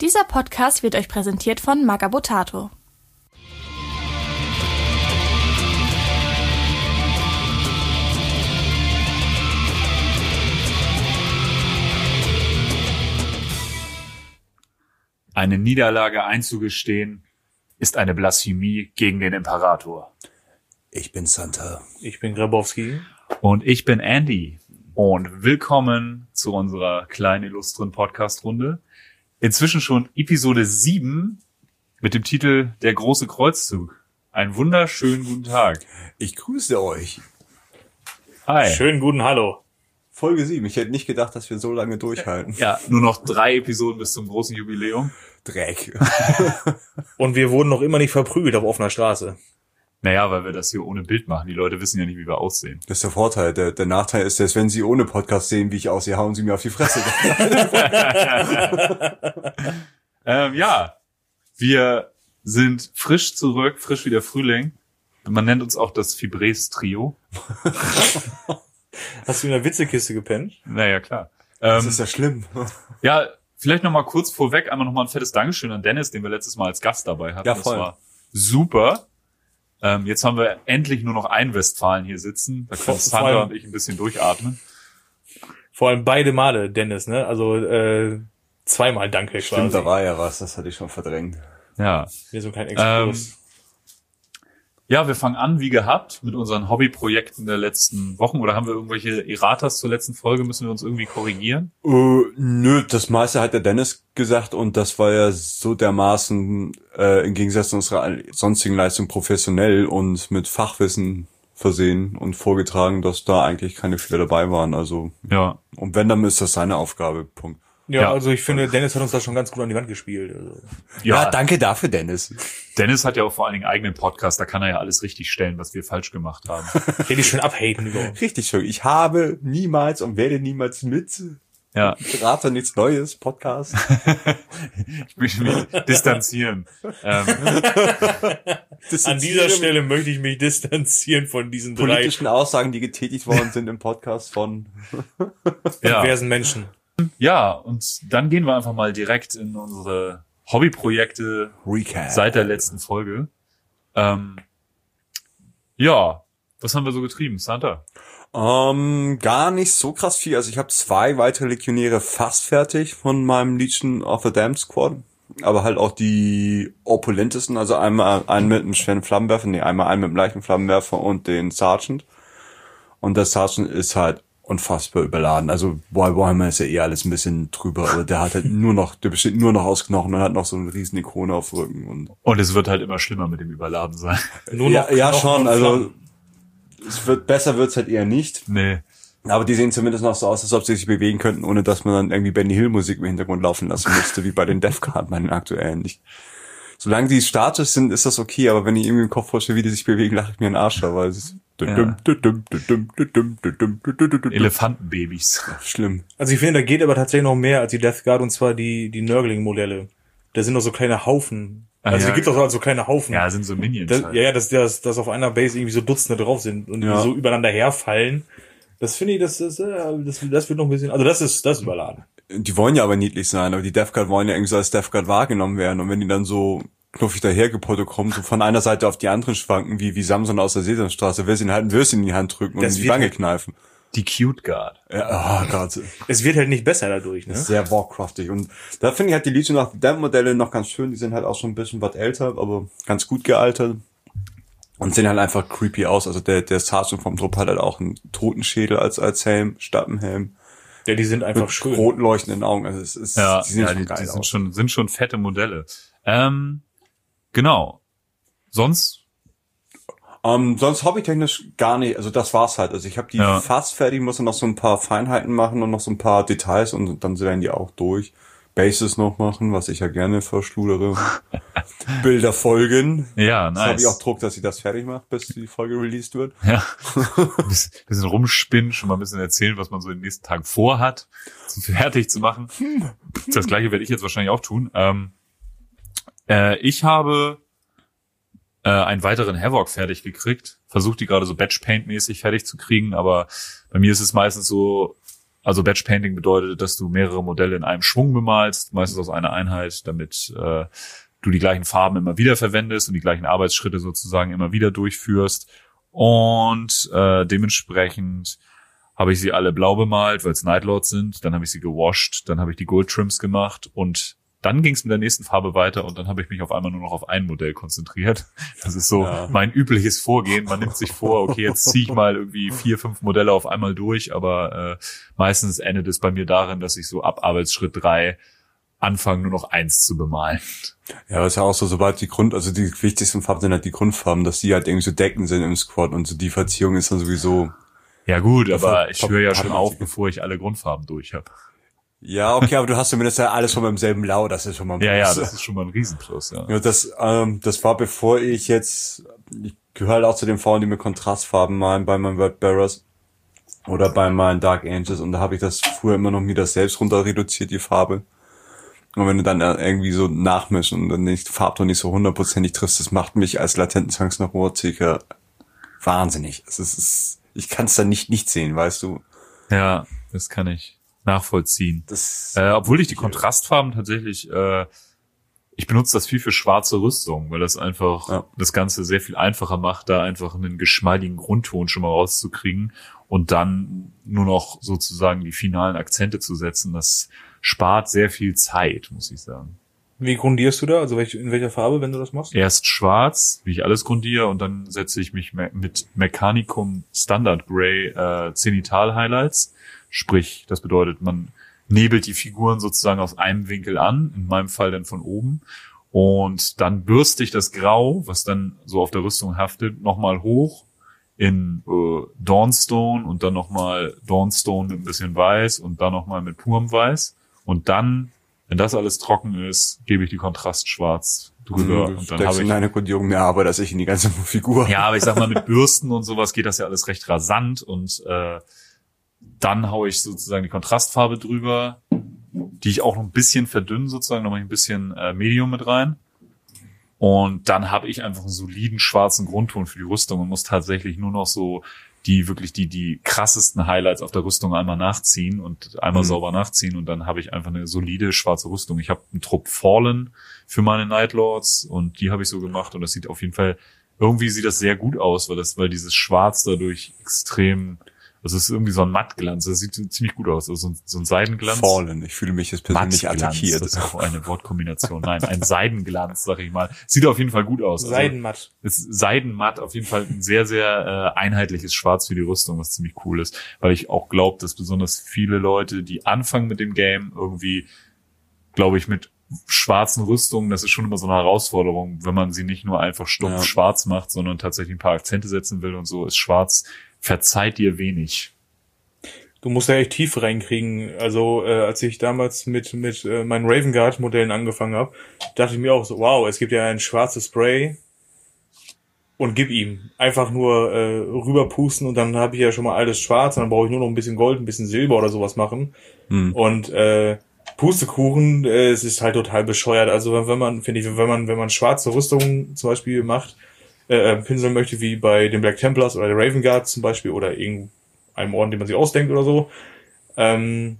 Dieser Podcast wird euch präsentiert von Magabotato. Eine Niederlage einzugestehen, ist eine Blasphemie gegen den Imperator. Ich bin Santa. Ich bin Grabowski. Und ich bin Andy. Und willkommen zu unserer kleinen illustren Podcast-Runde. Inzwischen schon Episode 7 mit dem Titel Der große Kreuzzug. Einen wunderschönen guten Tag. Ich grüße euch. Hi. Schönen guten Hallo. Folge 7. Ich hätte nicht gedacht, dass wir so lange durchhalten. Ja, nur noch 3 Episoden bis zum großen Jubiläum. Dreck. Und wir wurden noch immer nicht verprügelt auf offener Straße. Naja, weil wir das hier ohne Bild machen. Die Leute wissen ja nicht, wie wir aussehen. Das ist der Vorteil. Der Nachteil ist, dass wenn sie ohne Podcast sehen, wie ich aussehe, hauen sie mir auf die Fresse. Ja, wir sind frisch zurück, frisch wie der Frühling. Man nennt uns auch das Fibres-Trio. Hast du in der Witzekiste gepennt? Naja, klar. Das ist ja schlimm. Ja, vielleicht noch mal kurz vorweg, einmal noch mal ein fettes Dankeschön an Dennis, den wir letztes Mal als Gast dabei hatten. Ja, voll. Das war super. Jetzt haben wir endlich nur noch einen Westfalen hier sitzen. Da können Sandra und ich ein bisschen durchatmen. Vor allem beide Male, Dennis, ne? Also zweimal Danke Stimmt, quasi. da war ja was. Das hatte ich schon verdrängt. Ja. Hier so kein Exkurs. Ja, wir fangen an, wie gehabt, mit unseren Hobbyprojekten der letzten Wochen. Oder haben wir irgendwelche Erratas zur letzten Folge? Müssen wir uns irgendwie korrigieren? Nö, das meiste hat der Dennis gesagt und das war ja so dermaßen im Gegensatz zu unserer sonstigen Leistung professionell und mit Fachwissen versehen und vorgetragen, dass da eigentlich keine Fehler dabei waren. Also Ja. und wenn, dann ist das seine Aufgabe. Punkt. Ja, ja. Also ich finde, Dennis hat uns da schon ganz gut an die Wand gespielt. Also. Ja, danke dafür, Dennis. Dennis hat ja auch vor allen Dingen eigenen Podcast. Da kann er ja alles richtig stellen, was wir falsch gemacht haben. Ich hätte dich schön abhaten über. Richtig schön. Ich habe niemals und werde niemals mit Ja. Berater nichts Neues, Podcast. Ich möchte mich distanzieren. An dieser Stelle möchte ich mich distanzieren von diesen drei politischen Aussagen, die getätigt worden sind im Podcast von Ja. diversen Menschen. Ja, und dann gehen wir einfach mal direkt in unsere Hobbyprojekte Recap. seit der letzten Folge. Ja, was haben wir so getrieben, Santa? Gar nicht so krass viel. Also ich habe 2 weitere Legionäre fast fertig von meinem Legion of the Damned Squad. Aber halt auch die opulentesten. Also einmal einen mit einem schweren Flammenwerfer, einmal einen mit einem leichten Flammenwerfer und den Sergeant. Und der Sergeant ist halt unfassbar überladen. Also Warhammer ist ja eh alles ein bisschen drüber, aber der hat halt der besteht nur noch aus Knochen und hat noch so eine riesen Ikone auf dem Rücken. Und es wird halt immer schlimmer mit dem Überladen sein. Nur noch ja Knochen schon, und also Flammen. besser wird's halt eher nicht. Nee. Aber die sehen zumindest noch so aus, als ob sie sich bewegen könnten, ohne dass man dann irgendwie Benny Hill Musik im Hintergrund laufen lassen müsste, wie bei den Death Guard, meinen aktuellen. Solange die statisch sind, ist das okay, aber wenn ich irgendwie im Kopf vorstelle, wie die sich bewegen, lache ich mir einen Arsch, weil es ist Elefantenbabys. schlimm. Also ich finde, da geht aber tatsächlich noch mehr als die Death Guard, und zwar die Nurgling-Modelle. Da sind noch so kleine Haufen. Ah, Also ja. da gibt es auch so kleine Haufen. Ja, sind so Minions Das, halt. ja, dass auf einer Base irgendwie so Dutzende drauf sind und Ja. die so übereinander herfallen. Das finde ich, das wird noch ein bisschen, also das ist überladen. Die wollen ja aber niedlich sein, aber die Death Guard wollen ja irgendwie so als Death Guard wahrgenommen werden und wenn die dann so knuffig dahergepottet kommen, so von einer Seite auf die andere schwanken, wie Samson aus der Sesamstraße, will sie ihnen halt ein Würstchen in die Hand drücken und Das in die wird Wange halt- kneifen. Die Cute Guard. Ja, oh Gott. Es wird halt nicht besser dadurch, ne? Sehr Warcraftig. Und da finde ich halt die Legion of the Damned Modelle noch ganz schön. Die sind halt auch schon ein bisschen was älter, aber ganz gut gealtert. Und sehen halt einfach creepy aus. Also der Sergeant vom Trupp hat halt auch einen Totenschädel als Helm, Stappenhelm. Ja, die sind einfach Mit schön. rot leuchtenden Augen. Also es ist, Ja, die sehen schon die geil aus. sind schon fette Modelle. Genau. Sonst? Sonst hobbytechnisch gar nicht. Also das war's halt. Also ich habe die Ja. fast fertig, muss dann noch so ein paar Feinheiten machen und noch so ein paar Details und dann werden die auch durch. Bases noch machen, was ich ja gerne verschludere. Bilder folgen. Ja, Das habe nice. ich auch Druck, dass ich das fertig mache, bis die Folge released wird. Ja. Bisschen rumspinnen, schon mal ein bisschen erzählen, was man so in den nächsten Tagen vorhat, fertig zu machen. Das gleiche werde ich jetzt wahrscheinlich auch tun. Ich habe einen weiteren Havoc fertig gekriegt. Versuche die gerade so Batch-Paint-mäßig fertig zu kriegen, aber bei mir ist es meistens so, Also Batch Painting bedeutet, dass du mehrere Modelle in einem Schwung bemalst, meistens aus einer Einheit, damit du die gleichen Farben immer wieder verwendest und die gleichen Arbeitsschritte sozusagen immer wieder durchführst. Und dementsprechend habe ich sie alle blau bemalt, weil es Nightlords sind. Dann habe ich sie gewascht, dann habe ich die Gold Trims gemacht und dann ging es mit der nächsten Farbe weiter und dann habe ich mich auf einmal nur noch auf ein Modell konzentriert. Das ist so mein übliches Vorgehen. Man nimmt sich vor, okay, jetzt ziehe ich mal irgendwie 4, 5 Modelle auf einmal durch, aber meistens endet es bei mir darin, dass ich so ab Arbeitsschritt 3 anfange, nur noch 1 zu bemalen. Ja, das ist ja auch so, sobald die wichtigsten Farben sind halt die Grundfarben, dass die halt irgendwie so deckend sind im Squad und so die Verzierung ist dann sowieso... Ja gut, aber ich höre ja schon auf, bevor ich alle Grundfarben durch habe. Ja, okay, aber du hast zumindest ja alles schon beim selben Blau, das ist schon mal ein Plus. Ja, das ist schon mal ein Riesenplus, ja. Ja, das war bevor ich gehöre halt auch zu den Frauen, die mit Kontrastfarben malen bei meinen Wordbearers oder bei meinen Dark Angels und da habe ich das früher immer noch wieder selbst runter reduziert, die Farbe. Und wenn du dann irgendwie so nachmischen und dann die Farbton nicht so 100%ig triffst, das macht mich als latenten Chance nach Rohrzicker wahnsinnig. Ich kann es dann nicht sehen, weißt du. Ja, das kann ich nachvollziehen. Obwohl ich die Kontrastfarben tatsächlich, ich benutze das viel für schwarze Rüstung, weil das einfach das Ganze sehr viel einfacher macht, da einfach einen geschmeidigen Grundton schon mal rauszukriegen und dann nur noch sozusagen die finalen Akzente zu setzen. Das spart sehr viel Zeit, muss ich sagen. Wie grundierst du da? Also in welcher Farbe, wenn du das machst? Erst schwarz, wie ich alles grundiere, und dann setze ich mich mit Mechanicum Standard Grey Zenital Highlights. Sprich, das bedeutet, man nebelt die Figuren sozusagen aus einem Winkel an, in meinem Fall dann von oben. Und dann bürste ich das Grau, was dann so auf der Rüstung haftet, nochmal hoch in Dawnstone und dann nochmal Dawnstone mit ein bisschen Weiß und dann nochmal mit purem Weiß. Und dann, wenn das alles trocken ist, gebe ich die Kontrastschwarz drüber. Und dann habe ich eine Kodierung mehr Arbeit als ich in die ganze Figur. Ja, aber ich sag mal, mit Bürsten und sowas geht das ja alles recht rasant und dann haue ich sozusagen die Kontrastfarbe drüber, die ich auch noch ein bisschen verdünne sozusagen, noch mal ein bisschen Medium mit rein. Und dann habe ich einfach einen soliden schwarzen Grundton für die Rüstung und muss tatsächlich nur noch so die krassesten Highlights auf der Rüstung einmal nachziehen und einmal sauber nachziehen und dann habe ich einfach eine solide schwarze Rüstung. Ich habe einen Trupp Fallen für meine Nightlords und die habe ich so gemacht und das sieht auf jeden Fall, irgendwie sieht das sehr gut aus, weil dieses Schwarz dadurch extrem, also es ist irgendwie so ein Mattglanz, das sieht ziemlich gut aus, also so ein Seidenglanz. Fallen, ich fühle mich jetzt persönlich attackiert. Das ist auch eine Wortkombination. Nein, ein Seidenglanz, sag ich mal. Sieht auf jeden Fall gut aus. Seidenmatt. Also, ist Seidenmatt, auf jeden Fall ein sehr, sehr einheitliches Schwarz für die Rüstung, was ziemlich cool ist, weil ich auch glaube, dass besonders viele Leute, die anfangen mit dem Game, irgendwie, glaube ich, mit schwarzen Rüstungen, das ist schon immer so eine Herausforderung, wenn man sie nicht nur einfach stumpf schwarz macht, sondern tatsächlich ein paar Akzente setzen will und so, ist schwarz verzeiht dir wenig. Du musst ja echt tief reinkriegen. Also als ich damals mit meinen Raven Guard Modellen angefangen habe, dachte ich mir auch so, wow, es gibt ja ein schwarzes Spray und gib ihm. Einfach nur rüberpusten und dann habe ich ja schon mal alles schwarz und dann brauche ich nur noch ein bisschen Gold, ein bisschen Silber oder sowas machen. Und Pustekuchen, es ist halt total bescheuert. Also wenn man schwarze Rüstungen zum Beispiel macht, pinseln möchte, wie bei den Black Templars oder der Raven Guard zum Beispiel oder irgendeinem Orden, den man sich ausdenkt oder so, dann,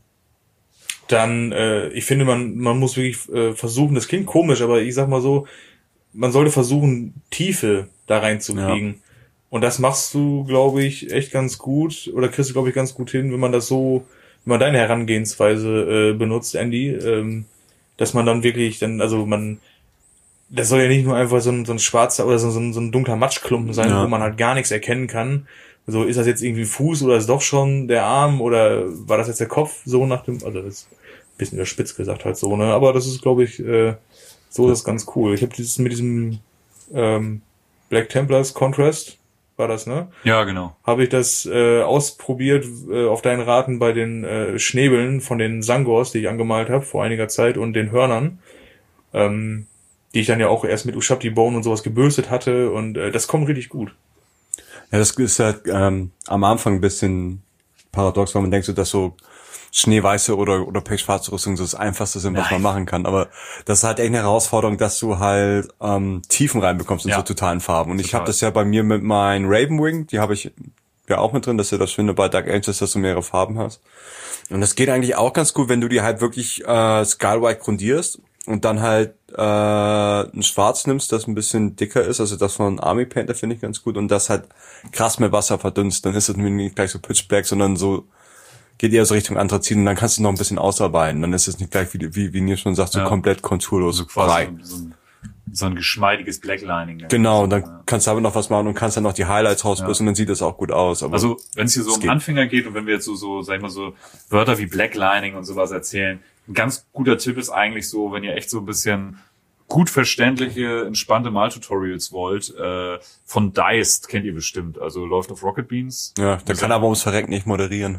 ich finde, man muss wirklich versuchen, das klingt komisch, aber ich sag mal so, man sollte versuchen, Tiefe da reinzukriegen. Ja. Und das machst du, glaube ich, echt ganz gut, oder kriegst du, glaube ich, ganz gut hin, wenn man deine Herangehensweise benutzt, Andy, dass man dann wirklich, das soll ja nicht nur einfach so ein schwarzer oder so ein dunkler Matschklumpen sein, wo man halt gar nichts erkennen kann. So, ist das jetzt irgendwie ein Fuß oder ist doch schon der Arm oder war das jetzt der Kopf? So nach dem, also das ist ein bisschen überspitzt gesagt halt so, ne? Aber das ist, glaube ich, so ist das ganz cool. Ich habe mit diesem Black Templars Contrast, war das, ne? Ja, genau. Habe ich das ausprobiert auf deinen Raten bei den Schnäbeln von den Sangors, die ich angemalt habe vor einiger Zeit und den Hörnern. Die ich dann ja auch erst mit Ushabti Bone und sowas gebürstet hatte und das kommt richtig gut. Ja, das ist halt am Anfang ein bisschen paradox, weil man denkt so, dass so schneeweiße oder pechschwarze Rüstung so das Einfachste sind, was man machen kann. Aber das ist halt echt eine Herausforderung, dass du halt Tiefen reinbekommst in so totalen Farben. Und ich habe das ja bei mir mit meinen Ravenwing, die habe ich ja auch mit drin, dass du das Schöne bei Dark Angels, dass du mehrere Farben hast. Und das geht eigentlich auch ganz gut, wenn du dir halt wirklich Skull White grundierst und dann halt ein Schwarz nimmst, das ein bisschen dicker ist, also das von Army Painter finde ich ganz gut und das halt krass mit Wasser verdünst, dann ist es nicht gleich so Pitch Black, sondern so geht eher so Richtung Anthrazit und dann kannst du noch ein bisschen ausarbeiten, dann ist es nicht gleich wie Nils schon sagt, so komplett konturlos, so quasi so ein geschmeidiges Blacklining. Genau, und dann kannst du aber noch was machen und kannst dann noch die Highlights rausbüssen und dann sieht das auch gut aus. Aber also wenn es hier so um Anfänger geht und wenn wir jetzt so, sag ich mal, so Wörter wie Blacklining und sowas erzählen, ein ganz guter Tipp ist eigentlich so, wenn ihr echt so ein bisschen gut verständliche, entspannte Maltutorials wollt, von Diced kennt ihr bestimmt, also läuft auf Rocket Beans. Ja, der kann aber ums Verrecken nicht moderieren.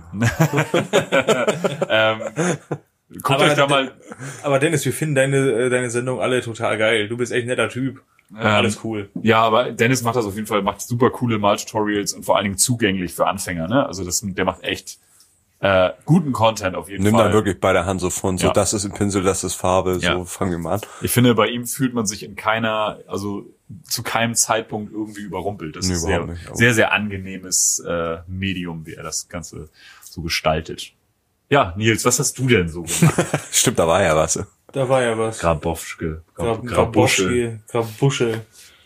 Guckt euch da mal. Aber Dennis, wir finden deine Sendung alle total geil. Du bist echt ein netter Typ. Alles cool. Ja, aber Dennis macht das auf jeden Fall, macht super coole Maltutorials und vor allen Dingen zugänglich für Anfänger, ne? Also der macht echt guten Content auf jeden Fall. Nimm dann wirklich bei der Hand so von, so das ist ein Pinsel, das ist Farbe, so fangen wir mal an. Ich finde, bei ihm fühlt man sich zu keinem Zeitpunkt irgendwie überrumpelt. Das ist sehr, sehr angenehmes Medium, wie er das Ganze so gestaltet. Ja, Nils, was hast du denn so gemacht? Stimmt, da war ja was. Grabowski. Grabuschel.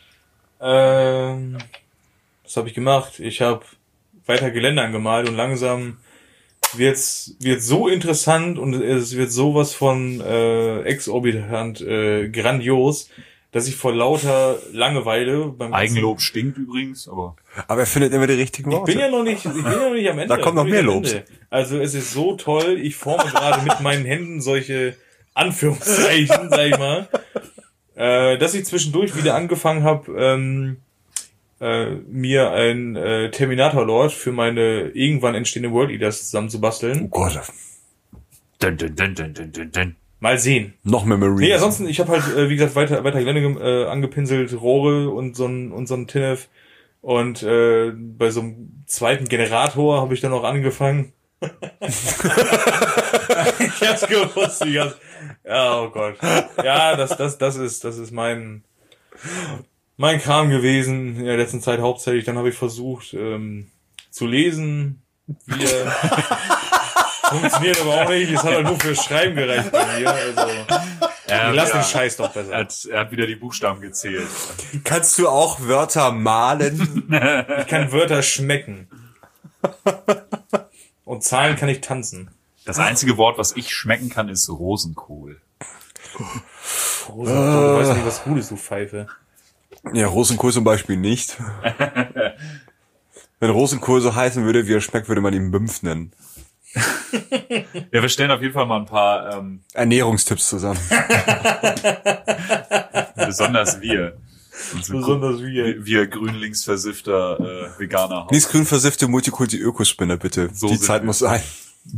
Was habe ich gemacht? Ich habe weiter Gelände angemalt und langsam wird's so interessant und es wird sowas von exorbitant grandios, dass ich vor lauter Langeweile beim Eigenlob stinkt übrigens, aber er findet immer die richtigen Worte. Ich bin ja noch nicht am Ende. Da kommt noch mehr Lob. Also es ist so toll, ich forme gerade mit meinen Händen solche Anführungszeichen, sag ich mal, dass ich zwischendurch wieder angefangen habe, mir ein Terminator-Lord für meine irgendwann entstehende World Eaters zusammenzubasteln. Oh Gott. Mal sehen. Noch mehr Marines. Nee, ansonsten, ich habe halt, wie gesagt, weiter Gelände angepinselt, Rohre und so ein Tinnef. Und bei so einem zweiten Generator habe ich dann auch angefangen. Ich hab's gewusst. Ja, oh Gott. Ja, das ist mein Kram gewesen in der letzten Zeit hauptsächlich. Dann habe ich versucht zu lesen. Funktioniert aber auch nicht. Es hat halt nur für Schreiben gereicht bei mir. Also lass den Scheiß doch besser. Er hat wieder die Buchstaben gezählt. Kannst du auch Wörter malen? Ich kann Wörter schmecken. Und Zahlen kann ich tanzen. Das einzige Wort, was ich schmecken kann, ist Rosenkohl. Rosenkohl, du weißt nicht, was gut ist, du Pfeife. Ja, Rosenkohl zum Beispiel nicht. Wenn Rosenkohl so heißen würde, wie er schmeckt, würde man ihn Mümpf nennen. Ja, wir stellen auf jeden Fall mal ein paar Ernährungstipps zusammen. Besonders wir. Wir grünlingsversiffter Veganer. Nichts grünversiffte Multikulti-Ökospinner, bitte. So die Zeit muss sein.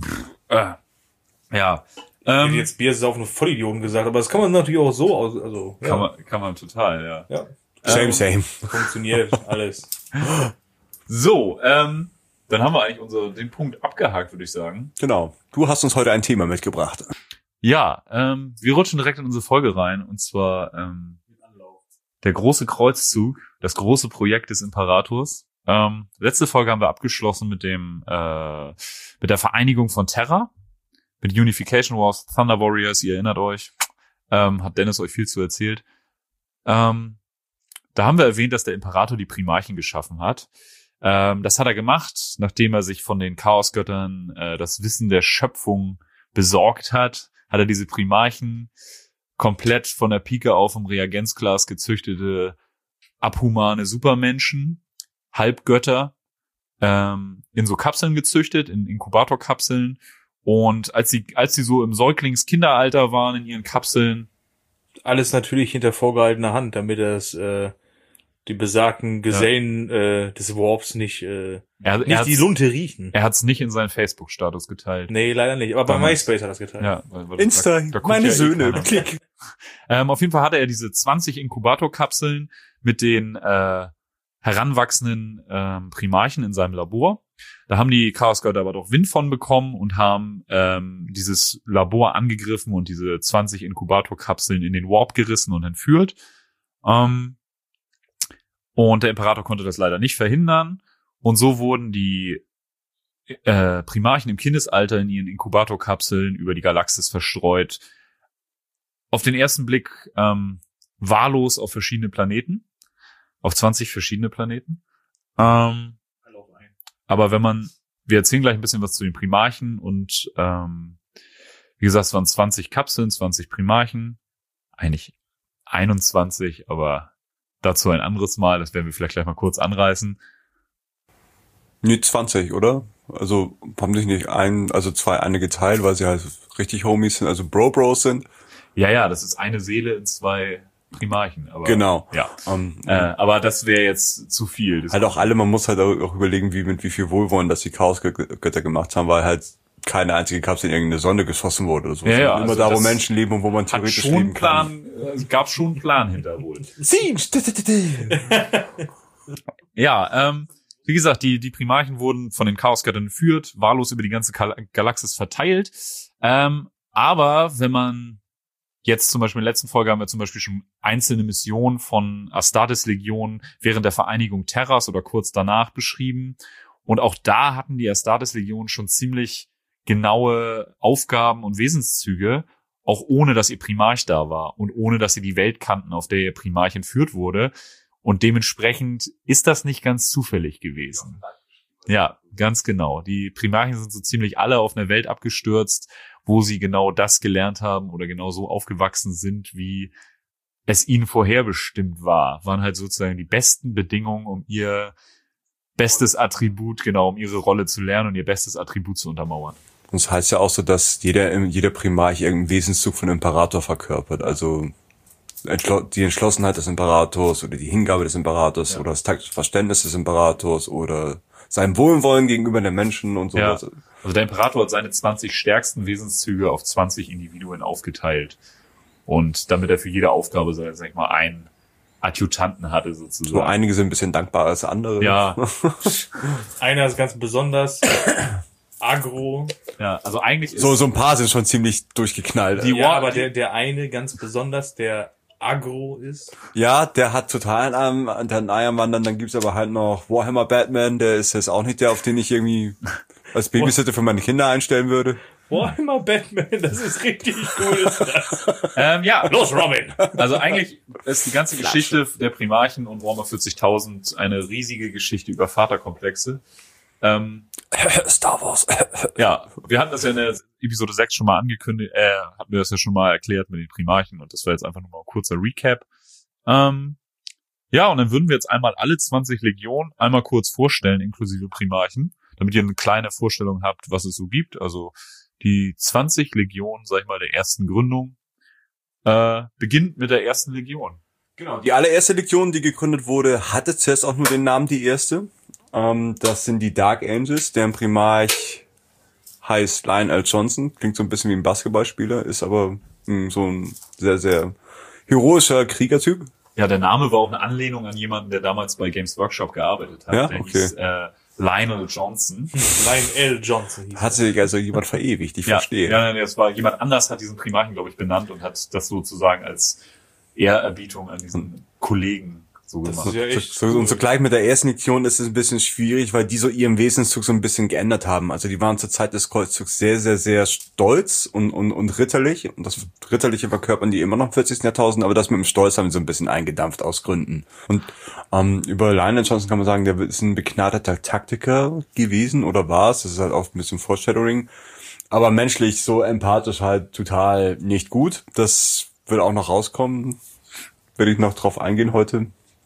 Ja. Ich hätte jetzt Bier saufen Vollidioten gesagt, aber das kann man natürlich auch so aus, also. Ja. Kann man total, ja. Same. Funktioniert alles. So, dann haben wir eigentlich den Punkt abgehakt, würde ich sagen. Genau. Du hast uns heute ein Thema mitgebracht. Ja, wir rutschen direkt in unsere Folge rein, und zwar der große Kreuzzug, das große Projekt des Imperators. Letzte Folge haben wir abgeschlossen mit der Vereinigung von Terra, mit Unification Wars, Thunder Warriors, ihr erinnert euch, hat Dennis euch viel zu erzählt. Da haben wir erwähnt, dass der Imperator die Primarchen geschaffen hat. Das hat er gemacht, nachdem er sich von den Chaosgöttern das Wissen der Schöpfung besorgt hat. Hat er diese Primarchen komplett von der Pike auf im Reagenzglas gezüchtete, abhumane Supermenschen, Halbgötter, in so Kapseln gezüchtet, in Inkubatorkapseln. Und als sie so im Säuglings-Kinderalter waren in ihren Kapseln. Alles natürlich hinter vorgehaltener Hand, damit es die besagten Gesellen des Warps nicht die Lunte riechen. Er hat's nicht in seinen Facebook-Status geteilt. Nee, leider nicht. Aber bei MySpace hat er es geteilt. Ja, weil Insta, meine Söhne, klick. Auf jeden Fall hatte er diese 20 Inkubatorkapseln mit den heranwachsenden Primarchen in seinem Labor. Da haben die Chaosgötter aber doch Wind von bekommen und haben dieses Labor angegriffen und diese 20 Inkubatorkapseln in den Warp gerissen und entführt. Und der Imperator konnte das leider nicht verhindern. Und so wurden die Primarchen im Kindesalter in ihren Inkubatorkapseln über die Galaxis verstreut. Auf den ersten Blick wahllos auf verschiedene Planeten, auf 20 verschiedene Planeten. Aber wir erzählen gleich ein bisschen was zu den Primarchen und wie gesagt, es waren 20 Kapseln, 20 Primarchen, eigentlich 21, aber dazu ein anderes Mal, das werden wir vielleicht gleich mal kurz anreißen. Nee, 20, oder? Also haben sich nicht zwei eine geteilt, weil sie halt richtig Homies sind, also Bros sind. Ja, das ist eine Seele in 2 Primarchen. Aber, genau. Ja. Aber das wäre jetzt zu viel. Das halt auch alle, man muss halt auch überlegen, mit wie viel Wohlwollen das die Chaosgötter gemacht haben, weil halt keine einzige Kapsel in irgendeine Sonne geschossen wurde oder so. Ja, immer da, wo Menschen leben und wo man theoretisch leben kann. Gab schon einen Plan hinter wohl. Ja, wie gesagt, die Primarchen wurden von den Chaosgöttern geführt, wahllos über die ganze Galaxis verteilt. Aber wenn man jetzt zum Beispiel in der letzten Folge haben wir zum Beispiel schon einzelne Missionen von Astartes-Legionen während der Vereinigung Terras oder kurz danach beschrieben. Und auch da hatten die Astartes-Legionen schon ziemlich genaue Aufgaben und Wesenszüge, auch ohne, dass ihr Primarch da war und ohne, dass sie die Welt kannten, auf der ihr Primarch entführt wurde. Und dementsprechend ist das nicht ganz zufällig gewesen. Ja, ganz genau. Die Primarchen sind so ziemlich alle auf einer Welt abgestürzt, wo sie genau das gelernt haben oder genau so aufgewachsen sind, wie es ihnen vorherbestimmt war. Waren halt sozusagen die besten Bedingungen, um ihr bestes Attribut, genau, um ihre Rolle zu lernen und ihr bestes Attribut zu untermauern. Und das heißt ja auch so, dass jeder Primarch irgendeinen Wesenszug von Imperator verkörpert. Also die Entschlossenheit des Imperators oder die Hingabe des Imperators oder das taktische Verständnis des Imperators oder sein Wohlwollen gegenüber den Menschen und so. Ja. Also der Imperator hat seine 20 stärksten Wesenszüge auf 20 Individuen aufgeteilt. Und damit er für jede Aufgabe, sag ich mal, einen Adjutanten hatte sozusagen. So einige sind ein bisschen dankbarer als andere. Ja. Einer ist ganz besonders aggro. Ja, also eigentlich ist so ein paar sind schon ziemlich durchgeknallt. Aber der eine ganz besonders, der aggro ist. Ja, der hat total einen Eiermann, dann gibt's aber halt noch Warhammer Batman, der ist jetzt auch nicht der, auf den ich irgendwie als Babysitter für meine Kinder einstellen würde. Warhammer Batman, das ist richtig cool, ist das. Ja. Los, Robin! Also eigentlich ist die ganze Geschichte der Primarchen und Warhammer 40.000 eine riesige Geschichte über Vaterkomplexe. Star Wars. Ja, wir hatten das ja in der Episode 6 schon mal angekündigt, hatten wir das ja schon mal erklärt mit den Primarchen und das war jetzt einfach nur mal ein kurzer Recap. Ja, und dann würden wir jetzt einmal alle 20 Legionen einmal kurz vorstellen, inklusive Primarchen, damit ihr eine kleine Vorstellung habt, was es so gibt. Also die 20 Legionen, sag ich mal, der ersten Gründung, beginnt mit der ersten Legion. Genau. Die allererste Legion, die gegründet wurde, hatte zuerst auch nur den Namen die erste. Das sind die Dark Angels, deren Primarch heißt Lionel Johnson. Klingt so ein bisschen wie ein Basketballspieler, ist aber so ein sehr, sehr heroischer Kriegertyp. Ja, der Name war auch eine Anlehnung an jemanden, der damals bei Games Workshop gearbeitet hat. Ja, der okay. hieß Lionel Johnson. Lionel Johnson hieß Hat sich also jemand verewigt, ich verstehe. Ja, das war jemand anders, hat diesen Primarchen, glaube ich, benannt und hat das sozusagen als Ehrerbietung an diesen Kollegen so Das gemacht. ist ja echt Und so gleich mit der ersten Legion ist es ein bisschen schwierig, weil die so ihren Wesenszug so ein bisschen geändert haben. Also die waren zur Zeit des Kreuzzugs sehr, sehr, sehr stolz und ritterlich. Und das Ritterliche verkörpern die immer noch im 40. Jahrtausend, aber das mit dem Stolz haben sie so ein bisschen eingedampft aus Gründen. Und über Lionel Johnson kann man sagen, der ist ein begnadeter Taktiker gewesen oder war es. Das ist halt oft ein bisschen Foreshadowing. Aber menschlich so empathisch halt total nicht gut. Das wird auch noch rauskommen. Werde ich noch drauf eingehen heute.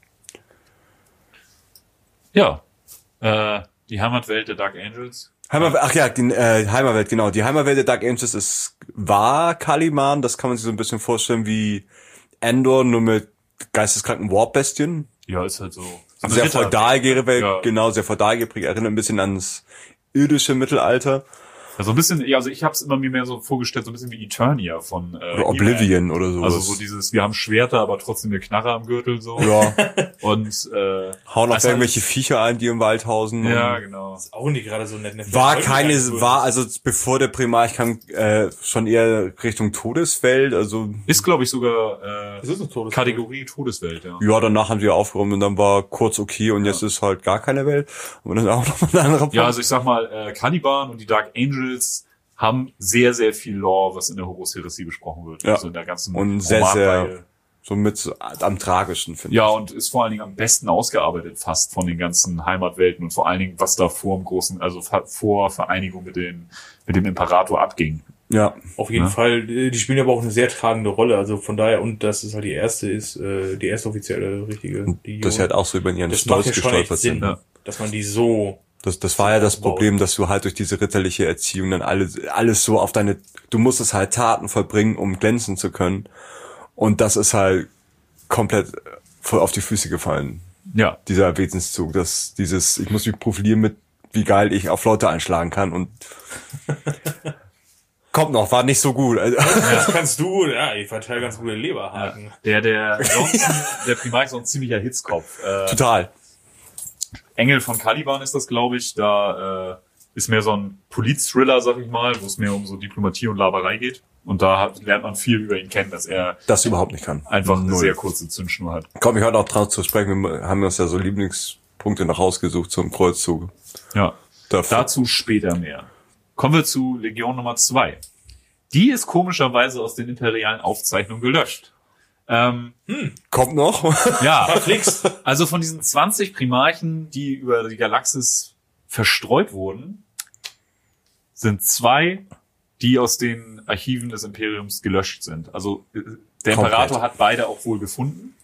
Ja, die Heimatwelt der Dark Angels. Heimatwelt, genau. Die Heimatwelt der Dark Angels war Kaliman. Das kann man sich so ein bisschen vorstellen wie Endor, nur mit geisteskranken Warp-Bestien. Ja, ist halt so. Sehr feudal geprägt, Ja. genau, sehr feudal geprägt. Erinnert ein bisschen ans irdische Mittelalter. Also ein bisschen, ja, also ich habe es immer mir mehr so vorgestellt, so ein bisschen wie Eternia von oder Oblivion oder so. Also so dieses, wir haben Schwerter, aber trotzdem eine Knarre am Gürtel so. Ja. Und hauen auf also irgendwelche Viecher ein, die im Wald hausen. ja, genau. Ist auch nicht gerade so nett. War also bevor der Primarch kam, schon eher Richtung Todeswelt, also Ist, glaube ich, sogar Das ist eine Todeswelt. Kategorie Todeswelt, ja. ja, danach haben sie aufgeräumt und dann war kurz okay und jetzt ist halt gar keine Welt. Und dann auch noch eine andere Punkt. Ja, also ich sag mal, Caliban und die Dark Angels haben sehr, sehr viel Lore, was in der Horus-Heresie besprochen wird. Ja. Also in der ganzen Und sehr, Romanreihe. sehr somit am tragischsten, finde Ja, und ist vor allen Dingen am besten ausgearbeitet fast von den ganzen Heimatwelten und vor allen Dingen, was da vor dem großen, also vor Vereinigung mit dem Imperator abging. ich. Ja. Auf jeden Ja. Fall, die spielen aber auch eine sehr tragende Rolle, also von daher, und das ist halt die erste offizielle richtige Legion. Dass sie halt auch so über ihren Das macht Stolz ja schon echt gestolpert Sinn, sind. ja. dass man die so, Das war ja das aufbaut. Problem, dass du halt durch diese ritterliche Erziehung dann alles so auf du musstest halt Taten vollbringen, um glänzen zu können. Und das ist halt komplett voll auf die Füße gefallen. Ja. Dieser Wesenszug, ich muss mich profilieren mit, wie geil ich auf Leute einschlagen kann und kommt noch, war nicht so gut. Also, das kannst du, ja, ich verteile ganz gute Leberhaken. Der Primarch ist auch ein ziemlicher Hitzkopf. total. Engel von Caliban ist das, glaube ich. Da ist mehr so ein Polit-Thriller, sag ich mal, wo es mehr um so Diplomatie und Laberei geht. Und da lernt man viel über ihn kennen, dass er Das überhaupt nicht kann. einfach eine Null. sehr kurze Zündschnur hat. Komm, ich heute auch dran zu sprechen, wir haben uns ja so Lieblingspunkte noch rausgesucht zum Kreuzzug. Ja. Dafür. Dazu später mehr. Kommen wir zu Legion Nummer 2. Die ist komischerweise aus den imperialen Aufzeichnungen gelöscht. Kommt noch. Ja, Verflixt. also von diesen 20 Primarchen, die über die Galaxis verstreut wurden, sind 2, die aus den Archiven des Imperiums gelöscht sind. Also der Komplett. Imperator hat beide auch wohl gefunden.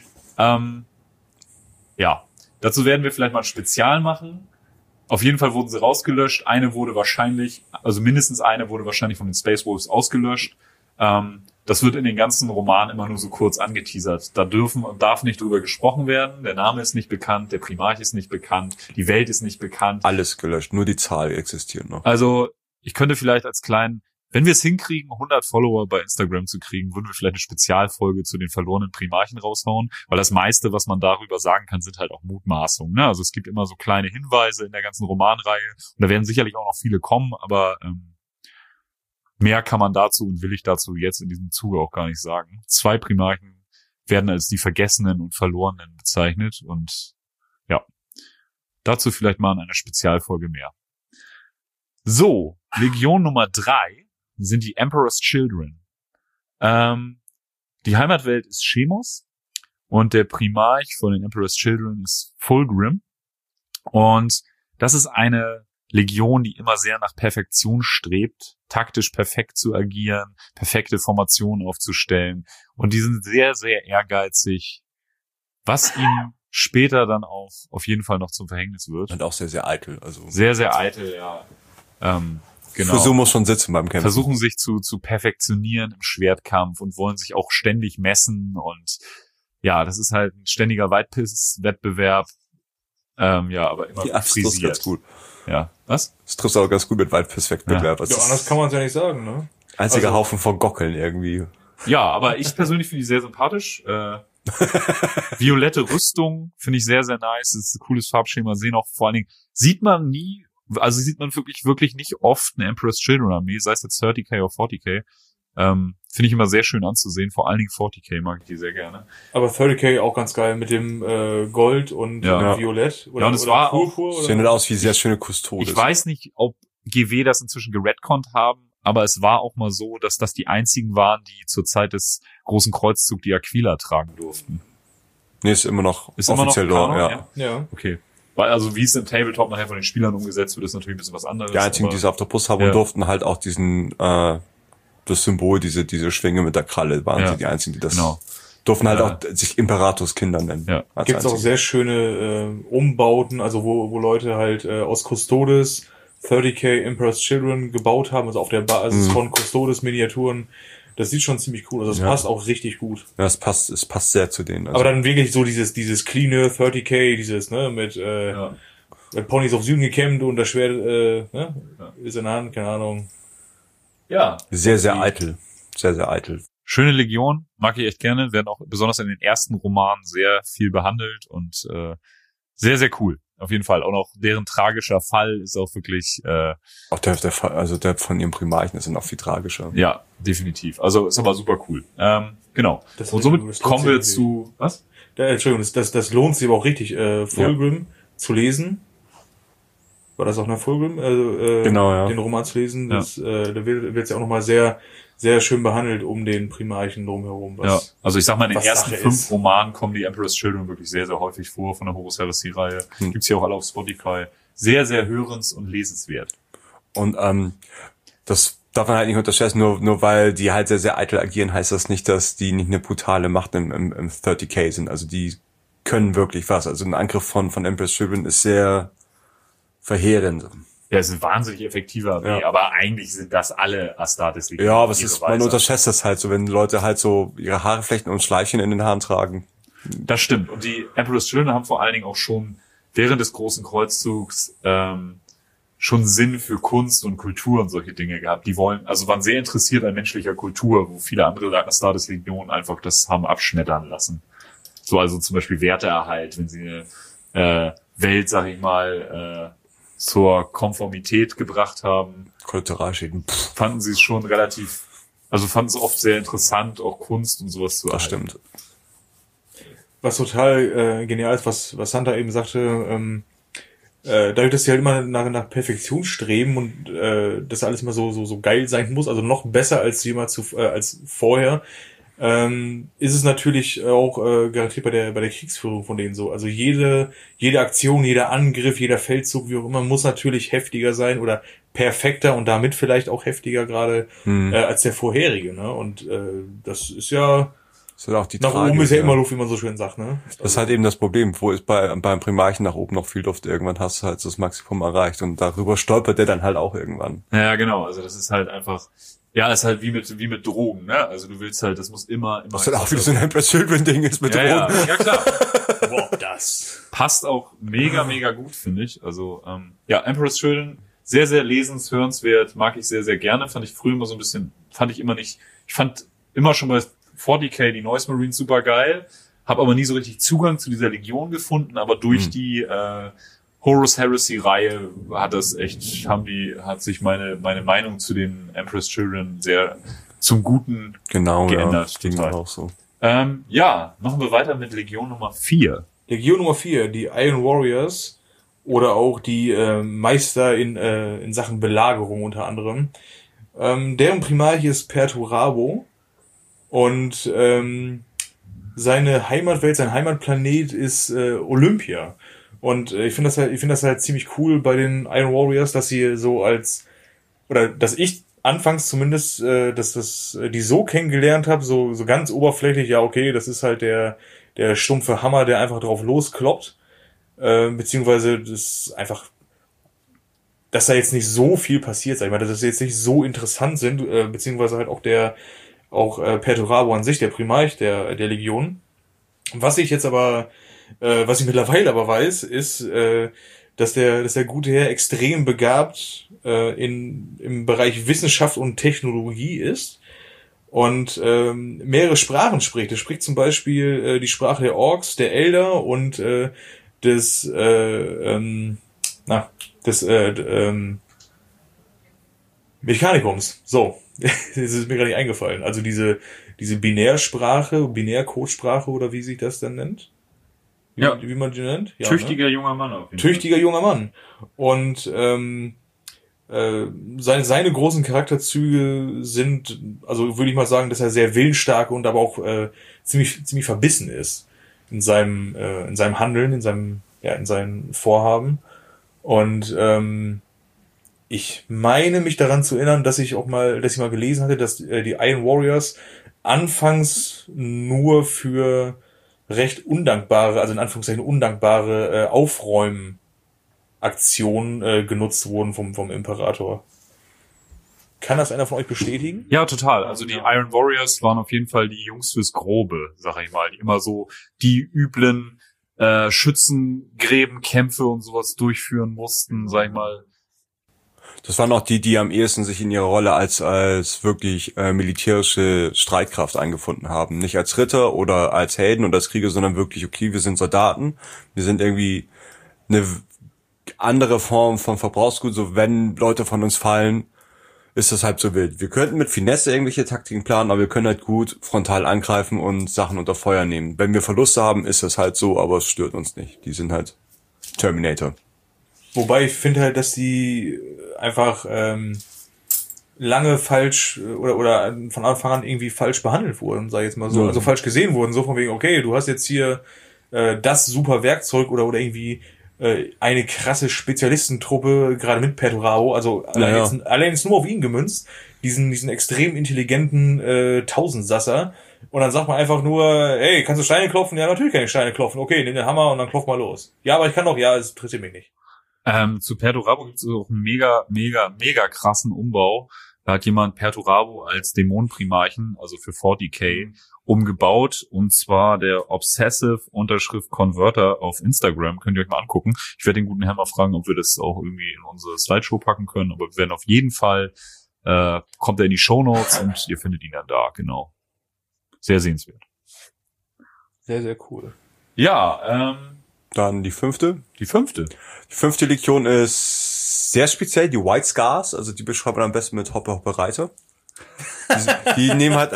Ja, dazu werden wir vielleicht mal ein Spezial machen. Auf jeden Fall wurden sie rausgelöscht. Eine wurde wahrscheinlich, also mindestens eine wurde wahrscheinlich von den Space Wolves ausgelöscht. Das wird in den ganzen Romanen immer nur so kurz angeteasert. Da darf nicht drüber gesprochen werden. Der Name ist nicht bekannt, der Primarch ist nicht bekannt, die Welt ist nicht bekannt. Alles gelöscht, nur die Zahl existiert noch. Also ich könnte vielleicht als kleinen, wenn wir es hinkriegen, 100 Follower bei Instagram zu kriegen, würden wir vielleicht eine Spezialfolge zu den verlorenen Primarchen raushauen, weil das meiste, was man darüber sagen kann, sind halt auch Mutmaßungen. Ne? Also es gibt immer so kleine Hinweise in der ganzen Romanreihe und da werden sicherlich auch noch viele kommen, aber mehr kann man dazu und will ich dazu jetzt in diesem Zuge auch gar nicht sagen. 2 Primarchen werden als die Vergessenen und Verlorenen bezeichnet und ja, dazu vielleicht mal in einer Spezialfolge mehr. So, Legion Nummer 3 sind die Emperor's Children. Die Heimatwelt ist Shemos und der Primarch von den Emperor's Children ist Fulgrim. Und das ist eine Legion, die immer sehr nach Perfektion strebt, taktisch perfekt zu agieren, perfekte Formationen aufzustellen. Und die sind sehr, sehr ehrgeizig, was ihm später dann auch auf jeden Fall noch zum Verhängnis wird. Und auch sehr, sehr eitel. Also Sehr, sehr eitel, ja. Genau. für so muss schon sitzen beim Kämpfen. Versuchen sich zu perfektionieren im Schwertkampf und wollen sich auch ständig messen und ja, das ist halt ein ständiger Weitpiss-Wettbewerb. Ja, aber immer Ja, das trifft frisiert. ganz gut. Ja, was? Das trifft auch ganz gut mit Weitpiss-Wettbewerb. Ja, anders kann man es ja nicht sagen, ne? Einziger also- Haufen von Gockeln irgendwie. Ja, aber ich persönlich finde die sehr sympathisch. Violette Rüstung finde ich sehr, sehr nice. Das ist ein cooles Farbschema. Sehen auch vor allen Dingen, sieht man wirklich nicht oft eine Emperor's Children Armee, sei es jetzt 30k oder 40k. Finde ich immer sehr schön anzusehen. Vor allen Dingen 40k mag ich die sehr gerne. Aber 30k auch ganz geil mit dem Gold und Ja. Violett oder, Ja, und es oder war Purpur Sehen oder aus wie sehr schöne Kustodes. Ich weiß nicht, ob GW das inzwischen geredconnt haben, aber es war auch mal so, dass das die einzigen waren, die zur Zeit des Großen Kreuzzugs die Aquila tragen durften. Nee, ist immer noch Ist immer noch offiziell Kanon, dort, ja. ja. Okay. Weil also wie es im Tabletop nachher von den Spielern umgesetzt wird, ist natürlich ein bisschen was anderes. Die einzigen, aber- die es auf der Brust haben Ja. und durften halt auch diesen, das Symbol, diese Schwinge mit der Kralle, waren Ja. sie die einzigen, die das Genau. durften halt Ja. auch sich Imperatorskinder nennen. Ja. als Gibt's auch einzige. sehr schöne Umbauten, also wo Leute halt aus Custodes 30k Emperor's Children gebaut haben, also auf der Basis von Custodes Miniaturen. Das sieht schon ziemlich cool, also das Ja. passt auch richtig gut. Ja, es passt sehr zu denen. Also, Aber dann wirklich so dieses cleane 30k, dieses, ne, mit, Ja. Der Pony ist auf Süden gekämmt und das Schwert ist in der Hand, keine Ahnung. Ja. Sehr, sehr eitel. Sehr, sehr eitel. Schöne Legion, mag ich echt gerne, werden auch besonders in den ersten Romanen sehr viel behandelt und sehr, sehr cool. Auf jeden Fall. Auch noch deren tragischer Fall ist auch wirklich Auch der von ihrem Primarchen ist dann auch viel tragischer. ja, definitiv. Also ist aber super cool. Genau. Das- Und somit das kommen wir lohnt sich zu was? Entschuldigung, das lohnt sich aber auch richtig, Fulgrim zu lesen. War das auch nach Fulgrim? Genau, ja. Den Roman zu lesen. Ja. Da wird ja auch nochmal sehr, sehr schön behandelt um den Primarchen drumherum. Ja, also ich sag mal, in den was ersten Sache 5 ist. Romanen kommen die Emperor's Children wirklich sehr, sehr häufig vor von der Horus Heresy-Reihe. Gibt's hier auch alle auf Spotify. Sehr, sehr hörens- und lesenswert. Und das darf man halt nicht unterschätzen, nur weil die halt sehr, sehr eitel agieren, heißt das nicht, dass die nicht eine brutale Macht im 30k sind. Also die können wirklich was. Also ein Angriff von Emperor's Children ist sehr verheerend. Ja, es ist ein wahnsinnig effektiver Armee, Ja. aber eigentlich sind das alle Astartes. Ja, aber man unterschätzt das halt so, wenn Leute halt so ihre Haare flechten und Schleifchen in den Haaren tragen. Das stimmt. Und die Emperor's Children haben vor allen Dingen auch schon während des großen Kreuzzugs schon Sinn für Kunst und Kultur und solche Dinge gehabt. Die waren sehr interessiert an menschlicher Kultur, wo viele andere Astartes-Legionen einfach das haben abschmettern lassen. So, also zum Beispiel Werteerhalt, wenn sie eine Welt, sag ich mal, zur Konformität gebracht haben, Kollateralschäden. fanden sie es schon fanden es oft sehr interessant, auch Kunst und sowas zu Das erhalten. stimmt. Was total genial ist, was Santa eben sagte, dadurch, dass sie halt immer nach Perfektion streben und das alles immer so geil sein muss, also noch besser als jemals als vorher, ist es natürlich auch garantiert bei der Kriegsführung von denen so. Also jede Aktion, jeder Angriff, jeder Feldzug, wie auch immer, muss natürlich heftiger sein oder perfekter und damit vielleicht auch heftiger gerade als der vorherige. Ne? Und das ist ja Das ist halt auch die nach Tragik, oben ist ja immer Luft, wie man so schön sagt. Ne? Das ist halt eben das Problem. Wo ist beim Primarchen nach oben noch viel Luft? Irgendwann hast du halt das Maximum erreicht und darüber stolpert der dann halt auch irgendwann. Ja, genau. Also das ist halt einfach, ja, ist halt wie mit Drogen, ne? Also du willst halt, das muss immer. Was halt auch wieder so ein Emperor's Children-Ding ist mit ja, Drogen. ja, klar. Boah, das. Passt auch mega, mega gut, finde ich. Also, Emperor's Children, sehr, sehr hörenswert, mag ich sehr, sehr gerne. Fand ich früher immer so ein bisschen, ich fand immer schon bei 40k die Noise Marines super geil, habe aber nie so richtig Zugang zu dieser Legion gefunden, aber durch die Horus Heresy-Reihe hat sich meine Meinung zu den Emperor's Children sehr zum Guten Genau, geändert. ja. Ging Total. auch so. Machen wir weiter mit Legion Nummer 4. Legion Nummer 4, die Iron Warriors oder auch die Meister in Sachen Belagerung unter anderem. Deren Primarch ist Perturabo und seine Heimatwelt, sein Heimatplanet ist Olympia. Und ich finde das halt ziemlich cool bei den Iron Warriors, dass sie so dass ich anfangs zumindest, die so kennengelernt habe, so ganz oberflächlich, ja okay, das ist halt der stumpfe Hammer, der einfach drauf loskloppt, beziehungsweise das einfach, dass da jetzt nicht so viel passiert, sag ich mal, dass das jetzt nicht so interessant sind, beziehungsweise halt auch Perturabo an sich, der Primarch der Legion. Was ich mittlerweile aber weiß, ist, dass der gute Herr extrem begabt im Bereich Wissenschaft und Technologie ist und mehrere Sprachen spricht. Er spricht zum Beispiel die Sprache der Orks, der Elder und des Mechanikums. So, das ist mir gerade nicht eingefallen. Also diese Binärsprache, Binärcodesprache oder wie sich das dann nennt? Wie man die nennt? Ja, Tüchtiger junger Mann auf jeden Tüchtiger junger Mann. Und seine großen Charakterzüge sind, also würde ich mal sagen, dass er sehr willensstark und aber auch ziemlich verbissen ist in seinem Handeln, in seinen Vorhaben. Und ich meine mich daran zu erinnern, dass ich mal gelesen hatte, dass die Iron Warriors anfangs nur für recht undankbare, also in Anführungszeichen undankbare Aufräumaktionen genutzt wurden vom Imperator. Kann das einer von euch bestätigen? Ja, total. Also die Iron Warriors waren auf jeden Fall die Jungs fürs Grobe, sag ich mal. Die immer so die üblen Schützengräbenkämpfe und sowas durchführen mussten, sag ich mal. Das waren auch die am ehesten sich in ihrer Rolle als wirklich militärische Streitkraft eingefunden haben. Nicht als Ritter oder als Helden oder als Krieger, sondern wirklich, okay, wir sind Soldaten, wir sind irgendwie eine andere Form von Verbrauchsgut, so wenn Leute von uns fallen, ist das halb so wild. Wir könnten mit Finesse irgendwelche Taktiken planen, aber wir können halt gut frontal angreifen und Sachen unter Feuer nehmen. Wenn wir Verluste haben, ist das halt so, aber es stört uns nicht. Die sind halt Terminator. Wobei ich finde halt, dass die einfach lange falsch oder von Anfang an irgendwie falsch behandelt wurden, sag ich jetzt mal so. Ja. Also falsch gesehen wurden, so von wegen, okay, du hast jetzt hier das super Werkzeug oder irgendwie eine krasse Spezialistentruppe, gerade mit Perturabo, also allein jetzt nur auf ihn gemünzt, diesen extrem intelligenten Tausendsasser. Und dann sagt man einfach nur, hey, kannst du Steine klopfen? Ja, natürlich kann ich Steine klopfen. Okay, nimm den Hammer und dann klopf mal los. Ja, aber ich kann doch, ja, es interessiert mich nicht. Zu Perturabo gibt es auch einen mega krassen Umbau. Da hat jemand Perturabo als Dämonenprimarchen, also für 40k, umgebaut, und zwar der Obsessive-Converter auf Instagram. Könnt ihr euch mal angucken. Ich werde den guten Herrn mal fragen, ob wir das auch irgendwie in unsere Slideshow packen können, aber wir werden auf jeden Fall, kommt er in die Shownotes und ihr findet ihn dann da, genau. Sehr sehenswert. Sehr, sehr cool. Ja, Dann die fünfte. die fünfte. Die fünfte Legion ist sehr speziell, die White Scars, also die beschreibt man am besten mit Hoppe Hoppe Reiter. Die nehmen halt,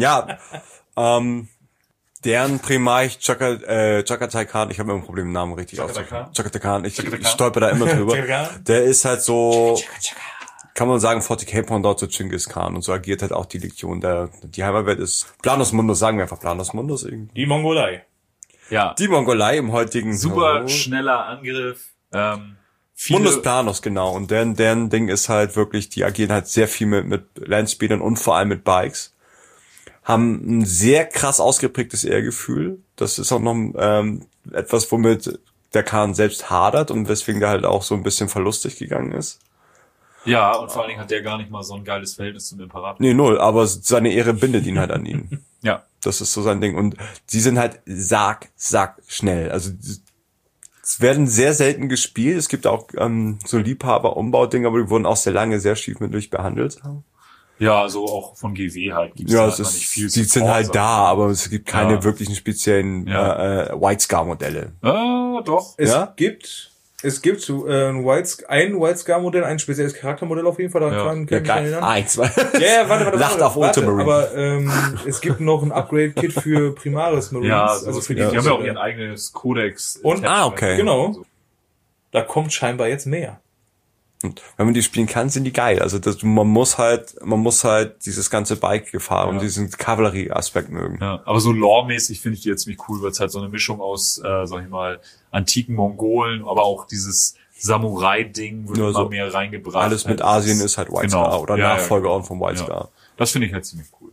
deren Primarch Chagatai Khan, ich habe immer ein Problem, den Namen richtig auszusprechen. Chagatai Khan, ich stolper da immer drüber. Der ist halt so, kann man sagen, 40k-Pendant zu Genghis Khan, und so agiert halt auch die Legion. Die Heimatwelt ist Planos Mundus, sagen wir einfach Planos Mundus irgendwie. Die Mongolei. Ja, Die Mongolei im heutigen super schneller Angriff. Mundus Planos, genau. Und deren Ding ist halt wirklich, die agieren halt sehr viel mit Landspeedern und vor allem mit Bikes. Haben ein sehr krass ausgeprägtes Ehrgefühl. Das ist auch noch etwas, womit der Khan selbst hadert und weswegen der halt auch so ein bisschen verlustig gegangen ist. Ja, und vor allen Dingen hat der gar nicht mal so ein geiles Verhältnis zum Imperator. Nee, null, aber seine Ehre bindet ihn halt an ihn. Ja. Das ist so sein Ding. Und sie sind halt schnell. Also es werden sehr selten gespielt. Es gibt auch so Liebhaber-Umbau-Dinge, aber die wurden auch sehr lange sehr stiefmütterlich behandelt. Ja, also auch von GW halt gibt's Ja, da nicht viel. die sind halt da, aber es gibt keine wirklichen speziellen White Scar-Modelle. Doch. Es gibt so ein White Scar Modell, ein spezielles Charaktermodell auf jeden Fall, daran kann ich mich erinnern. Eins, Warte, Lacht auf Ultramarine. aber es gibt noch ein Upgrade-Kit für Primaris Marines, Ja, also für die haben ja auch ihren eigenes Codex. Und- okay. Genau. Da kommt scheinbar jetzt mehr. Und wenn man die spielen kann, sind die geil. Also man muss halt dieses ganze Bike-Gefahr und diesen Kavallerie-Aspekt mögen. Ja, aber so lore-mäßig finde ich die jetzt ziemlich cool, weil es halt so eine Mischung aus, sag ich mal, antiken Mongolen, aber auch dieses Samurai-Ding wird Ja, immer so mehr reingebracht. Alles mit Asien ist halt White Scar oder Nachfolger auch vom White Scar. Das finde ich halt ziemlich cool.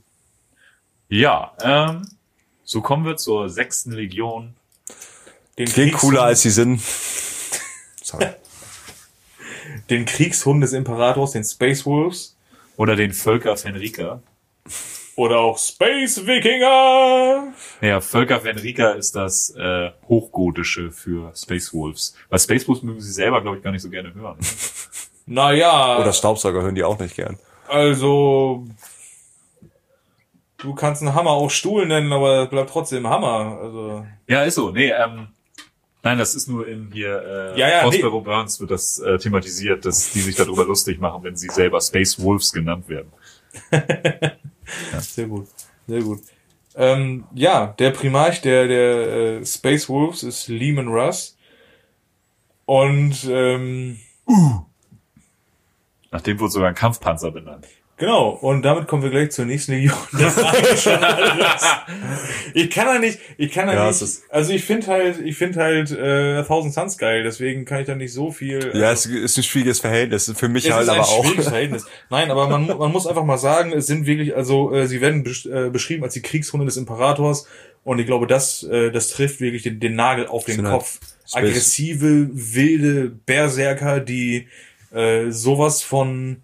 Ja, so kommen wir zur 6. Legion. Klingt cooler als sie sind. Sorry. Den Kriegshund des Imperators, den Space Wolves. Oder den Völker Fenrika. Oder auch Space Wikinger. Ja, Völker Fenrika ist das Hochgotische für Space Wolves. Weil Space Wolves mögen sie selber, glaube ich, gar nicht so gerne hören. Naja. Oder Staubsauger hören die auch nicht gern. Also, du kannst einen Hammer auch Stuhl nennen, aber es bleibt trotzdem Hammer. Also. Ja, ist so. Nee, nein, das ist nur in hier Prospero Burns wird das thematisiert, dass die sich darüber lustig machen, wenn sie selber Space Wolves genannt werden. Sehr gut, sehr gut. Der Primarch der Space Wolves ist Leman Russ. Und Nach dem wurde sogar ein Kampfpanzer benannt. genau, und damit kommen wir gleich zur nächsten Legion. Das war eigentlich schon alles. Ich kann da nicht, also ich finde halt Thousand Suns geil, deswegen kann ich da nicht so viel. Ja, es ist ein schwieriges Verhältnis, für mich es halt ist aber ein auch. schwieriges Verhältnis. Nein, aber man muss einfach mal sagen, es sind wirklich, sie werden beschrieben als die Kriegshunde des Imperators, und ich glaube, das trifft wirklich den Nagel auf den Kopf. Halt Aggressive, wilde Berserker, die sowas von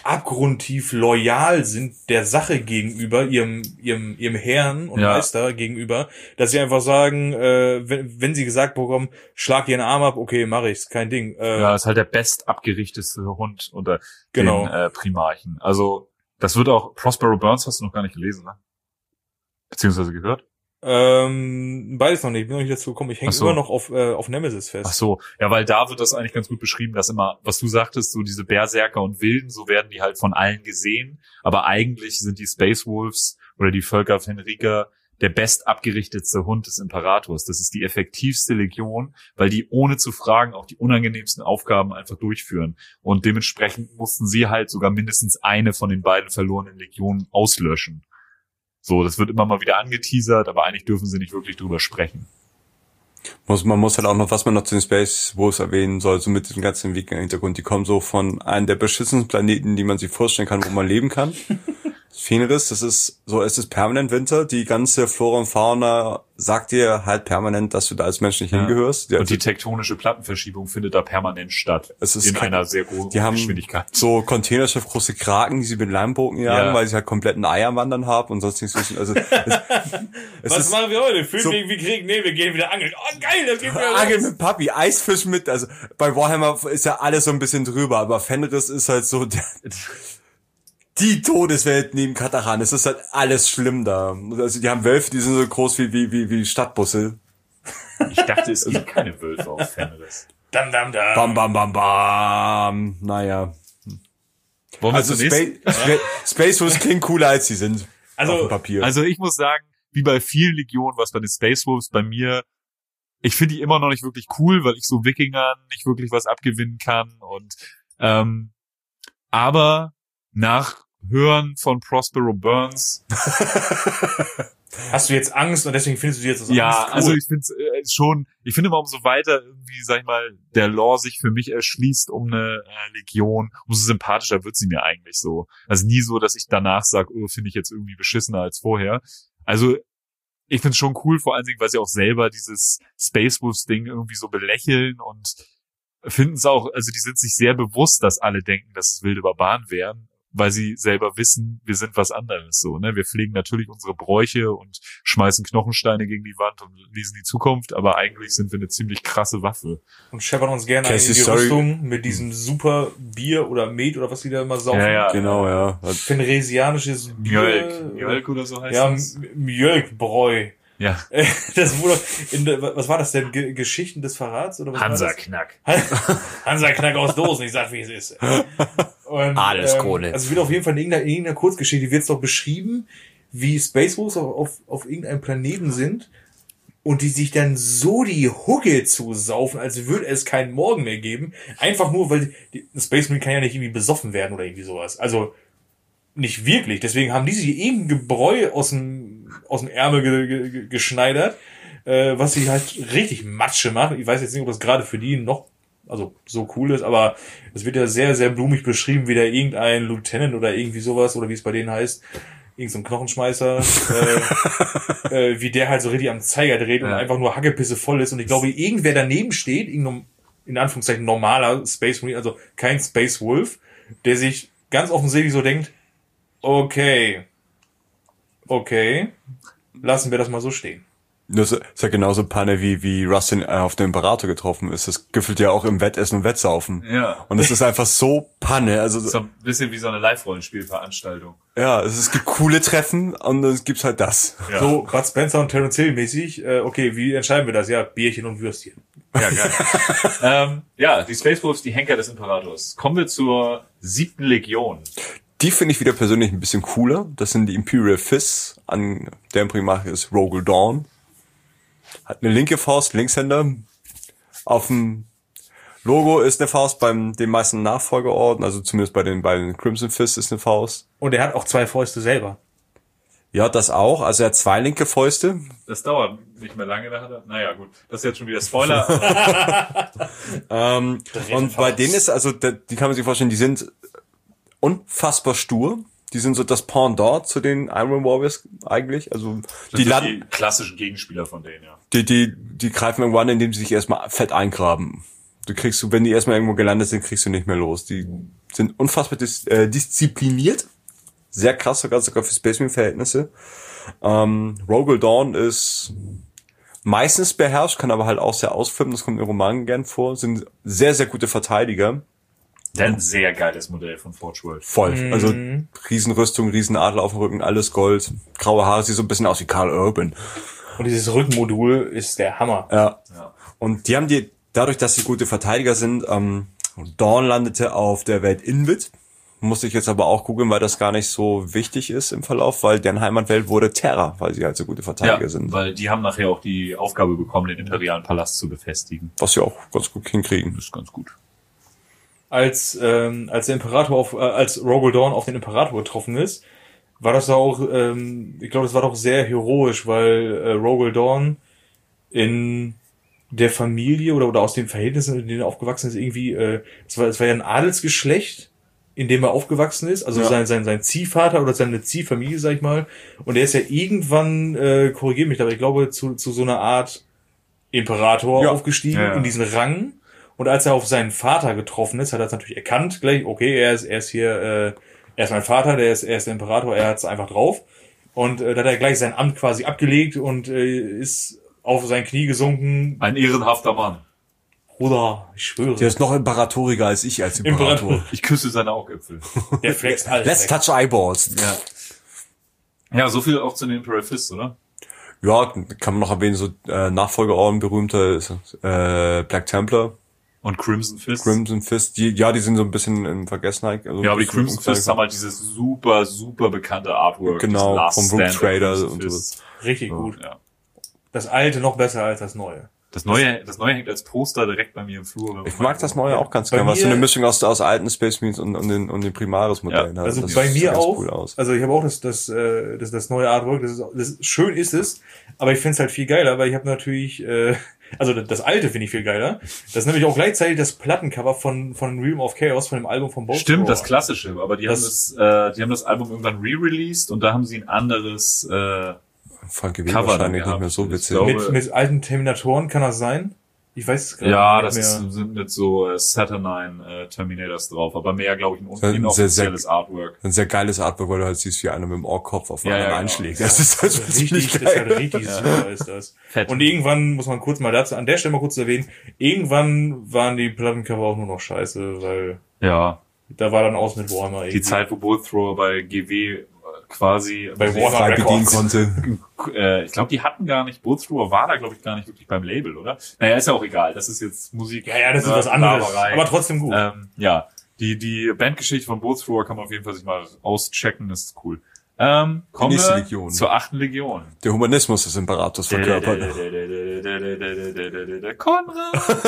abgrundtief loyal sind der Sache gegenüber, ihrem Herrn und Meister gegenüber, dass sie einfach sagen, wenn sie gesagt bekommen, schlag dir den Arm ab, okay, mache ich's, kein Ding. Ist halt der best abgerichteste Hund unter den Primarchen. Also das wird auch, Prospero Burns hast du noch gar nicht gelesen, ne? Beziehungsweise gehört? Beides noch nicht, bin noch nicht dazu gekommen. Ich hänge immer noch auf Nemesis fest. Ach so, ja, weil da wird das eigentlich ganz gut beschrieben, dass immer, was du sagtest, so diese Berserker und Wilden, so werden die halt von allen gesehen, aber eigentlich sind die Space Wolves oder die Völker Fenrika der best abgerichtetste Hund des Imperators. Das ist die effektivste Legion, weil die ohne zu fragen auch die unangenehmsten Aufgaben einfach durchführen. Und dementsprechend mussten sie halt sogar mindestens eine von den beiden verlorenen Legionen auslöschen. So, das wird immer mal wieder angeteasert, aber eigentlich dürfen sie nicht wirklich drüber sprechen. Man muss halt auch noch, was man noch zu den Space Wolves erwähnen soll, so mit dem ganzen Wikinger-Hintergrund. Die kommen so von einem der beschissensten Planeten, die man sich vorstellen kann, wo man leben kann. Fenris, es ist permanent Winter. Die ganze Flora und Fauna sagt dir halt permanent, dass du da als Mensch nicht hingehörst. Und die tektonische Plattenverschiebung findet da permanent statt. Es ist in einer sehr großen Geschwindigkeit. So Containerschiff große Kraken, die sie mit Leimbogen jagen, weil sie halt kompletten Eierwandern haben und sonst nichts wissen. Also was machen wir heute? Fühlen wir irgendwie Krieg? Nee, wir gehen wieder angeln. Oh geil, das geht wieder Angeln mit Papi, Eisfisch mit. Also bei Warhammer ist ja alles so ein bisschen drüber, aber Fenris ist halt so die Todeswelt neben Kataran. Es ist halt alles schlimm da. Also die haben Wölfe, die sind so groß wie Stadtbusse. Ich dachte, es gibt keine Wölfe auf Fenris. Dam, dam, dam. Bam, bam, bam, bam. Naja. Also Space Wolves klingen cooler, als sie sind. Also, auf dem Papier. Also ich muss sagen, wie bei vielen Legionen, was bei den Space Wolves bei mir, ich finde die immer noch nicht wirklich cool, weil ich so Wikingern nicht wirklich was abgewinnen kann. Und aber nach Hören von Prospero Burns. Hast du jetzt Angst und deswegen findest du jetzt das Ja, Angst cool? also ich finde schon, ich finde immer umso weiter irgendwie, sag ich mal, der Lore sich für mich erschließt um eine Legion, umso sympathischer wird sie mir eigentlich so. Also nie so, dass ich danach sage, oh, finde ich jetzt irgendwie beschissener als vorher. Also ich finde es schon cool, vor allen Dingen, weil sie auch selber dieses Space Wolves Ding irgendwie so belächeln und finden es auch, also die sind sich sehr bewusst, dass alle denken, dass es wilde Barbaren wären, weil sie selber wissen, wir sind was anderes so, ne? Wir pflegen natürlich unsere Bräuche und schmeißen Knochensteine gegen die Wand und lesen die Zukunft, aber eigentlich sind wir eine ziemlich krasse Waffe. Und scheppern uns gerne in die Rüstung mit diesem super Bier oder Met oder was die da immer saufen. Ja, genau, ja. Fenresianisches Bier. Mjölk oder so heißt ja, das. Mjölkbräu. Ja. Das wurde was war das denn? Geschichten des Verrats oder was Hansa-Knack. Hansa-Knack aus Dosen, ich sag, wie es ist. Und, Adelskohle. Also wird auf jeden Fall in irgendeiner Kurzgeschichte wird es doch beschrieben, wie Space Wolves auf irgendeinem Planeten sind und die sich dann so die Hucke zusaufen, als würde es keinen Morgen mehr geben. Einfach nur, weil Space Marine kann ja nicht irgendwie besoffen werden oder irgendwie sowas. Also nicht wirklich. Deswegen haben die sich irgendein Gebräu aus dem Ärmel geschneidert, was sie halt richtig Matsche macht. Ich weiß jetzt nicht, ob das gerade für die noch so cool ist, aber es wird ja sehr, sehr blumig beschrieben, wie da irgendein Lieutenant oder irgendwie sowas, oder wie es bei denen heißt, irgend so ein Knochenschmeißer, wie der halt so richtig am Zeiger dreht und einfach nur Hackepisse voll ist. Und ich glaube, irgendwer daneben steht, irgendein, in Anführungszeichen, normaler Space Marine, also kein Space Wolf, der sich ganz offensichtlich so denkt, okay, lassen wir das mal so stehen. Das ist ja genauso Panne wie Rustin auf den Imperator getroffen ist. Das gefühlt ja auch im Wettessen und Wettsaufen. Ja. Und es ist einfach so Panne. Also so ein bisschen wie so eine Live-Rollenspielveranstaltung. Ja, es gibt coole Treffen und es gibt halt das. Ja. So Bud Spencer und Terence Hill mäßig. Okay, wie entscheiden wir das? Ja, Bierchen und Würstchen. Ja, geil. Ja, die Space Wolves, die Henker des Imperators. Kommen wir zur 7. Legion. Die finde ich wieder persönlich ein bisschen cooler. Das sind die Imperial Fists. An deren Primarch ist Rogel Dawn. Hat eine linke Faust, Linkshänder. Auf dem Logo ist eine Faust beim den meisten Nachfolgeorden, also zumindest bei den Crimson Fists ist eine Faust. Und er hat auch 2 Fäuste selber. Ja, das auch. Also er hat 2 linke Fäuste. Das dauert nicht mehr lange, da hat er. Naja, gut. Das ist jetzt schon wieder Spoiler. Und bei denen ist, also die kann man sich vorstellen, die sind unfassbar stur. Die sind so das Pendant zu den Iron Warriors eigentlich. Also Das sind die klassischen Gegenspieler von denen, ja. Die greifen irgendwann an, indem sie sich erstmal fett eingraben. Wenn die erstmal irgendwo gelandet sind, kriegst du nicht mehr los. Die sind unfassbar diszipliniert. Sehr krass, sogar für Space Marine Verhältnisse. Rogel Dawn ist meistens beherrscht, kann aber halt auch sehr ausflippen, das kommt in Romanen gern vor, sind sehr, sehr gute Verteidiger. Ein sehr geiles Modell von Forge World. Voll. Also Riesenrüstung, Riesenadler auf dem Rücken, alles Gold, graue Haare, sieht so ein bisschen aus wie Karl Urban. Und dieses Rückenmodul ist der Hammer. Ja. Und die haben dadurch, dass sie gute Verteidiger sind, Dawn landete auf der Welt Invid. Musste ich jetzt aber auch googeln, weil das gar nicht so wichtig ist im Verlauf, weil deren Heimatwelt wurde Terra, weil sie halt so gute Verteidiger sind. Weil die haben nachher auch die Aufgabe bekommen, den imperialen Palast zu befestigen. Was sie auch ganz gut hinkriegen. Das ist ganz gut. Als der Imperator als Rogel Dawn auf den Imperator getroffen ist, war das auch, ich glaube, das war doch sehr heroisch, weil Rogel Dawn in der Familie oder aus den Verhältnissen, in denen er aufgewachsen ist, irgendwie, es war ja ein Adelsgeschlecht, in dem er aufgewachsen ist, also sein Ziehvater oder seine Ziehfamilie, sag ich mal, und er ist ja irgendwann, korrigiert mich, aber ich glaube, zu so einer Art Imperator aufgestiegen, in diesen Rang. Und als er auf seinen Vater getroffen ist, hat er es natürlich erkannt, gleich, okay, er ist hier, er ist mein Vater, er ist der Imperator, er hat es einfach drauf. Und da hat er gleich sein Amt quasi abgelegt und ist auf sein Knie gesunken. Ein ehrenhafter Mann. Bruder, ich schwöre. Der ist noch imperatoriger als ich als Imperator. Ich küsse seine Augäpfel. Der flext alles. Let's touch eyeballs. Ja, so viel auch zu den Imperial Fists, oder? Ja, kann man noch erwähnen, so Nachfolgeorden berühmter ist Black Templar. Und Crimson Fist. Crimson Fist, die sind so ein bisschen in Vergessenheit. Also ja, aber die Crimson Fists haben halt dieses super, super bekannte Artwork. Genau, vom Rogue Trader und so. Richtig gut. Ja. Das alte noch besser als das neue. Das neue hängt als Poster direkt bei mir im Flur. Ich mag das neue auch ganz gerne, was so eine Mischung aus alten Space Marines und den Primaris-Modellen hat. Also das bei mir auch. Cool aus. Also ich habe auch das neue Artwork. Das schön ist es, aber ich finde es halt viel geiler, weil ich habe natürlich, also das alte finde ich viel geiler. Das ist nämlich auch gleichzeitig das Plattencover von Realm of Chaos, von dem Album von Bolt. Stimmt, das klassische. Aber die haben das Album irgendwann re-released und da haben sie ein anderes Frank Gewinn wahrscheinlich nicht mehr so witzig. Mit alten Terminatoren kann das sein? Ich weiß es gar nicht mehr. Ja, sind mit so Saturnine Terminators drauf, aber mehr, glaube ich, ein inoffizielles Artwork. Ein sehr geiles Artwork, weil du halt siehst, wie einer mit dem Ork-Kopf auf einen anderen einschlägt. Das ist halt richtig geil. Das ist halt richtig super, ist das. Fett. Und irgendwann, muss man kurz mal dazu, an der Stelle mal kurz erwähnen, irgendwann waren die Plattencover auch nur noch scheiße, weil da war dann aus mit Warhammer irgendwie. Die Zeit, wo Bullet Thrower bei GW quasi bei Warhammer bedienen konnte. Ich glaube, die hatten gar nicht, Bullet Thrower war da, glaube ich, gar nicht wirklich beim Label, oder? Naja, ist ja auch egal. Das ist jetzt Musik. Ja, das ist was anderes. Aber trotzdem gut. Die Bandgeschichte von Bullet Thrower kann man auf jeden Fall sich mal auschecken. Das ist cool. Kommen wir zur 8. Legion. Der Humanismus des Imperators verkörpert. Konrad!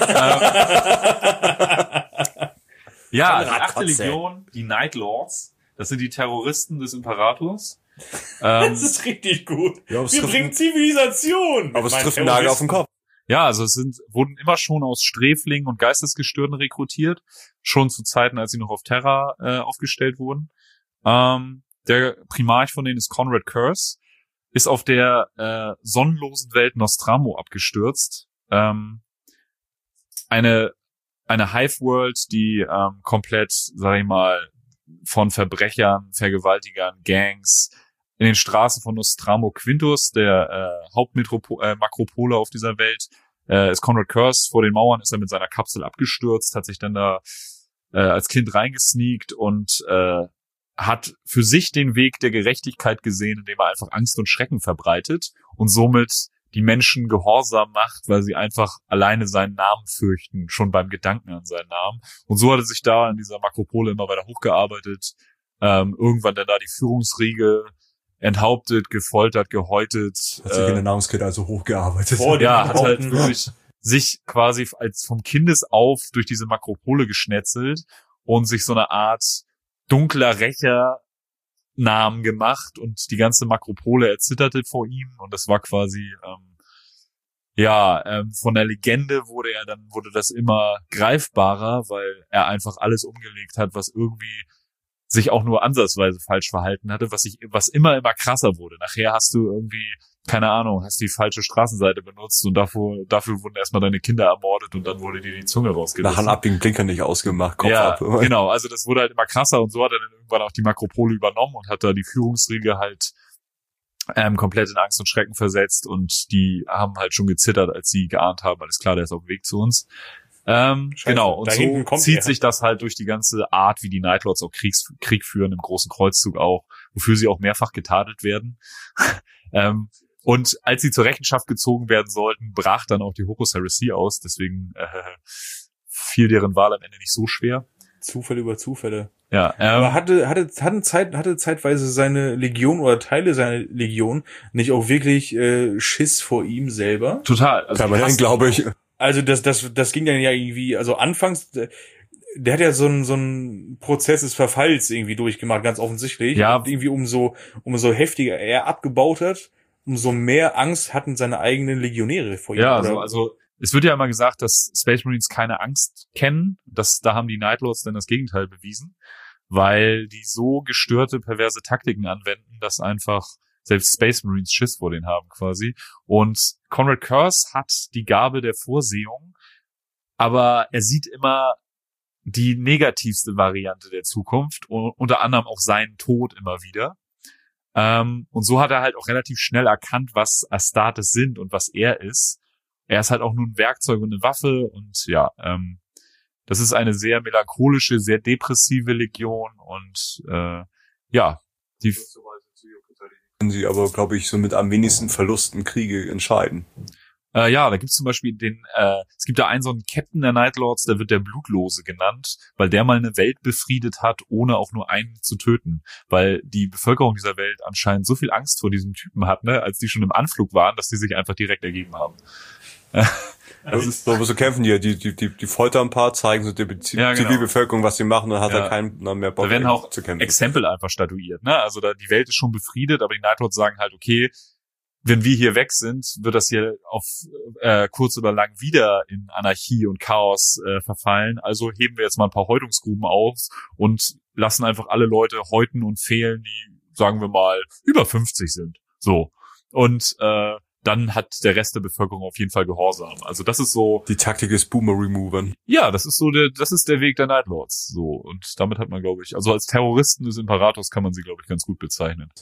Die 8. Legion, die Night Lords. Das sind die Terroristen des Imperators. Das ist richtig gut. Ja, wir bringen Zivilisation. Aber es trifft einen Nagel auf den Kopf. Ja, also wurden immer schon aus Sträflingen und Geistesgestörten rekrutiert. Schon zu Zeiten, als sie noch auf Terra aufgestellt wurden. Der Primarch von denen ist Conrad Curse. Ist auf der sonnenlosen Welt Nostramo abgestürzt. Eine Hive-World, die komplett, sag ich mal, von Verbrechern, Vergewaltigern, Gangs in den Straßen von Nostramo Quintus, der Hauptmakropole auf dieser Welt, ist Conrad Curse. Vor den Mauern ist er mit seiner Kapsel abgestürzt, hat sich dann da als Kind reingesneakt und hat für sich den Weg der Gerechtigkeit gesehen, indem er einfach Angst und Schrecken verbreitet und somit die Menschen gehorsam macht, weil sie einfach alleine seinen Namen fürchten, schon beim Gedanken an seinen Namen. Und so hat er sich da in dieser Makropole immer weiter hochgearbeitet, irgendwann dann da die Führungsriege enthauptet, gefoltert, gehäutet. Hat sich in der Nahrungskette also hochgearbeitet. Hat halt wirklich sich quasi als vom Kindes auf durch diese Makropole geschnetzelt und sich so eine Art dunkler Rächer Namen gemacht und die ganze Makropole erzitterte vor ihm und das war quasi von der Legende wurde das immer greifbarer, weil er einfach alles umgelegt hat, was irgendwie sich auch nur ansatzweise falsch verhalten hatte, was immer krasser wurde. Nachher hast du irgendwie keine Ahnung, hast die falsche Straßenseite benutzt und dafür wurden erstmal deine Kinder ermordet und dann wurde dir die Zunge rausgerissen. Nachher ab den Blinker nicht ausgemacht, Kopf ab. Genau, also das wurde halt immer krasser und so hat er dann irgendwann auch die Makropole übernommen und hat da die Führungsriege halt komplett in Angst und Schrecken versetzt und die haben halt schon gezittert, als sie geahnt haben, alles klar, der ist auf dem Weg zu uns. Genau, und so zieht sich das halt durch die ganze Art, wie die Nightlords auch Krieg führen, im großen Kreuzzug auch, wofür sie auch mehrfach getadelt werden. Und als sie zur Rechenschaft gezogen werden sollten, brach dann auch die Horus Heresy aus, deswegen fiel deren Wahl am Ende nicht so schwer. Zufälle über Zufälle. Ja, aber hatte zeitweise seine Legion oder Teile seiner Legion nicht auch wirklich Schiss vor ihm selber? Total. Also glaube ich. Also das ging dann ja irgendwie, also anfangs, der hat ja so einen Prozess des Verfalls irgendwie durchgemacht, ganz offensichtlich. Ja. Und irgendwie umso heftiger er abgebaut hat, umso mehr Angst hatten seine eigenen Legionäre vor ihm. Ja, also es wird ja immer gesagt, dass Space Marines keine Angst kennen. Da haben die Nightlords dann das Gegenteil bewiesen, weil die so gestörte, perverse Taktiken anwenden, dass einfach selbst Space Marines Schiss vor denen haben quasi. Und Konrad Curze hat die Gabe der Vorsehung, aber er sieht immer die negativste Variante der Zukunft, unter anderem auch seinen Tod immer wieder. Und so hat er halt auch relativ schnell erkannt, was Astartes sind und was er ist. Er ist halt auch nur ein Werkzeug und eine Waffe und ja, das ist eine sehr melancholische, sehr depressive Legion und ja, die sie aber, glaube ich, so mit am wenigsten Verlusten Kriege entscheiden. Ja, da gibt's zum Beispiel es gibt da einen so einen Captain der Nightlords, der wird der Blutlose genannt, weil der mal eine Welt befriedet hat, ohne auch nur einen zu töten. Weil die Bevölkerung dieser Welt anscheinend so viel Angst vor diesem Typen hat, ne, als die schon im Anflug waren, dass die sich einfach direkt ergeben haben. Das ist so kämpfen die foltern ein paar, zeigen so der Zivilbevölkerung, was sie machen, dann hat er keinen mehr Bock da werden auch zu kämpfen. Exempel einfach statuiert, ne? Also die Welt ist schon befriedet, aber die Nightlords sagen halt, okay, wenn wir hier weg sind, wird das hier auf kurz oder lang wieder in Anarchie und Chaos verfallen. Also heben wir jetzt mal ein paar Häutungsgruben auf und lassen einfach alle Leute häuten und fehlen, die, sagen wir mal, über 50 sind. So. Und dann hat der Rest der Bevölkerung auf jeden Fall Gehorsam. Also das ist so die Taktik des Boomer-Removern. Ja, das ist der Weg der Nightlords. So, und damit hat man, glaube ich, also als Terroristen des Imperators kann man sie, glaube ich, ganz gut bezeichnen.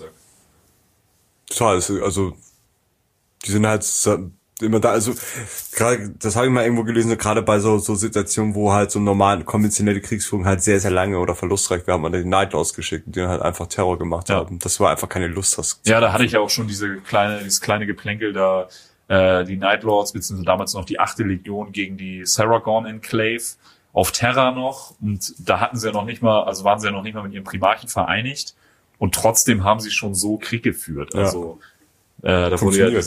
Total, also die sind halt immer da, also gerade, das habe ich mal irgendwo gelesen, gerade bei so Situationen, wo halt so normalen konventionelle Kriegsführung halt sehr, sehr lange oder verlustreich, wir haben an den Nightlords geschickt, die halt einfach Terror gemacht haben. Das war einfach keine Lust. Ja, da hatte ich ja auch schon dieses kleine Geplänkel da, die Nightlords, beziehungsweise damals noch die 8. Legion gegen die Saragon Enclave auf Terra noch, und da hatten sie ja noch nicht mal, also waren sie ja noch nicht mal mit ihrem Primarchen vereinigt, und trotzdem haben sie schon so Krieg geführt. Also da wurde ja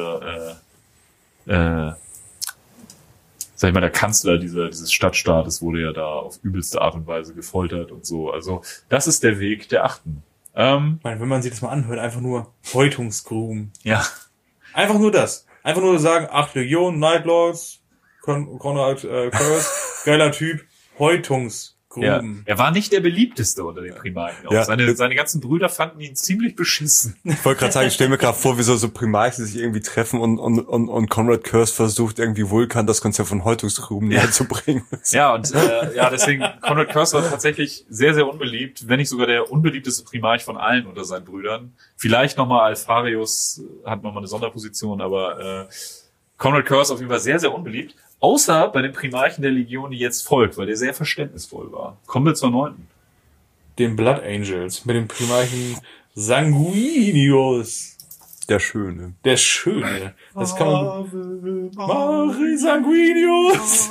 sag ich mal, der Kanzler dieses Stadtstaates wurde ja da auf übelste Art und Weise gefoltert und so. Also das ist der Weg der 8. Wenn man sich das mal anhört, einfach nur Häutungsgruben. Ja. Einfach nur das. Einfach nur sagen, 8 Legionen, Nightlords, Konrad Curze, geiler Typ, Häutungsgruben. Ja. Er war nicht der beliebteste unter den Primarchen. Ja. Seine ganzen Brüder fanden ihn ziemlich beschissen. Ich wollte gerade sagen, ich stelle mir gerade vor, wie so Primarchen sich irgendwie treffen und Konrad Curze versucht irgendwie Vulkan das Konzept von Häutungsgruben näher zu bringen. Ja, und deswegen, Konrad Curze war tatsächlich sehr, sehr unbeliebt, wenn nicht sogar der unbeliebteste Primarch von allen unter seinen Brüdern. Vielleicht nochmal Alfarius hat nochmal eine Sonderposition, aber Konrad Curze auf jeden Fall sehr, sehr unbeliebt. Außer bei den Primarchen der Legion, die jetzt folgt, weil der sehr verständnisvoll war. Kommen wir zur 9. Den Blood Angels mit dem Primarchen Sanguinius. Der Schöne. Das kann man... Mari Sanguinius!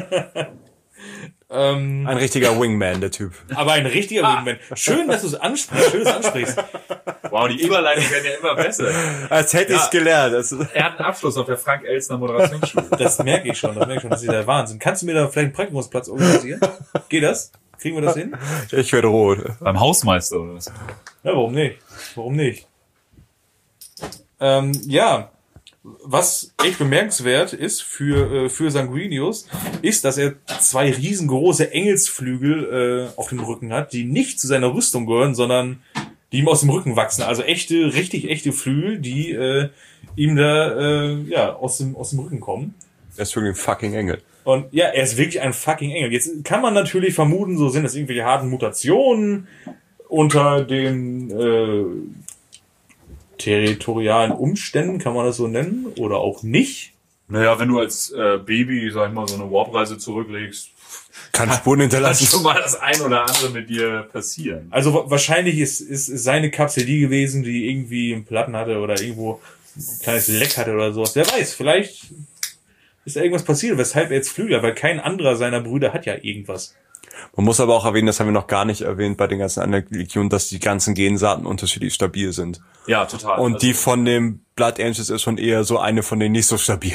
Ein richtiger Wingman, der Typ. Aber ein richtiger Wingman. Schön, dass du es ansprichst. Wow, die Überleitungen werden ja immer besser. Als hätte ich es gelernt. Er hat einen Abschluss auf der Frank-Elstner Moderationsschule. Das merke ich schon. Das ist der Wahnsinn. Kannst du mir da vielleicht einen Praktikumsplatz organisieren? Geht das? Kriegen wir das hin? Ich werde rot. Beim Hausmeister oder was? Ja, warum nicht? Ja. Was echt bemerkenswert ist für Sanguinius, ist, dass er 2 riesengroße Engelsflügel auf dem Rücken hat, die nicht zu seiner Rüstung gehören, sondern die ihm aus dem Rücken wachsen. Also richtig echte Flügel, die ihm da aus dem Rücken kommen. Er ist wirklich ein fucking Engel. Und ja, er ist wirklich ein fucking Engel. Jetzt kann man natürlich vermuten, so sind das irgendwelche harten Mutationen unter den territorialen Umständen, kann man das so nennen, oder auch nicht. Naja, wenn du als Baby, sag ich mal, so eine Warp-Reise zurücklegst, Kann Spuren hinterlassen. kann schon mal das ein oder andere mit dir passieren. Also wahrscheinlich ist seine Kapsel die gewesen, die irgendwie einen Platten hatte oder irgendwo ein kleines Leck hatte oder sowas. Wer weiß, vielleicht ist da irgendwas passiert, weshalb er jetzt Flügel hat, weil kein anderer seiner Brüder hat ja irgendwas. Man muss aber auch erwähnen, das haben wir noch gar nicht erwähnt bei den ganzen anderen Legionen, dass die ganzen Gensaaten unterschiedlich stabil sind. Ja, total. Und also, die von dem Blood Angels ist schon eher so eine von den nicht so stabilen.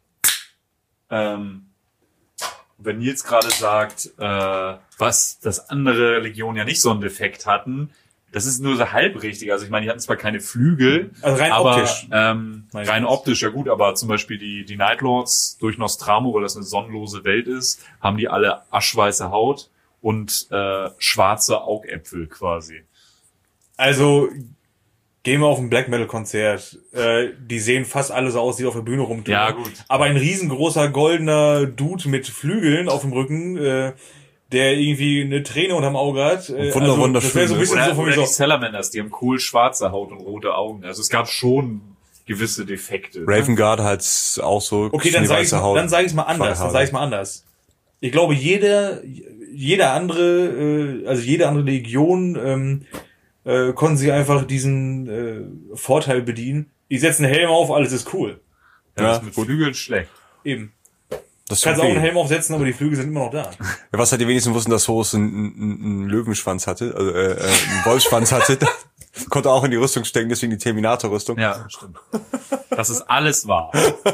wenn Nils gerade sagt, was das andere Legionen ja nicht so einen Defekt hatten, das ist nur so halb richtig. Also ich meine, die hatten zwar keine Flügel, Also rein aber optisch. rein optisch, ja gut, aber zum Beispiel die Night Lords durch Nostramo, weil das eine sonnenlose Welt ist, haben die alle aschweiße Haut und schwarze Augäpfel quasi. Also gehen wir auf ein Black Metal Konzert. Die sehen fast alle so aus, die auf der Bühne rumtun. Ja, gut. Aber ein riesengroßer goldener Dude mit Flügeln auf dem Rücken, der irgendwie eine Träne unterm Auge hat. Wunderschön. Das wäre so ein bisschen Oder, so von mir oder die so. Salamanders, die haben kohlschwarze Haut und rote Augen. Also es gab schon gewisse Defekte. Raven Guard hat auch so Okay, dann sage ich schneeweiße Haut. es mal anders. Dann sage ich mal anders. Ich glaube, jede andere Legion konnten sie einfach diesen Vorteil bedienen. Ich setze einen Helm auf, alles ist cool. Ja, das ist Ja, mit gut. Flügeln schlecht. Eben. Das ist Kannst auch einen okay. Helm aufsetzen, aber die Flügel sind immer noch da. Was halt die wenigsten wussten, dass Horus einen Löwenschwanz hatte, also einen Wolfsschwanz hatte. Konnte auch in die Rüstung stecken, deswegen die Terminator-Rüstung. Ja, stimmt. Das ist alles wahr.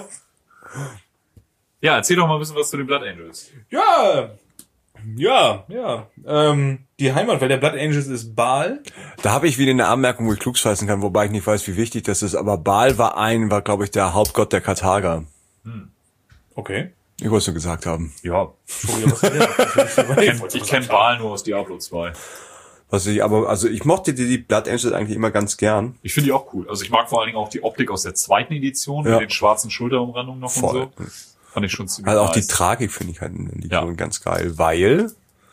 Ja, erzähl doch mal ein bisschen was zu den Blood Angels. Ja. Die Heimatwelt der Blood Angels ist Baal. Da habe ich wieder eine Anmerkung, wo ich klugscheißen kann, wobei ich nicht weiß, wie wichtig das ist. Aber Baal war glaube ich, der Hauptgott der Karthager. Okay. Ich wollte es nur gesagt haben. Ja, Ich ich kenn Baal nur aus Diablo 2. Ich mochte die Blood Angels eigentlich immer ganz gern. Ich finde die auch cool. Also ich mag vor allen Dingen auch die Optik aus der zweiten Edition Ja. mit den schwarzen Schulterumrandungen noch Voll. und so. Fand ich schon ziemlich Also auch die nice. Tragik finde ich halt in der Legion Ja. ganz geil, weil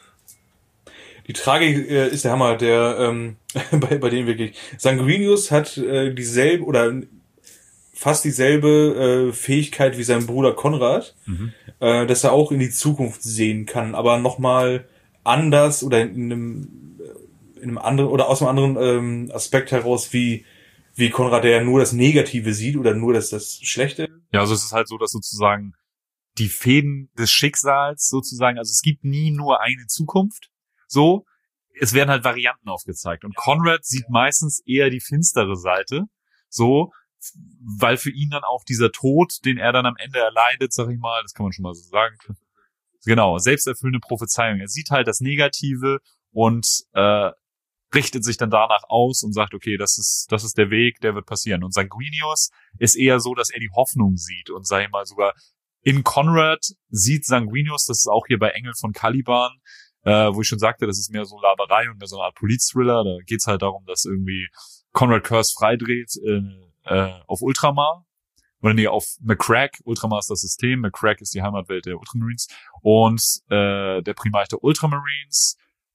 Die Tragik ist der Hammer, der bei denen wirklich. Sanguinius hat dieselbe oder fast dieselbe Fähigkeit wie sein Bruder Konrad, dass er auch in die Zukunft sehen kann, aber nochmal anders oder in einem anderen oder aus einem anderen Aspekt heraus wie Konrad, der ja nur das Negative sieht oder nur das Schlechte. Ja, also es ist halt so, dass sozusagen die Fäden des Schicksals sozusagen, also es gibt nie nur eine Zukunft, so, es werden halt Varianten aufgezeigt und Konrad sieht meistens eher die finstere Seite, so, weil für ihn dann auch dieser Tod, den er dann am Ende erleidet, sag ich mal, das kann man schon mal so sagen, genau, selbsterfüllende Prophezeiung, er sieht halt das Negative und richtet sich dann danach aus und sagt, okay, das ist der Weg, der wird passieren. Und Sanguinius ist eher so, dass er die Hoffnung sieht und sag ich mal sogar in Konrad sieht Sanguinius, das ist auch hier bei Engel von Caliban, wo ich schon sagte, das ist mehr so Laberei und mehr so eine Art Police-Thriller. Da geht's halt darum, dass irgendwie Konrad Curse freidreht auf Ultramar. Oder nee, auf Macragge. Ultramar ist das System, Macragge ist die Heimatwelt der Ultramarines. Und der Primarch der Ultramarines,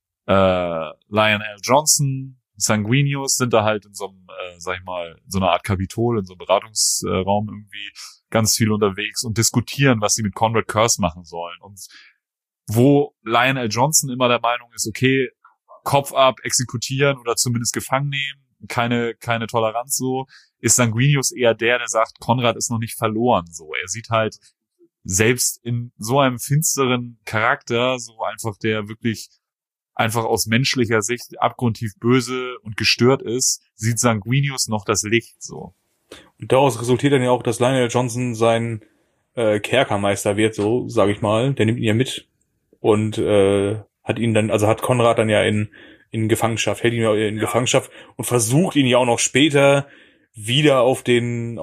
Lionel Johnson, Sanguinius sind da halt in so einem, sag ich mal, in so einer Art Kapitol, in so einem Beratungsraum irgendwie ganz viel unterwegs und diskutieren, was sie mit Konrad Curse machen sollen. Und wo Lionel Johnson immer der Meinung ist, okay, Kopf ab, exekutieren oder zumindest gefangen nehmen, keine Toleranz so, ist Sanguinius eher der sagt, Konrad ist noch nicht verloren, so. Er sieht halt selbst in so einem finsteren Charakter, so einfach der wirklich einfach aus menschlicher Sicht abgrundtief böse und gestört ist, sieht Sanguinius noch das Licht, so. Und daraus resultiert dann ja auch, dass Lionel Johnson sein Kerkermeister wird, so, sage ich mal. Der nimmt ihn ja mit und hat Konrad dann ja in Gefangenschaft, hält ihn ja in Gefangenschaft und versucht ihn ja auch noch später wieder auf den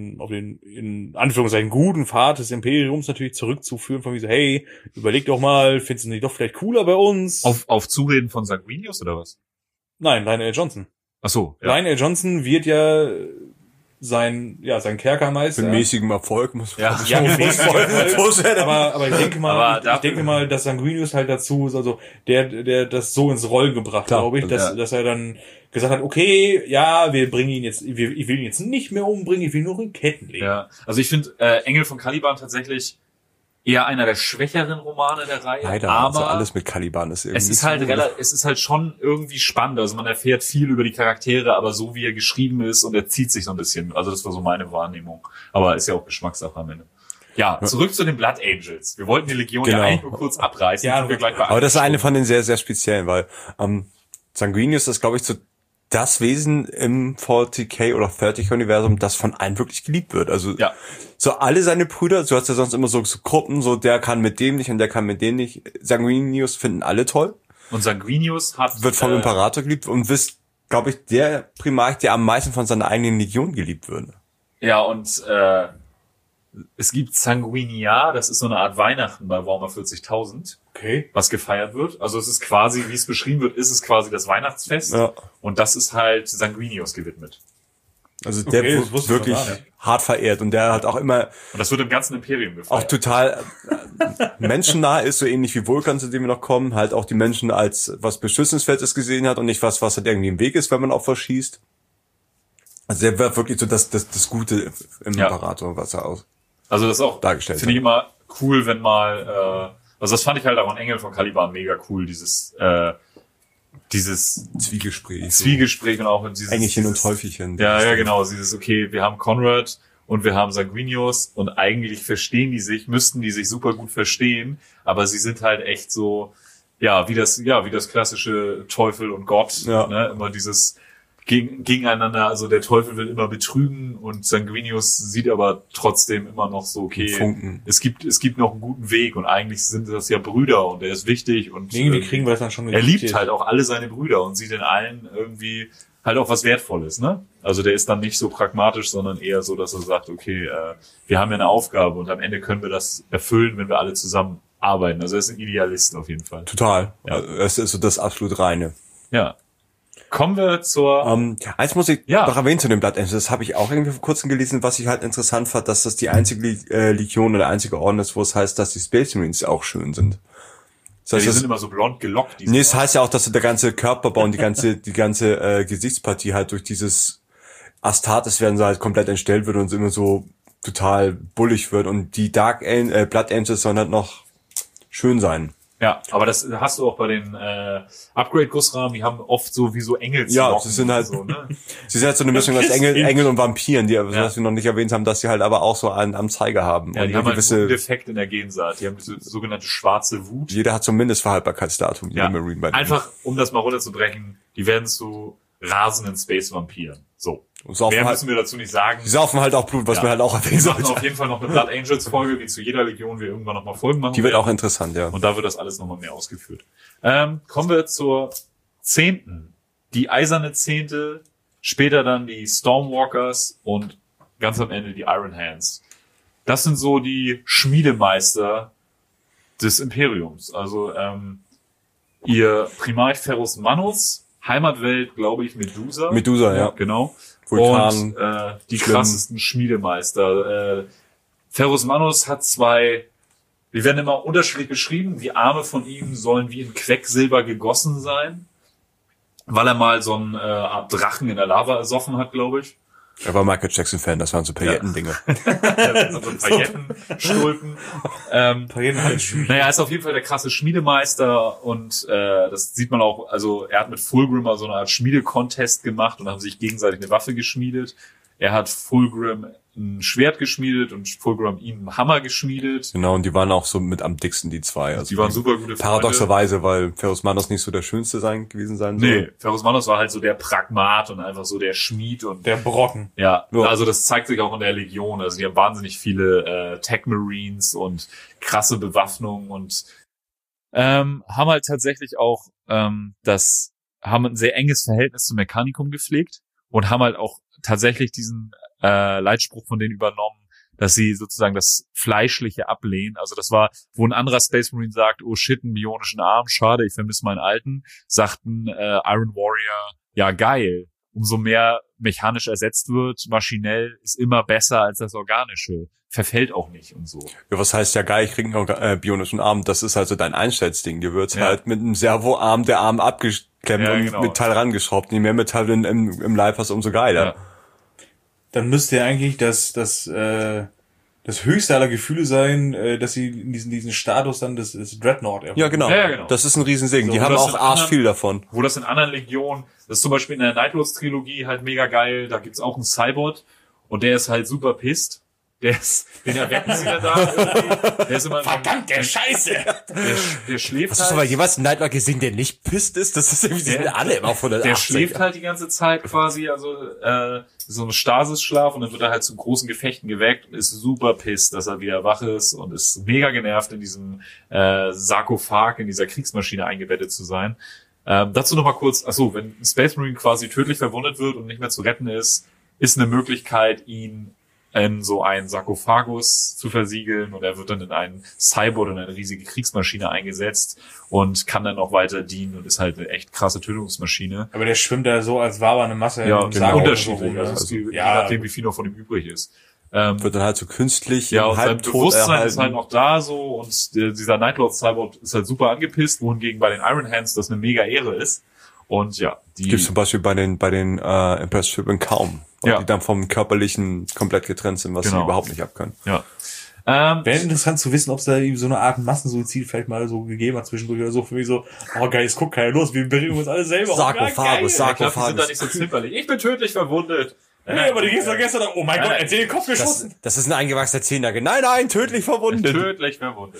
in Anführungszeichen guten Pfad des Imperiums natürlich zurückzuführen, von wie so, hey, überleg doch mal, findest du nicht doch vielleicht cooler bei uns? Auf Zureden von Sanguinius oder was? Nein, Lionel Johnson. Ach so, ja. Lionel Johnson wird ja sein Kerkermeister. Mit mäßigem Erfolg muss man Ja, aber ich denke mal, dass Sanguinius halt dazu ist, also der das so ins Rollen gebracht, glaube ich, dass er dann gesagt hat, okay, ja, wir bringen ihn jetzt, ich will ihn jetzt nicht mehr umbringen, ich will nur in Ketten legen. Ja, also ich finde Engel von Caliban tatsächlich eher einer der schwächeren Romane der Reihe. Leider, aber also alles mit Caliban ist irgendwie. Es ist halt schon irgendwie spannend. Also man erfährt viel über die Charaktere, aber so wie er geschrieben ist und er zieht sich so ein bisschen. Also das war so meine Wahrnehmung. Aber ist ja auch Geschmackssache am Ende. Ja, zurück zu den Blood Angels. Wir wollten die Legion ja eigentlich nur kurz abreißen. Ja, wir gleich bei aber das ist eine von den sehr, sehr speziellen, weil Sanguinius ist, glaube ich, so das Wesen im 40k oder 30k-Universum, das von allen wirklich geliebt wird. Also so alle seine Brüder, du hast ja sonst immer so Gruppen, so der kann mit dem nicht und der kann mit dem nicht. Sanguinius finden alle toll. Und Sanguinius wird vom Imperator geliebt und ist, glaube ich, der Primarch, der am meisten von seiner eigenen Legion geliebt wird. Ja, und es gibt Sanguinia, das ist so eine Art Weihnachten bei Warhammer 40.000. Okay. Was gefeiert wird. Also es ist quasi, wie es beschrieben wird, ist es quasi das Weihnachtsfest. Ja. Und das ist halt Sanguinius gewidmet. Also der wird wirklich hart verehrt und der hat auch immer... Und das wird im ganzen Imperium gefeiert. Auch total menschennah ist, so ähnlich wie Vulkan, zu dem wir noch kommen. Halt auch die Menschen als was Beschützenswertes gesehen hat und nicht was halt irgendwie im Weg ist, wenn man auch verschießt. Also der wird wirklich so das Gute im Imperator, was er aus. Also das ist auch, dargestellt finde ich immer cool, wenn mal... Also das fand ich halt auch an Engel von Caliban mega cool, dieses Zwiegespräch und auch dieses Engelchen und Teufelchen. Ja, genau, dieses, okay, wir haben Conrad und wir haben Sanguinius und eigentlich verstehen die sich, müssten die sich super gut verstehen, aber sie sind halt echt so, wie das klassische Teufel und Gott, ne, immer dieses gegeneinander, also der Teufel will immer betrügen und Sanguinius sieht aber trotzdem immer noch so, okay, es gibt noch einen guten Weg und eigentlich sind das ja Brüder und er ist wichtig und irgendwie kriegen wir das dann schon. Er liebt halt auch alle seine Brüder und sieht in allen irgendwie halt auch was Wertvolles, ne? Also der ist dann nicht so pragmatisch, sondern eher so, dass er sagt, okay, wir haben ja eine Aufgabe und am Ende können wir das erfüllen, wenn wir alle zusammen arbeiten. Also er ist ein Idealist auf jeden Fall. Total. Ja. Also es ist so das absolut Reine. Ja. Kommen wir zur... eins muss ich noch erwähnen zu den Blood Angels. Das habe ich auch irgendwie vor kurzem gelesen, was ich halt interessant fand, dass das die einzige Legion oder einzige Orden ist, wo es heißt, dass die Space Marines auch schön sind. Das heißt, die sind immer so blond gelockt. Nee, es heißt ja auch, dass der ganze Körperbau und die ganze Gesichtspartie halt durch dieses Astartes werden sie halt komplett entstellt wird und immer so total bullig wird und die Blood Angels sollen halt noch schön sein. Ja, aber das hast du auch bei den Upgrade-Gussrahmen, die haben oft so wie so Engel. Ja, sie sind halt so, ne? Sie sind halt so eine Mischung aus Engel und Vampiren, was wir noch nicht erwähnt haben, dass sie halt aber auch so einen am Zeiger haben. Ja, und die haben halt einen Defekt in der Gensaat. Die haben diese sogenannte schwarze Wut. Jeder hat so ein Mindestverhaltbarkeitsdatum, jeder Marine bei denen. Einfach, um das mal runterzubrechen, die werden zu rasenden Space-Vampiren. So. Mehr müssen wir dazu nicht sagen. Die saufen halt auch Blut, was wir halt auch erwähnen sollten. Wir machen auf jeden Fall noch eine Blood Angels Folge, wie zu jeder Legion wir irgendwann nochmal Folgen machen. Die wird auch interessant, ja. Und da wird das alles nochmal mehr ausgeführt. Kommen wir zur 10. Die eiserne 10. Später dann die Stormwalkers und ganz am Ende die Iron Hands. Das sind so die Schmiedemeister des Imperiums. Also ihr Primarch Ferrus Manus, Heimatwelt, glaube ich, Medusa. Medusa, ja. Genau. Vulkan, und die krassesten Schmiedemeister. Ferrus Manus hat die werden immer unterschiedlich beschrieben. Die Arme von ihm sollen wie in Quecksilber gegossen sein, weil er mal so eine Art Drachen in der Lava ersoffen hat, glaube ich. Er war Michael Jackson-Fan, das waren so Pailletten-Dinge. So Paillettenstulpen. Naja, ist auf jeden Fall der krasse Schmiedemeister und das sieht man auch, also er hat mit Fulgrim so eine Art Schmiede-Contest gemacht und haben sich gegenseitig eine Waffe geschmiedet. Er hat Fulgrim ein Schwert geschmiedet und Fulgrim ihm einen Hammer geschmiedet. Genau, und die waren auch so mit am dicksten, die zwei. Also die waren super gute Freunde. Paradoxerweise, weil Ferrus Manus nicht so der Schönste gewesen sein soll. Nee, Ferrus Manus war halt so der Pragmat und einfach so der Schmied und der Brocken. Ja, also das zeigt sich auch in der Legion. Also die haben wahnsinnig viele Tech Marines und krasse Bewaffnung und haben halt tatsächlich auch haben ein sehr enges Verhältnis zum Mechanicum gepflegt und haben halt auch tatsächlich diesen Leitspruch von denen übernommen, dass sie sozusagen das Fleischliche ablehnen. Also das war, wo ein anderer Space Marine sagt, oh shit, einen bionischen Arm, schade, ich vermisse meinen alten, sagten Iron Warrior, ja geil. umso mehr mechanisch ersetzt wird, maschinell, ist immer besser als das Organische. Verfällt auch nicht und so. Ja, was heißt ja geil, ich krieg einen bionischen Arm, das ist halt so dein Einstellsding. Dir wird halt mit einem Servoarm der Arm abgeklemmt und Metall rangeschraubt. Je mehr Metall im Leib hast, umso geiler. Ja. Dann müsste ja eigentlich das höchste aller Gefühle sein, dass sie in diesen Status dann des Dreadnought erhalten. Ja, genau. Ja, genau. Das ist ein Riesensegen. So, die haben auch arsch viel davon. Wo das in anderen Legionen, das ist zum Beispiel in der Nightlords-Trilogie halt mega geil, da gibt's auch einen Cybot und der ist halt super pisst. Den erwecken sie dann da irgendwie. Der ist immer Verdammt, der Scheiße! Der schläft Hast du halt. mal jemals einen Nightmare gesehen, der nicht pisst ist? Das ist irgendwie, die sind alle immer auf 180. Der schläft halt die ganze Zeit quasi, also so ein Stasis-Schlaf und dann wird er halt zu großen Gefechten geweckt und ist super pisst, dass er wieder wach ist und ist mega genervt, in diesem Sarkophag, in dieser Kriegsmaschine eingebettet zu sein. Dazu nochmal kurz, wenn ein Space Marine quasi tödlich verwundet wird und nicht mehr zu retten ist eine Möglichkeit, ihn in so einen Sarkophagus zu versiegeln und er wird dann in einen Cybot und eine riesige Kriegsmaschine eingesetzt und kann dann auch weiter dienen und ist halt eine echt krasse Tötungsmaschine. Aber der schwimmt da so, als wabernde Masse. Ja, im Sarg unterschiedlich. rum, ne? Also je nachdem, wie viel noch von ihm übrig ist. Wird dann halt so künstlich Ja, im und sein Halbtod Bewusstsein erhalten. ist halt noch da so und dieser Nightlord Cybot ist halt super angepisst, wohingegen bei den Iron Hands das eine mega Ehre ist. Und ja, die Gibt's zum Beispiel bei den Impress-Shippern kaum. Weil die dann vom Körperlichen komplett getrennt sind, was sie überhaupt nicht abkönnen. Ja. Wäre interessant zu wissen, ob es da irgendwie so eine Art Massensuizid vielleicht mal so gegeben hat zwischendurch oder so. Für mich so, oh geil, es guckt keiner los, wir bringen uns alle selber. Sarkophagus. Ich glaube, die sind da nicht so zimperlich. Ich bin tödlich verwundet. Nee, aber die ging's doch gestern, oh mein Gott, erzähl den Kopf geschossen. Das ist ein eingewachsener Zehnjähriger. Nein, tödlich verwundet. Tödlich verwundet.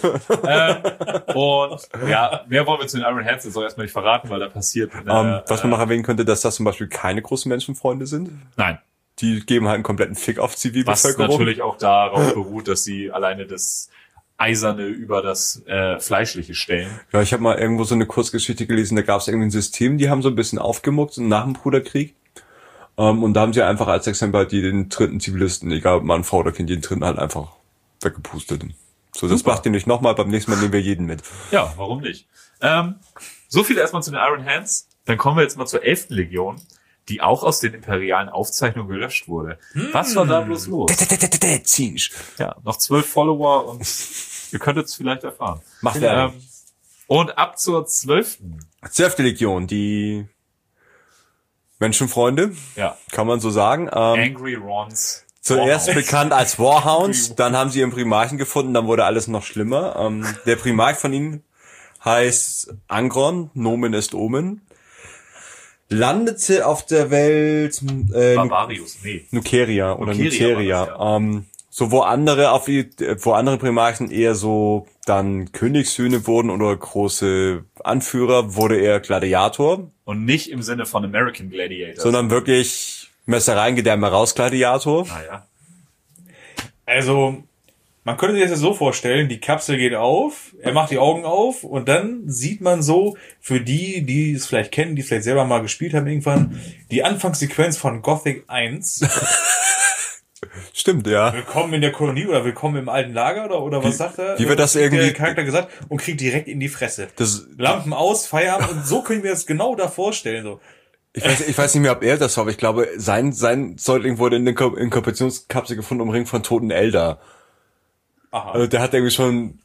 Und ja, mehr wollen wir zu den Iron Hands jetzt auch erstmal nicht verraten, weil da passiert. Was man noch erwähnen könnte, dass das zum Beispiel keine großen Menschenfreunde sind. Nein. Die geben halt einen kompletten Fick auf Was Zivilbevölkerung. natürlich auch darauf beruht, dass sie alleine das Eiserne über das Fleischliche stellen. Ja, ich habe mal irgendwo so eine Kurzgeschichte gelesen, da gab es irgendwie ein System, die haben so ein bisschen aufgemuckt nach dem Bruderkrieg. Und da haben sie einfach als Exempel den dritten Zivilisten, egal ob Mann, Frau oder Kind, jeden dritten halt einfach weggepustet. So, das macht ihr nicht nochmal, beim nächsten Mal nehmen wir jeden mit. Ja, warum nicht? So viel erstmal zu den Iron Hands. Dann kommen wir jetzt mal zur 11. Legion, die auch aus den imperialen Aufzeichnungen gelöscht wurde. Was war da bloß los? Ja, noch 12 Follower und ihr könntet es vielleicht erfahren. Macht er. Und ab zur 12. 12. Legion, die Menschenfreunde, Ja. kann man so sagen. Angry Rons. Zuerst Warhounds. bekannt als Warhounds, dann haben sie ihren Primarchen gefunden, dann wurde alles noch schlimmer. Der Primarch von ihnen heißt Angron, Nomen ist Omen. Landete auf der Welt Barbarius, nee. Nukeria oder Nukeria Nuceria. war das, So wo andere Primarchen eher so dann Königssöhne wurden oder große Anführer, wurde er Gladiator, Und nicht im Sinne von American Gladiators. sondern wirklich Messereien, Gedärme raus Gladiator. Naja. Also, man könnte sich das so vorstellen, die Kapsel geht auf, er macht die Augen auf und dann sieht man so, für die es vielleicht kennen, die es vielleicht selber mal gespielt haben irgendwann, die Anfangssequenz von Gothic 1. Stimmt, ja. Willkommen in der Kolonie oder willkommen im alten Lager oder was sagt er? wie wird das Was hat irgendwie- der Charakter gesagt und kriegt direkt in die Fresse. Das, Lampen aus, Feierabend und so können wir das genau da vorstellen. So. ich weiß nicht mehr, ob er das war, aber ich glaube, sein Säugling wurde in der Inkubationskapsel gefunden, umringt von toten Elder. Aha. Also der hat irgendwie schon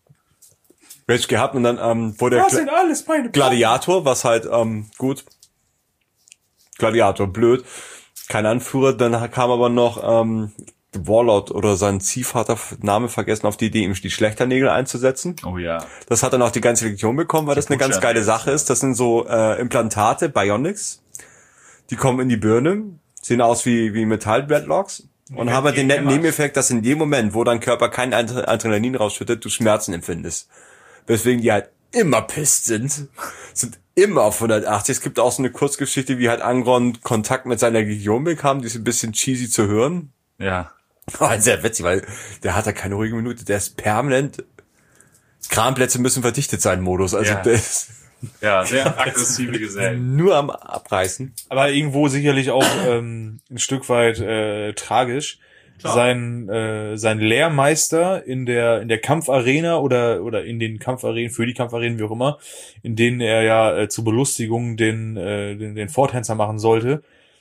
Rage gehabt und dann wurde er Das sind alles meine Gladiator, was halt gut. Gladiator, blöd. Kein Anführer, dann kam aber noch Warlord oder sein Ziehvater, Name vergessen, auf die Idee, ihm die Schlechternägel einzusetzen. Oh ja. Das hat dann auch die ganze Legion bekommen, weil das eine ganz geile Sache ist. Das sind so Implantate, Bionics. Die kommen in die Birne, sehen aus wie Metall-Dreadlocks und haben halt den netten Nebeneffekt, dass in dem Moment, wo dein Körper kein Adrenalin rausschüttet, du Schmerzen empfindest. Weswegen die halt immer pisst sind immer auf 180. Es gibt auch so eine Kurzgeschichte, wie halt Angron Kontakt mit seiner Legion bekam, die ist ein bisschen cheesy zu hören. Ja. Aber sehr witzig, weil der hat ja keine ruhige Minute, der ist permanent Kramplätze müssen verdichtet sein Modus, also Ja. der ist Ja, sehr aggressive Gesellen. nur am Abreißen. Aber irgendwo sicherlich auch ein Stück weit tragisch. Klar. Sein Lehrmeister in der Kampfarena oder in den Kampfarenen, für die Kampfarenen, wie auch immer, in denen er ja zur Belustigung den Vortänzer machen sollte,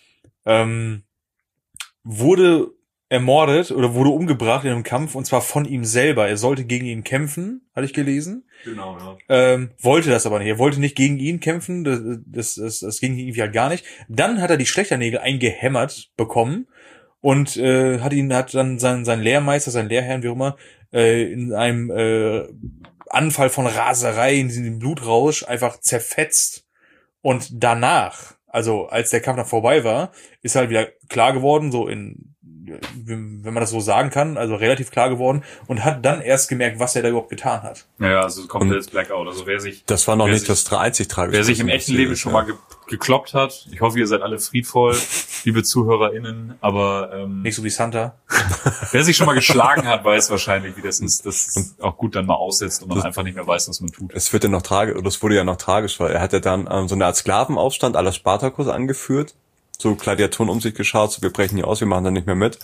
wurde ermordet oder wurde umgebracht in einem Kampf, und zwar von ihm selber. Er sollte gegen ihn kämpfen, hatte ich gelesen. Genau, ja. Wollte das aber nicht. Er wollte nicht gegen ihn kämpfen, das ging irgendwie halt gar nicht. Dann hat er die Schlechternägel eingehämmert bekommen und hat dann sein Lehrmeister, sein Lehrherrn, wie auch immer, in einem Anfall von Raserei, in diesem Blutrausch einfach zerfetzt. Und danach, also als der Kampf dann vorbei war, ist halt wieder klar geworden, so wenn man das so sagen kann, also relativ klar geworden, und hat dann erst gemerkt, was er da überhaupt getan hat. Ja, also komplettes Blackout. Also das war noch nicht das einzig Tragische. Wer sich im echten Leben schon mal gekloppt hat, ich hoffe, ihr seid alle friedvoll, liebe ZuhörerInnen, aber nicht so wie Santa. Wer sich schon mal geschlagen hat, weiß wahrscheinlich, wie das ist, das auch gut dann mal aussetzt und man einfach nicht mehr weiß, was man tut. Es wurde ja noch tragisch, weil er hat ja dann so eine Art Sklavenaufstand à la Spartacus angeführt, so Gladiatoren um sich geschaut, so wir brechen hier aus, wir machen da nicht mehr mit.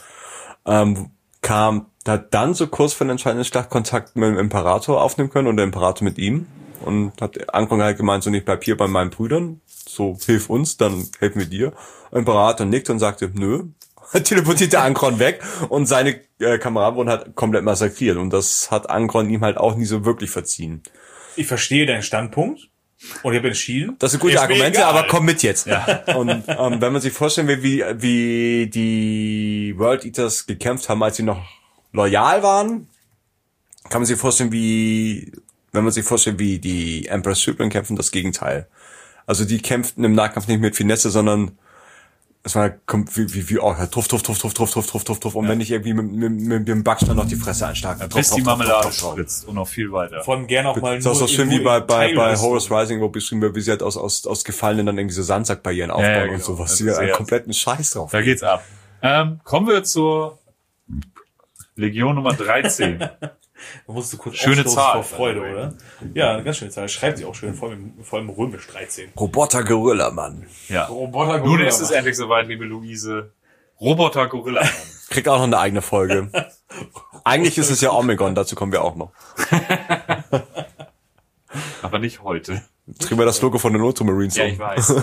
Hat dann so kurz vor der entscheidenden Schlacht Kontakt mit dem Imperator aufnehmen können und der Imperator mit ihm, und hat Angron halt gemeint, so, ich bleib hier bei meinen Brüdern, so hilf uns, dann helfen wir dir. Der Imperator nickt und sagte, nö, teleportiert der Angron weg, und seine Kameraden wurden halt komplett massakriert, und das hat Angron ihm halt auch nie so wirklich verziehen. Ich verstehe deinen Standpunkt. Und ich habe entschieden. Das sind gute Argumente, aber komm mit jetzt. Ja. Und wenn man sich vorstellen will, wie die World Eaters gekämpft haben, als sie noch loyal waren, kann man sich vorstellen, wie die Emperor Cyprian kämpfen, das Gegenteil. Also die kämpften im Nahkampf nicht mit Finesse, sondern es war wie Tuff. Und wenn ich irgendwie mit dem Backstein noch die Fresse einschlage. Bis die Marmelade spritzt und noch viel weiter. Von gern auch mal das ist auch so schön wie bei Horus Rising, wo beschrieben wird, wie sie halt aus Gefallenen dann irgendwie so Sandsackbarrieren aufbauen und sowas. Die einen kompletten Scheiß drauf. Da geht's ab. Kommen wir zur Legion Nummer 13. Da musst du kurz schöne Zahl vor Freude, oder? Ja, eine ganz schöne Zahl. Schreibt sie auch schön, vor allem römisch 13. Roboter-Gorilla-Mann. Ja. Nun ist es endlich soweit, liebe Luise. Roboter-Gorilla-Mann. Kriegt auch noch eine eigene Folge. Eigentlich ist es ja Omegon, dazu kommen wir auch noch. Aber nicht heute. Kriegen wir das Logo von den Ultramarines. Ja, ich weiß.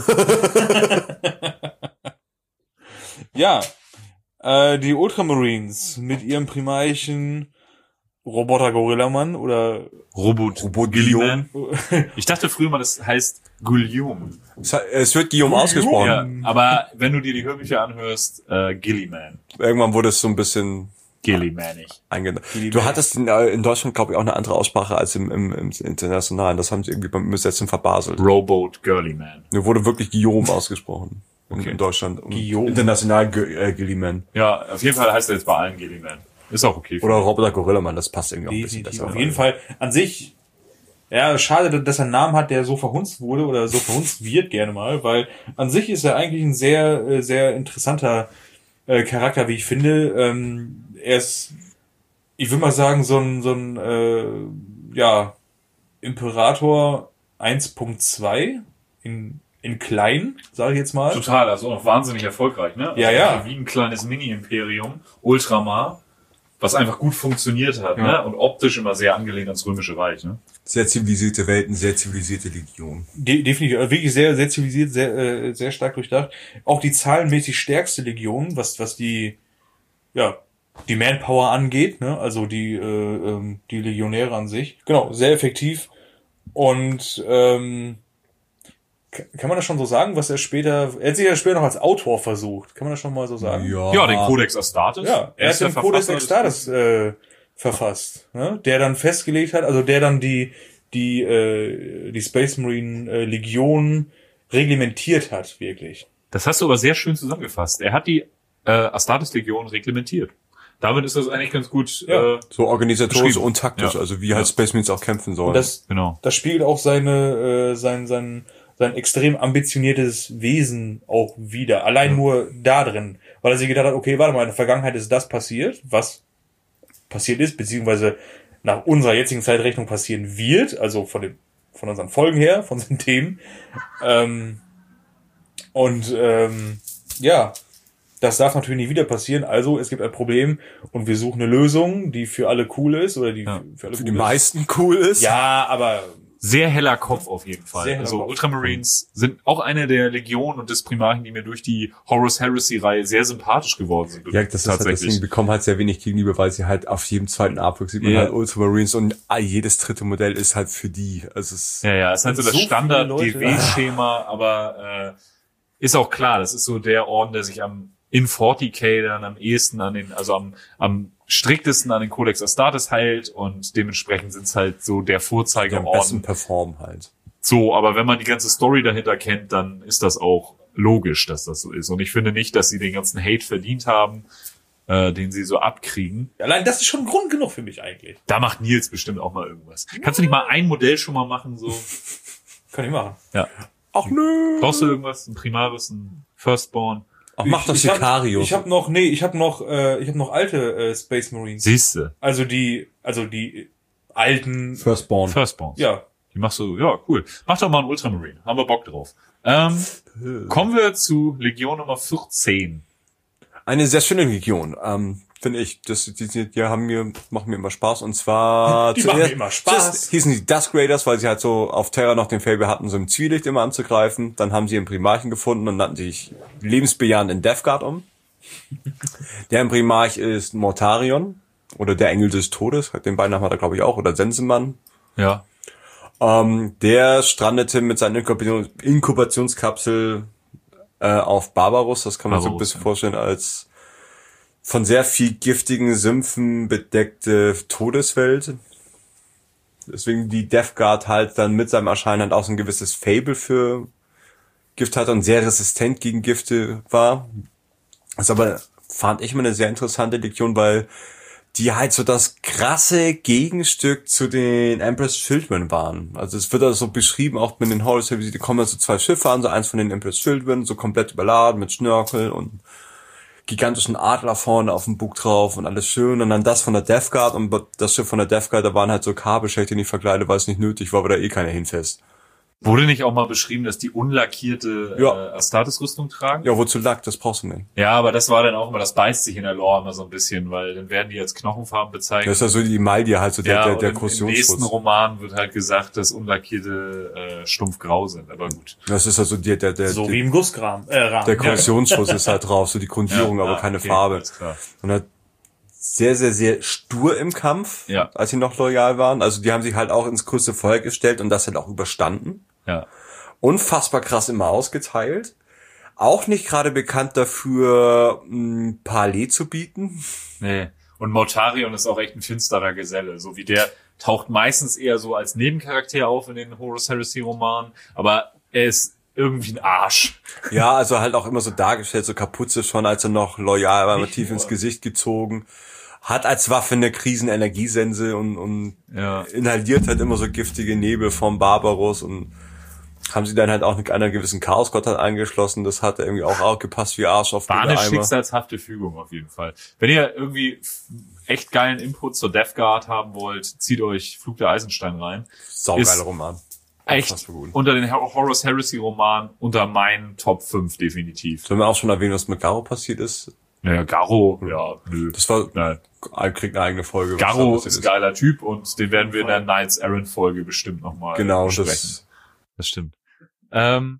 Ja, die Ultramarines mit ihrem Primarchen Roboter-Gorilla-Mann oder Robot-Guillaume. Ich dachte früher mal, das heißt Guillaume. Es wird Guillaume ausgesprochen. Ja, aber wenn du dir die Hörbücher anhörst, Gilliman. Irgendwann wurde es so ein bisschen Gillimanig eingenommen. Du hattest in Deutschland, glaube ich, auch eine andere Aussprache als im Internationalen. Das haben sie irgendwie beim Übersetzen verbaselt. Robot Girlyman. Nur wurde wirklich Guillaume ausgesprochen. In Deutschland. Guillaume. International Gilliman. Ja, auf jeden Fall heißt er jetzt bei allen Gilliman. Ist auch okay. Oder Roboter Gorilla Mann, das passt irgendwie auch ein bisschen besser. besser. Auf jeden Fall an sich, ja, schade, dass er einen Namen hat, der so verhunzt wurde oder so verhunzt wird gerne mal, weil an sich ist er eigentlich ein sehr, sehr interessanter Charakter, wie ich finde. Er ist, ich würde mal sagen, so ein Imperator 1.2 in klein, sage ich jetzt mal. Total, also auch wahnsinnig erfolgreich, ne? Also ja. Wie ein kleines Mini-Imperium, Ultramar, was einfach gut funktioniert hat, ne? Und optisch immer sehr angelehnt ans Römische Reich, ne? Sehr zivilisierte Welten, sehr zivilisierte Legion. Definitiv, wirklich sehr, sehr zivilisiert, sehr, sehr stark durchdacht. Auch die zahlenmäßig stärkste Legion, was die Manpower angeht, ne? Also die Legionäre an sich. Genau, sehr effektiv. Und kann man das schon so sagen, was er hat sich ja später noch als Autor versucht. Kann man das schon mal so sagen? Ja, den Codex Astartes. Ja, er hat den Codex Astartes verfasst, ne? Der dann festgelegt hat, also der dann die Space Marine Legion reglementiert hat, wirklich. Das hast du aber sehr schön zusammengefasst. Er hat die Astartes Legion reglementiert. Damit ist das eigentlich ganz gut so organisatorisch und taktisch, also wie halt Space Marines auch kämpfen sollen. Das spiegelt auch sein extrem ambitioniertes Wesen auch wieder. Allein nur da drin. Weil er sich gedacht hat, okay, warte mal, in der Vergangenheit ist das passiert, was passiert ist, beziehungsweise nach unserer jetzigen Zeitrechnung passieren wird, also von unseren Folgen her, von unseren Themen. Das darf natürlich nicht wieder passieren. Also es gibt ein Problem und wir suchen eine Lösung, die für alle cool ist oder die für alle für die meisten cool ist. Ja, aber sehr heller Kopf auf jeden Fall. Sehr heller Also Kopf. Ultramarines sind auch eine der Legionen und des Primarchen, die mir durch die Horus Heresy-Reihe sehr sympathisch geworden sind. Ja, das ist halt, deswegen bekommen halt sehr wenig gegenüber, weil sie halt auf jedem zweiten Artwork sieht man halt Ultramarines und jedes dritte Modell ist halt für die. Also es ist halt so das so Standard-DW-Schema, aber ist auch klar, das ist so der Orden, der sich in 40k dann am ehesten am striktesten an den Codex Astartes hält und dementsprechend sind es halt so der die am Vorzeigeorden. besten performen halt. So, aber wenn man die ganze Story dahinter kennt, dann ist das auch logisch, dass das so ist. Und ich finde nicht, dass sie den ganzen Hate verdient haben, den sie so abkriegen. Allein das ist schon Grund genug für mich eigentlich. Da macht Nils bestimmt auch mal irgendwas. Kannst du nicht mal ein Modell schon mal machen, so? Kann ich machen. Ja. Ach nö. Brauchst du irgendwas? Ein Primaris, ein Firstborn? Ach, mach doch Sicario. Ich habe noch alte Space Marines. Siehste. Also die alten. Firstborn. Ja. Die machst du, ja, cool. Mach doch mal einen Ultramarine. Haben wir Bock drauf. Kommen wir zu Legion Nummer 14. Eine sehr schöne Legion, finde ich. Machen mir immer Spaß. Und zwar Die machen mir immer Spaß. Zuerst hießen die Dusk Raiders, weil sie halt so auf Terra noch den Fable hatten, so im Zwielicht immer anzugreifen. Dann haben sie ihren Primarchen gefunden und nannten sich lebensbejahend in Death Guard um. Der Primarch ist Mortarion oder der Engel des Todes. Den Beinamen hat er, glaube ich, auch. Oder Sensenmann. Ja. Der strandete mit seiner Inkubationskapsel auf Barbaros. Das kann man so ein bisschen vorstellen als von sehr viel giftigen Sümpfen bedeckte Todeswelt. Deswegen die Death Guard halt dann mit seinem Erscheinen halt auch so ein gewisses Fable für Gift hatte und sehr resistent gegen Gifte war. Das ist aber, fand ich immer eine sehr interessante Legion, weil die halt so das krasse Gegenstück zu den Empress Children waren. Also es wird also so beschrieben, auch mit den Horus Heresy, die kommen so 2 Schiffe an, so eins von den Empress Children, so komplett überladen mit Schnörkel und gigantischen Adler vorne auf dem Bug drauf und alles schön. Und dann das von der Death Guard und das Schiff von der Death Guard, da waren halt so Kabelschächte nicht verkleidet, weil es nicht nötig war, weil da eh keiner hinfässt. Wurde nicht auch mal beschrieben, dass die unlackierte Astartes-Rüstung tragen? Ja, wozu Lack? Das brauchst du nicht. Ja, aber das war dann auch immer, das beißt sich in der Lore immer so ein bisschen, weil dann werden die als Knochenfarben bezeichnet. Das ist ja so die Maldia halt so der Im Korrosionsschutz. nächsten Roman wird halt gesagt, dass unlackierte stumpfgrau sind, aber gut. Das ist also So wie im Gussrahmen. Der Korrosionsschutz ist halt drauf, so die Grundierung, aber keine Farbe. Alles klar. Und halt sehr, sehr, sehr stur im Kampf, als sie noch loyal waren. Also die haben sich halt auch ins größte Feuer gestellt und das halt auch überstanden. Ja. Unfassbar krass immer ausgeteilt. Auch nicht gerade bekannt dafür, Parley zu bieten. Nee. Und Mortarion ist auch echt ein finsterer Geselle. So wie der taucht meistens eher so als Nebencharakter auf in den Horus Heresy Romanen, aber er ist irgendwie ein Arsch. Ja, also halt auch immer so dargestellt, so Kapuze schon, als er noch loyal war, tief ins Gesicht gezogen. Hat als Waffe eine Krisenenergiesense und inhaliert halt immer so giftige Nebel vom Barbaros und haben sie dann halt auch mit einer gewissen Chaosgottheit angeschlossen. Das hat irgendwie auch gepasst wie Arsch auf War eine schicksalshafte Fügung auf jeden Fall. Wenn ihr irgendwie echt geilen Input zur Death Guard haben wollt, zieht euch Flug der Eisenstein rein. Saugeiler Roman. Echt unter den Horus Heresy Roman unter meinen Top 5 definitiv. Sollen wir auch schon erwähnen, was mit Garo passiert ist? Naja, Garo, ja, nö. Das war, kriegt eine eigene Folge. Garo ist ein geiler Typ und den werden wir in der Knights Errant Folge bestimmt nochmal besprechen. Das stimmt. Wollen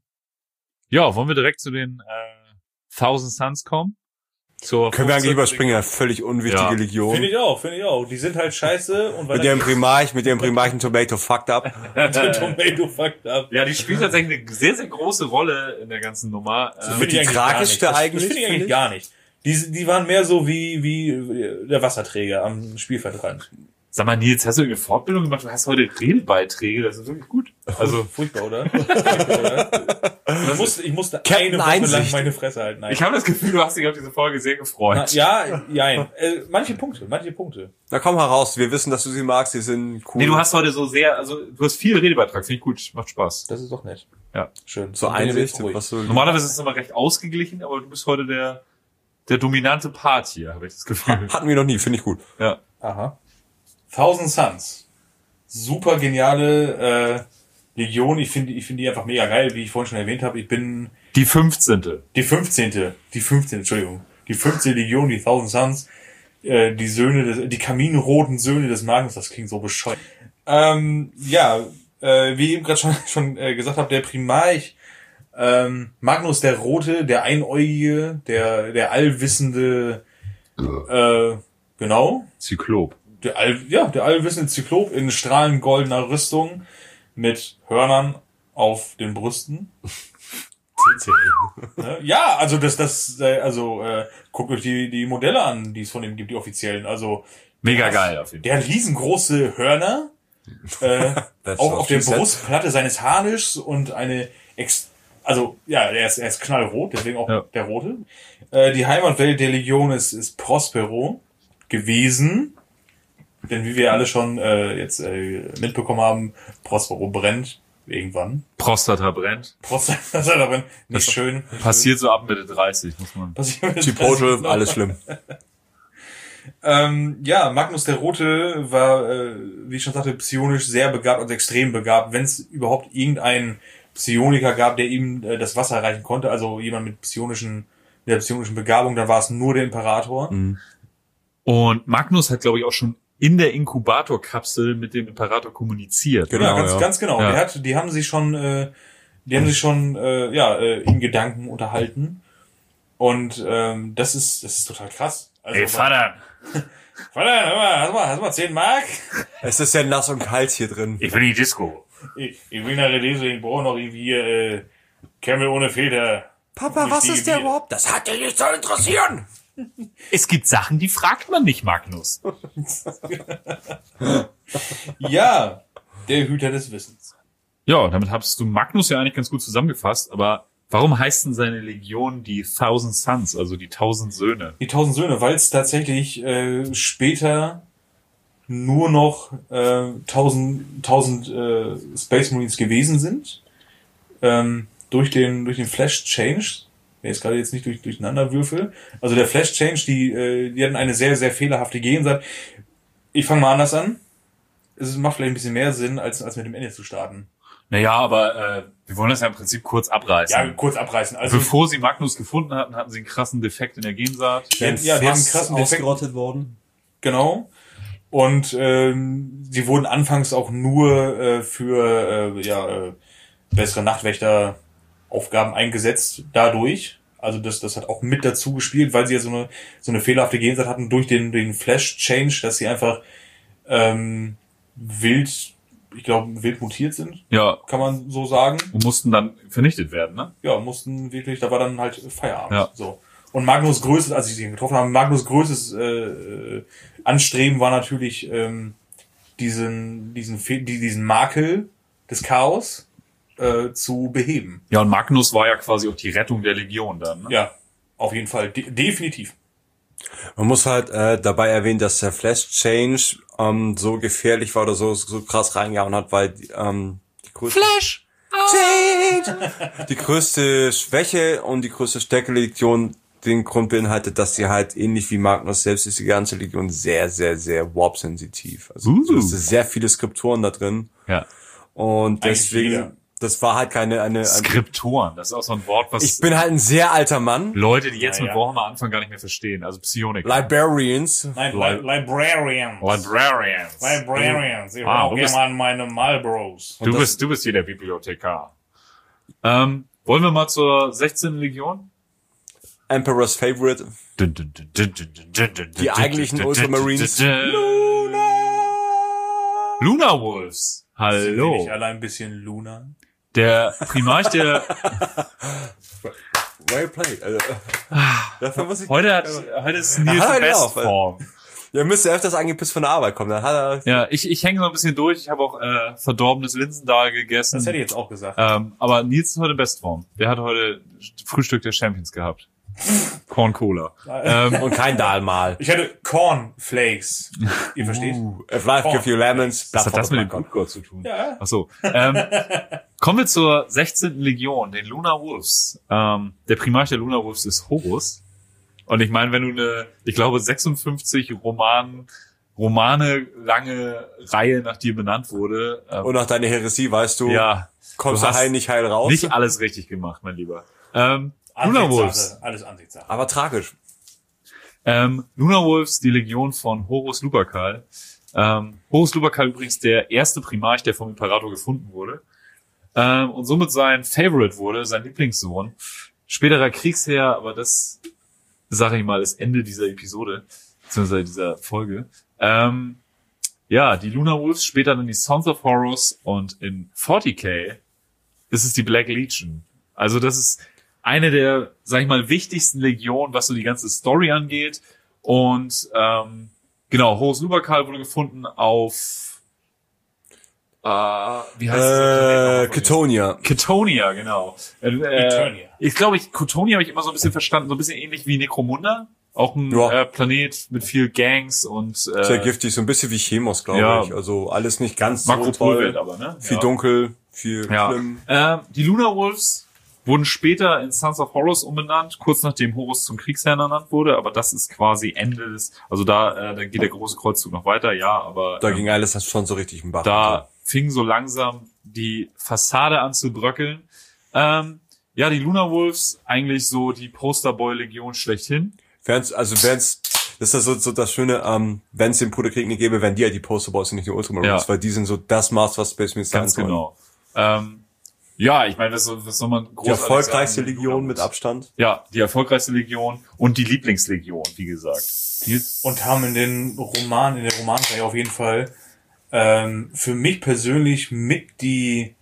wir direkt zu den Thousand Suns kommen? Können wir eigentlich überspringen, eine völlig unwichtige Legion. Finde ich auch. Die sind halt scheiße. Und mit ihrem Primarchen Tomato fucked up. Tomato fucked up. Ja, die spielt tatsächlich eine sehr, sehr große Rolle in der ganzen Nummer. Wird die tragischste eigentlich? Das finde ich eigentlich gar nicht. Die waren mehr so wie der Wasserträger am Spielfeldrand. Sag mal, Nils, hast du irgendeine Fortbildung gemacht? Du hast heute Redebeiträge, das ist wirklich gut. Also furchtbar, oder? Ich musste eine Woche lang meine Fresse halten. Nein. Ich habe das Gefühl, du hast dich auf diese Folge sehr gefreut. Manche Punkte. Na komm heraus, wir wissen, dass du sie magst, die sind cool. Nee, du hast heute so sehr, du hast viel Redebeitrag, finde ich gut, macht Spaß. Das ist doch nett. Ja. Schön. So Einsicht. Normalerweise ist es immer recht ausgeglichen, aber du bist heute der dominante Part hier, habe ich das Gefühl. Hatten wir noch nie, finde ich gut. Ja. Aha. Thousand Suns. Super geniale Legion. Ich finde die einfach mega geil, wie ich vorhin schon erwähnt habe. Ich bin die 15. Die 15. Entschuldigung. Die 15. Legion, die Thousand Suns. Die kaminroten Söhne des Magnus, das klingt so bescheuert. wie ich eben gerade schon gesagt habe, der Primarch Magnus der Rote, der Einäugige, der allwissende, genau, Zyklop. der allwissende Zyklop in strahlend goldener Rüstung mit Hörnern auf den Brüsten. Ja, also guckt euch die Modelle an, die es von ihm gibt, die offiziellen. Also Mega geil auf jeden Fall. der hat riesengroße Hörner auf der Brustplatte seines Harnisches und er ist knallrot, deswegen auch der Rote. Die Heimatwelt der Legion ist Prospero gewesen, denn wie wir alle schon mitbekommen haben, Prospero brennt irgendwann. Prostata brennt. Prostata brennt, nicht schön. Passiert so ab Mitte 30, muss man. Chipotle, alles schlimm. Magnus der Rote war, wie ich schon sagte, psionisch sehr begabt, also extrem begabt. Wenn es überhaupt irgendeinen Psioniker gab, der ihm das Wasser erreichen konnte, also jemand mit der psionischen Begabung, dann war es nur der Imperator. Mhm. Und Magnus hat, glaube ich, auch schon in der Inkubatorkapsel mit dem Imperator kommuniziert. Genau, ganz genau. Ja. Die haben sich schon in Gedanken unterhalten. Und das ist total krass. Also, Hey, Vater! Vater, hast mal 10 Mark? Es ist ja nass und kalt hier drin. Ich will in die Disco. Ich will nach der Lese, ich brauche noch irgendwie Camel ohne Filter. Papa, was ist der überhaupt? Das hat dich nicht zu interessieren. Es gibt Sachen, die fragt man nicht, Magnus. Ja, der Hüter des Wissens. Ja, damit hast du Magnus ja eigentlich ganz gut zusammengefasst, aber warum heißt denn seine Legion die 1000 Sons, also die 1000 Söhne? Die 1000 Söhne, weil es tatsächlich später nur noch 1000 Space Marines gewesen sind. Durch den Flash Change, der ist gerade jetzt nicht durcheinander würfel. Also der Flash Change, die hatten eine sehr, sehr fehlerhafte Gegensatz. Ich fange mal anders an. Es macht vielleicht ein bisschen mehr Sinn, als mit dem Ende zu starten. Naja, aber wir wollen das ja im Prinzip kurz abreißen. Ja, kurz abreißen. Also bevor sie Magnus gefunden hatten, hatten sie einen krassen Defekt in der Gensaat. Die haben einen krassen Defekt ausgerottet worden. Genau. Und sie wurden anfangs auch nur für bessere Nachtwächteraufgaben eingesetzt dadurch. Also das hat auch mit dazu gespielt, weil sie ja so eine fehlerhafte Gensaat hatten durch den Flash Change, dass sie einfach wild mutiert sind. Ja. Kann man so sagen. Und mussten dann vernichtet werden, ne? Ja, da war dann halt Feierabend. Ja. So. Und Magnus größtes, als sie ihn getroffen haben, Magnus größtes Anstreben war natürlich diesen Makel des Chaos zu beheben. Ja, und Magnus war ja quasi auch die Rettung der Legion dann, ne? Ja, auf jeden Fall. Definitiv. Man muss halt dabei erwähnen, dass der Flash Change so gefährlich war oder so krass reingehauen hat, weil die größte Flash Change die größte Schwäche und die größte Stärke der Legion den Grund beinhaltet, dass sie halt ähnlich wie Magnus selbst ist die ganze Legion sehr, sehr, sehr warp-sensitiv. Also es sind sehr viele Skriptoren da drin. Ja. Und deswegen, das war halt eine Skriptoren, das ist auch so ein Wort, was... Ich bin halt ein sehr alter Mann. Leute, die jetzt mit Warhammer anfangen, gar nicht mehr verstehen. Also Psioniker. Librarians. Nein, Librarians. Ich auch gerne an meine Marlboros. Du bist hier der Bibliothekar. Wollen wir mal zur 16. Legion? Emperor's Favorite. Die eigentlichen Ultramarines. Luna Wolves. Hallo. Sind wir alle ein bisschen Luna? Der Primarch der... Well played. Dafür muss ich... Heute ist Nils Bestform. Ja, müsste öfters angepisst von der Arbeit kommen. Dann hat er... Ja, ich hänge so ein bisschen durch. Ich habe auch verdorbenes Linsendahl gegessen. Das hätte ich jetzt auch gesagt. Aber Nils ist heute Bestform. Der hat heute Frühstück der Champions gehabt. Corn Cola. Und kein Dahlmal. Ich hatte Cornflakes. Ihr versteht? If life gives you lemons, was hat das mit dem Blutgott zu tun? Ja. Ach so. Kommen wir zur 16. Legion, den Luna Wolves. Der Primarch der Luna Wolves ist Horus. Und ich meine, wenn du ich glaube 56 Romane lange Reihe nach dir benannt wurde. Und nach deiner Heresie weißt du, kommst du heil nicht heil raus. Nicht alles richtig gemacht, mein Lieber. Luna Wolves. Alles Ansichtssache. Aber tragisch. Luna Wolves, die Legion von Horus Lupercal. Horus Lupercal übrigens der erste Primarch, der vom Imperator gefunden wurde. Und somit sein Favorite wurde, sein Lieblingssohn. Späterer Kriegsherr, aber das, sage ich mal, ist Ende dieser Episode, beziehungsweise dieser Folge. Ja, die Lunar Wolves, später dann die Sons of Horus und in 40k ist es die Black Legion. Also das ist eine der, sag ich mal, wichtigsten Legionen, was so die ganze Story angeht. Und genau, Horus Lupercal wurde gefunden auf wie heißt das? Ketonia. Ketonia, genau. Ich glaube, Ketonia habe ich immer so ein bisschen verstanden, so ein bisschen ähnlich wie Necromunda. Auch ein Planet mit viel Gangs und sehr giftig, so ein bisschen wie Chemos, glaube ich. Also alles nicht ganz so toll, aber ne? Viel dunkel, viel schlimm. Die Lunar Wolves wurden später in Sons of Horus umbenannt, kurz nachdem Horus zum Kriegsherrn ernannt wurde, aber das ist quasi Ende des, also da geht der große Kreuzzug noch weiter, aber da ging alles schon so richtig im Bach. Da fing so langsam die Fassade an zu bröckeln. Die Lunar Wolves, eigentlich so die Posterboy-Legion schlechthin. Das ist so das Schöne, wenn es den Bruderkrieg nicht gäbe, wären die halt die Posterboys und nicht die Ultramarines, weil die sind so das Maß, was Space Marines sein sollen. Ganz genau. Ich meine, was soll man großartig die erfolgreichste sagen? Legion mit Abstand. Ja, die erfolgreichste Legion und die Lieblingslegion, wie gesagt. Und haben in der Romanreihe auf jeden Fall für mich persönlich mit die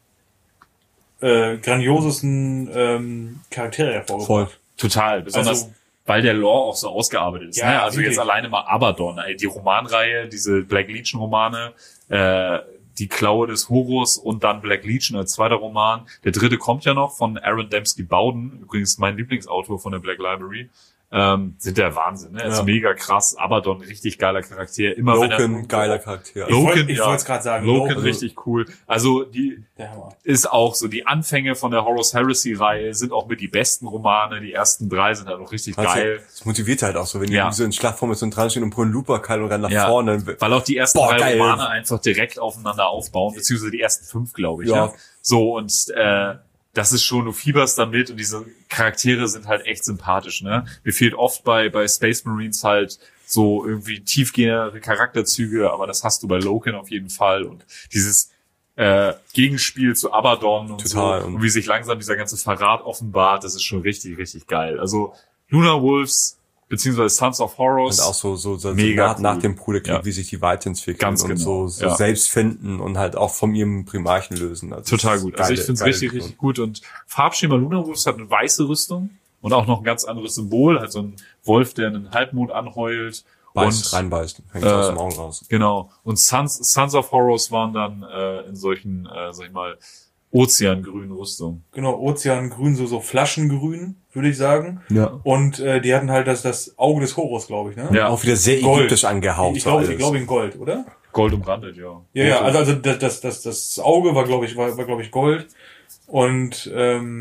grandiosesten Charaktere hervorgebracht. Voll. Total, besonders weil der Lore auch so ausgearbeitet ist. Ja, ne? Also wirklich. jetzt alleine mal Abaddon, die Romanreihe, diese Black Legion Romane, die Klaue des Horus und dann Black Legion als zweiter Roman. Der dritte kommt ja noch von Aaron Dembski Bowden, übrigens mein Lieblingsautor von der Black Library. Sind der Wahnsinn, ne? Ist mega krass. Abaddon, richtig geiler Charakter. Immer Loken, geiler Charakter. Ich wollte es gerade sagen. Loken, richtig cool. Also die ist auch so, die Anfänge von der Horus Heresy-Reihe sind auch mit die besten Romane. Die ersten 3 sind halt auch richtig geil. Das motiviert halt auch so, wenn die so in Schlachtformation dran stehen und pullen Lupercal und rennen nach vorne. Weil auch die ersten 3 Romane einfach direkt aufeinander aufbauen, beziehungsweise die ersten 5, glaube ich. Ja. So, und das ist schon, du fieberst damit und diese Charaktere sind halt echt sympathisch, ne? Mir fehlt oft bei Space Marines halt so irgendwie tiefgehendere Charakterzüge, aber das hast du bei Loken auf jeden Fall und dieses Gegenspiel zu Abaddon und total. So und wie sich langsam dieser ganze Verrat offenbart, das ist schon richtig, richtig geil. Also Lunar Wolves beziehungsweise Sons of Horus. Und auch so mega nach dem Bruderkrieg, wie sich die weiterentwickeln ganz und genau. so selbst finden und halt auch von ihrem Primarchen lösen. Also total gut. Also ich finde es richtig, richtig gut. Und Farbschema Lunar Wolves hat eine weiße Rüstung und auch noch ein ganz anderes Symbol, halt so ein Wolf, der einen Halbmond anheult. Reinbeißt, hängt aus dem Augen raus. Genau. Und Sons of Horus waren dann in solchen, sag ich mal, Ozeangrün Rüstung. Genau, Ozeangrün, so Flaschengrün, würde ich sagen. Ja. Und die hatten halt das Auge des Horus, glaube ich, ne? Ja. Auch wieder sehr ägyptisch angehaucht. Ich glaube in Gold, oder? Gold umrandet, ja. Ja, also das Auge war, glaube ich, Gold. Und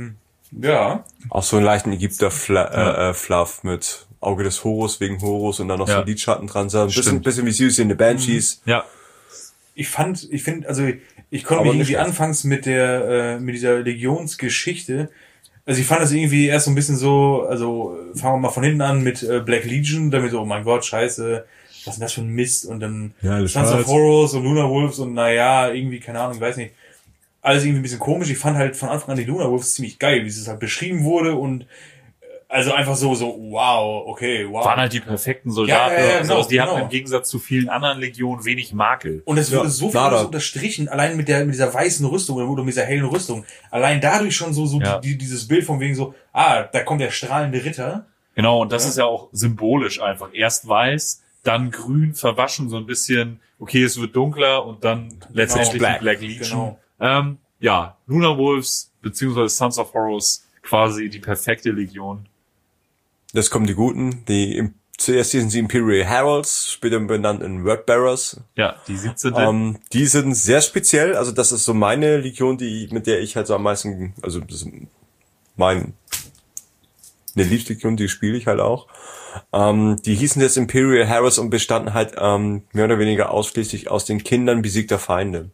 auch so einen leichten Ägypter-Fluff mit Auge des Horus wegen Horus und dann noch so Lidschatten dran. So ein bisschen wie Süße in the Banshees. Ja. Ich konnte mich irgendwie anfangs mit dieser Legionsgeschichte, also ich fand das irgendwie erst so ein bisschen so, also fangen wir mal von hinten an mit Black Legion, damit so, oh mein Gott, scheiße, was ist denn das für ein Mist? Und dann Sons of Horus und Lunar Wolves und irgendwie, keine Ahnung, ich weiß nicht, alles irgendwie ein bisschen komisch. Ich fand halt von Anfang an die Lunar Wolves ziemlich geil, wie es halt beschrieben wurde und also einfach so, wow, okay, wow. Waren halt die perfekten Soldaten. Ja, genau, die hatten im Gegensatz zu vielen anderen Legionen wenig Makel. Und es wurde so viel unterstrichen, allein mit dieser weißen Rüstung oder mit dieser hellen Rüstung. Allein dadurch schon dieses Bild von wegen so, da kommt der strahlende Ritter. Genau, und das ist ja auch symbolisch einfach. Erst weiß, dann grün, verwaschen, so ein bisschen, okay, es wird dunkler und dann letztendlich die Black Legion. Genau. Lunar Wolves, beziehungsweise Sons of Horus, quasi die perfekte Legion. Das kommen die Guten, zuerst sind sie Imperial Heralds, später benannt in Wordbearers. Ja, die 17. Die sind sehr speziell, also das ist so meine Legion, mit der ich halt so am meisten, also das ist eine Lieblingslegion, die spiele ich halt auch. Die hießen jetzt Imperial Heralds und bestanden halt mehr oder weniger ausschließlich aus den Kindern besiegter Feinde.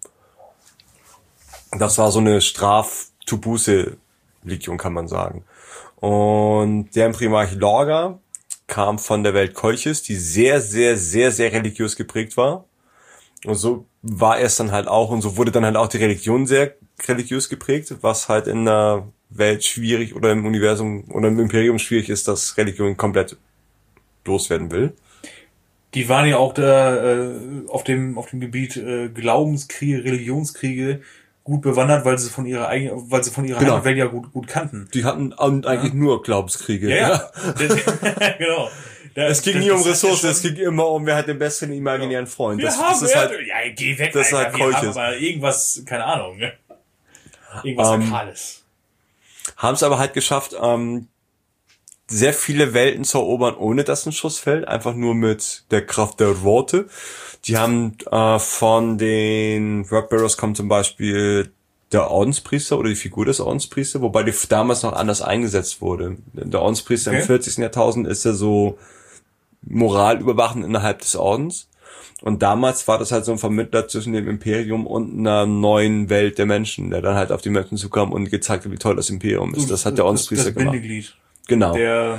Das war so eine Straf-to-Buße-Legion, kann man sagen. Und deren Primarch Lorga kam von der Welt Kolchis, die sehr, sehr, sehr, sehr religiös geprägt war. Und so war es dann halt auch, und so wurde dann halt auch die Religion sehr religiös geprägt, was halt in der Welt schwierig oder im Universum oder im Imperium schwierig ist, dass Religion komplett loswerden will. Die waren ja auch da auf dem Gebiet Glaubenskriege, Religionskriege gut bewandert, weil sie von ihrer Heimatwelt ja gut kannten. Die hatten eigentlich nur Glaubenskriege. Ja. Genau. Es ging nie um Ressourcen, es ging immer um, wer hat den besseren imaginären Freund. Ja, geh weg, das ist halt wir haben Keuches. aber irgendwas, keine Ahnung, ne? Irgendwas Sakrales. Haben es aber halt geschafft, sehr viele Welten zu erobern, ohne dass ein Schuss fällt, einfach nur mit der Kraft der Worte. Die haben von den Workbearers kommt zum Beispiel der Ordenspriester oder die Figur des Ordenspriesters, wobei die damals noch anders eingesetzt wurde. Der Ordenspriester im 40. Jahrtausend ist ja so moralüberwachend innerhalb des Ordens. Und damals war das halt so ein Vermittler zwischen dem Imperium und einer neuen Welt der Menschen, der dann halt auf die Menschen zukam und gezeigt hat, wie toll das Imperium ist. Das hat der Ordenspriester gemacht. Bindeglied. Genau.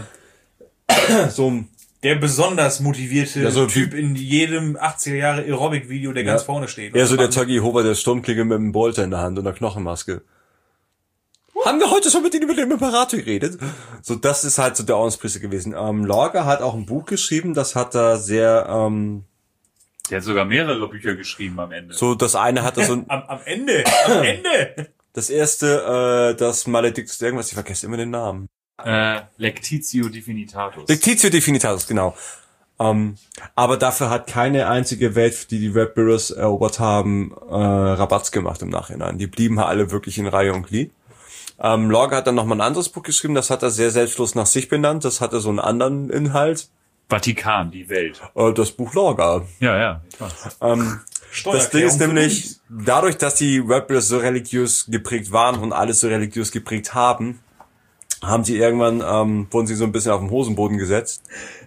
Der besonders motivierte so Typ in jedem 80er Jahre Aerobic-Video, der ganz vorne steht. Ja, so der Zeuge Jehova, der Sturmklinge mit einem Bolter in der Hand und einer Knochenmaske. Haben wir heute schon mit Ihnen über den Imperator geredet? So, das ist halt so der Ordenspriester gewesen. Lorca hat auch ein Buch geschrieben, das hat er sehr, Der hat sogar mehrere Bücher geschrieben am Ende. so, das eine hat er so, Am Ende! das erste, das Maledictus irgendwas, ich vergesse immer den Namen. Lectitio Divinitatus. Lectitio Divinitatus, genau. Aber dafür hat keine einzige Welt, die die Workbearers erobert haben, Rabatz gemacht im Nachhinein. Die blieben halt alle wirklich in Reihe und Glied. Lorca hat dann nochmal ein anderes Buch geschrieben, das hat er sehr selbstlos nach sich benannt, das hatte so einen anderen Inhalt. Vatikan, die Welt. Das Buch Lorca. Ja, ich weiß. Das Ding ist nämlich, dadurch, dass die Workbearers so religiös geprägt waren und alles so religiös geprägt haben, haben sie irgendwann, wurden sie so ein bisschen auf den Hosenboden gesetzt.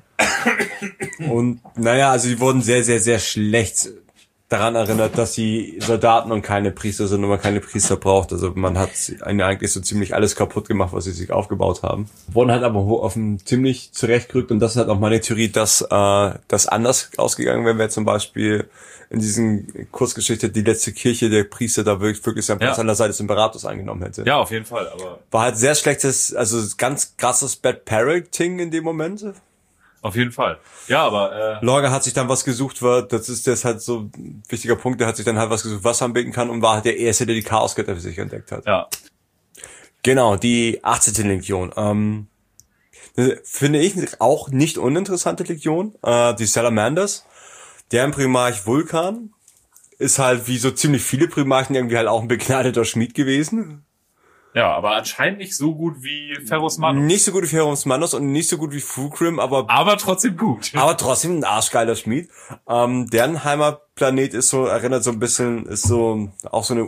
Und naja, also sie wurden sehr, sehr, sehr schlecht daran erinnert, dass sie Soldaten und keine Priester sind und man keine Priester braucht. Also man hat eigentlich so ziemlich alles kaputt gemacht, was sie sich aufgebaut haben. Wurden halt aber auf dem ziemlich zurechtgerückt und das ist halt auch meine Theorie, dass das anders ausgegangen wäre, wenn zum Beispiel in diesen Kurzgeschichte die letzte Kirche der Priester da wirklich seinen Platz an der Seite des Imperators eingenommen hätte. Ja, auf jeden Fall, aber War halt sehr schlechtes, also ganz krasses Bad Parenting in dem Moment. auf jeden Fall. Ja, aber Lorca hat sich dann was gesucht, das ist halt so ein wichtiger Punkt, der hat sich dann halt was gesucht, was er anbeten kann und war halt der Erste, der die Chaosgötter für sich entdeckt hat. ja. Genau, die 18. Legion. Finde ich auch nicht uninteressante Legion. Die Salamanders. Deren Primarch Vulkan ist halt wie so ziemlich viele Primarchen irgendwie halt auch ein begnadeter Schmied gewesen. Ja, aber anscheinend nicht so gut wie Ferrus Manus. Nicht so gut wie Ferrus Manus und nicht so gut wie Fulcrum, aber trotzdem gut. aber trotzdem ein arschgeiler Schmied. Deren Heimatplanet ist so, erinnert so ein bisschen, ist so auch so eine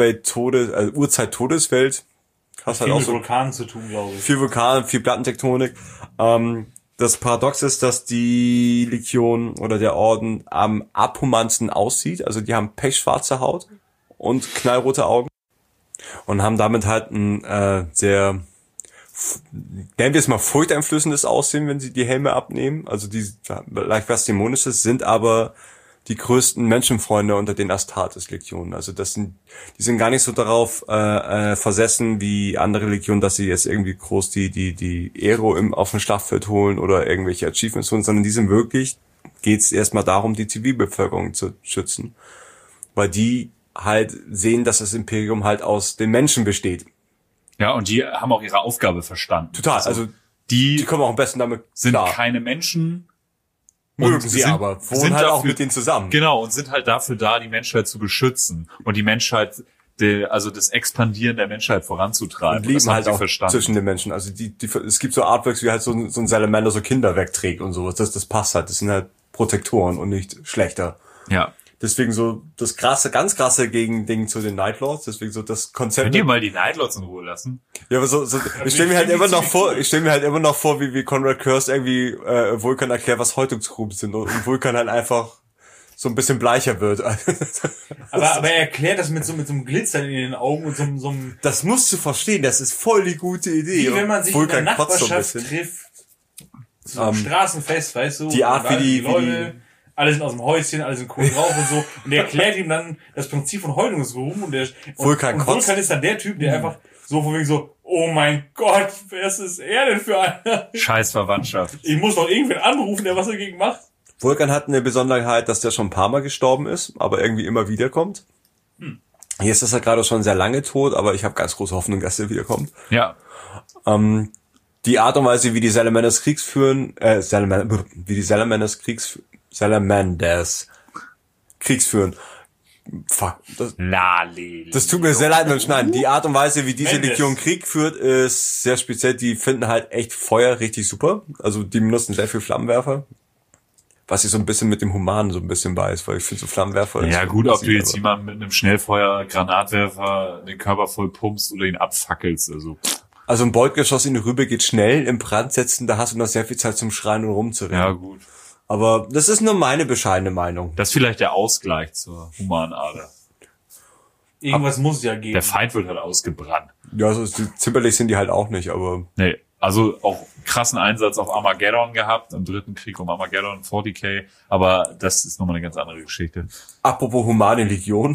Urzeit-Todeswelt. Hast halt Viel auch mit so Vulkanen zu tun, glaube ich. viel Vulkan, viel Plattentektonik. Das Paradox ist, dass die Legion oder der Orden am abhumansten aussieht. Also die haben pechschwarze Haut und knallrote Augen und haben damit halt ein sehr, nennen wir es mal, furchteinflößendes Aussehen, wenn sie die Helme abnehmen. Also die leicht was Dämonisches, sind aber die größten Menschenfreunde unter den Astartes-Legionen. Also die sind gar nicht so darauf versessen wie andere Legionen, dass sie jetzt irgendwie groß die Aero auf dem Schlachtfeld holen oder irgendwelche Achievements holen, sondern die sind wirklich, geht's erstmal darum, die Zivilbevölkerung zu schützen. Weil die halt sehen, dass das Imperium halt aus den Menschen besteht. Ja, und die haben auch ihre Aufgabe verstanden. Total, also die kommen auch am besten damit sind klar. keine Menschen. Mögen und sie sind- aber, wohnen sind halt auch dafür- mit denen zusammen. Genau, und sind halt dafür da, die Menschheit zu beschützen und die Menschheit, also das Expandieren der Menschheit voranzutreiben. Und lieben das haben halt sie auch verstanden. zwischen den Menschen. Also es gibt so Artworks, wie halt so ein Salamander so Kinder wegträgt und sowas. Das passt halt. Das sind halt Protektoren und nicht schlechter. Ja. Deswegen so das ganz krasse Gegending zu den Nightlords. Deswegen so das Konzept. Könnt ihr mal die Nightlords in Ruhe lassen? Ja, aber ich stelle mir halt immer noch vor, wie Conrad Curse irgendwie Vulkan erklärt, was Häutungsgruben sind und Vulkan halt einfach so ein bisschen bleicher wird. Aber er erklärt das mit so einem Glitzern in den Augen und so einem, Das musst du verstehen, das ist voll die gute Idee. wie wenn man sich in der kotzt so ein Nachbarschaft bisschen. trifft, zum Straßenfest, weißt du, die Art, und wie die Leute alle sind aus dem Häuschen, alle sind cool drauf und so. Und der erklärt ihm dann das Prinzip von Häutungsrufen und Vulkan ist dann der Typ, der einfach so von wegen so, oh mein Gott, was ist er denn für einer? Scheiß Verwandtschaft. Ich muss doch irgendwen anrufen, der was dagegen macht. Vulkan hat eine Besonderheit, dass der schon ein paar Mal gestorben ist, aber irgendwie immer wiederkommt. Jetzt ist er gerade schon sehr lange tot, aber ich habe ganz große Hoffnung, dass er wiederkommt. Ja. Die Art und Weise, wie die Salamanders Kriegs führen. Fuck. Das tut mir sehr leid beim Schneiden. Die Art und Weise, wie diese Legion Krieg führt, ist sehr speziell. Die finden halt echt Feuer richtig super. Also die benutzen sehr viel Flammenwerfer. Was ich so ein bisschen mit dem Humanen so ein bisschen weiß, weil ich finde so Flammenwerfer... Ja gut, ob du jetzt jemanden mit einem Schnellfeuer-Granatwerfer den Körper voll pumpst oder ihn abfackelst, Also ein Boltgeschoss in die Rübe geht schnell, im Brand setzen, da hast du noch sehr viel Zeit zum Schreien und rumzurennen. Ja gut. Aber das ist nur meine bescheidene Meinung. Das ist vielleicht der Ausgleich zur humanen Ader. Irgendwas muss es ja geben. Der Feind wird halt ausgebrannt. Ja, also zimperlich sind die halt auch nicht, aber... Nee, also auch krassen Einsatz auf Armageddon gehabt, im dritten Krieg um Armageddon, 40k, aber das ist nochmal eine ganz andere Geschichte. Apropos humane Legion.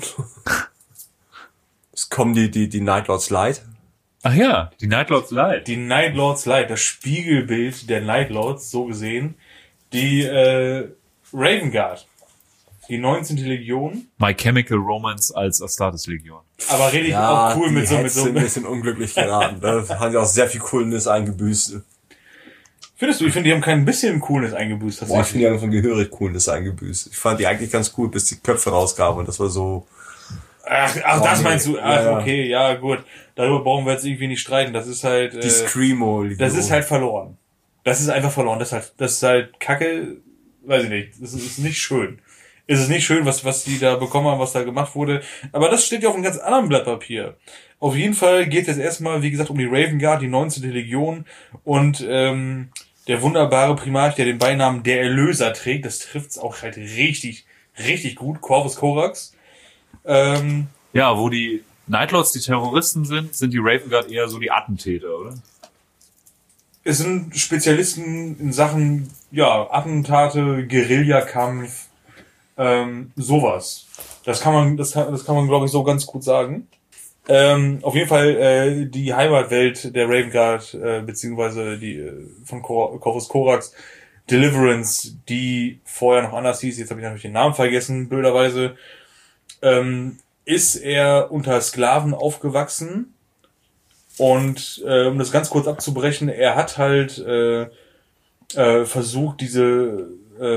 Es kommen die Nightlords Light. Ach ja, die Nightlords Light. Die Nightlords Light, das Spiegelbild der Nightlords, so gesehen. Die Raven Guard. Die 19. Legion. My Chemical Romance als Astartes Legion. Aber rede ich auch cool mit so... ein bisschen unglücklich geraten. Da haben sie auch sehr viel Coolness eingebüßt. Findest du? Ich finde, die haben kein bisschen Coolness eingebüßt. Boah, ich finde, die haben von gehörig Coolness eingebüßt. Ich fand die eigentlich ganz cool, bis die Köpfe rauskamen. Und das war so... Ach, das meinst du? Ach, okay, ja, gut. Darüber brauchen wir jetzt irgendwie nicht streiten. Das ist halt... die Screamo-Legion. Das ist halt verloren. Das ist einfach verloren. Das ist halt Kacke. Weiß ich nicht. Das ist nicht schön. Es ist nicht schön, was die da bekommen haben, was da gemacht wurde. Aber das steht ja auf einem ganz anderen Blatt Papier. Auf jeden Fall geht es erstmal, wie gesagt, um die Raven Guard, die 19. Legion. Und der wunderbare Primarch, der den Beinamen der Erlöser trägt, das trifft's auch halt richtig, richtig gut. Corvus Corax. Ja, wo die Nightlords die Terroristen sind die Raven Guard eher so die Attentäter, oder? Es sind Spezialisten in Sachen, ja, Attentate, Guerillakampf, sowas. Das kann man, glaube ich, so ganz gut sagen. Auf jeden Fall, die Heimatwelt der Raven Guard, beziehungsweise die, von Corvus Corax, Deliverance, die vorher noch anders hieß, jetzt habe ich natürlich den Namen vergessen, blöderweise, ist er unter Sklaven aufgewachsen. Und um das ganz kurz abzubrechen, er hat halt versucht, diese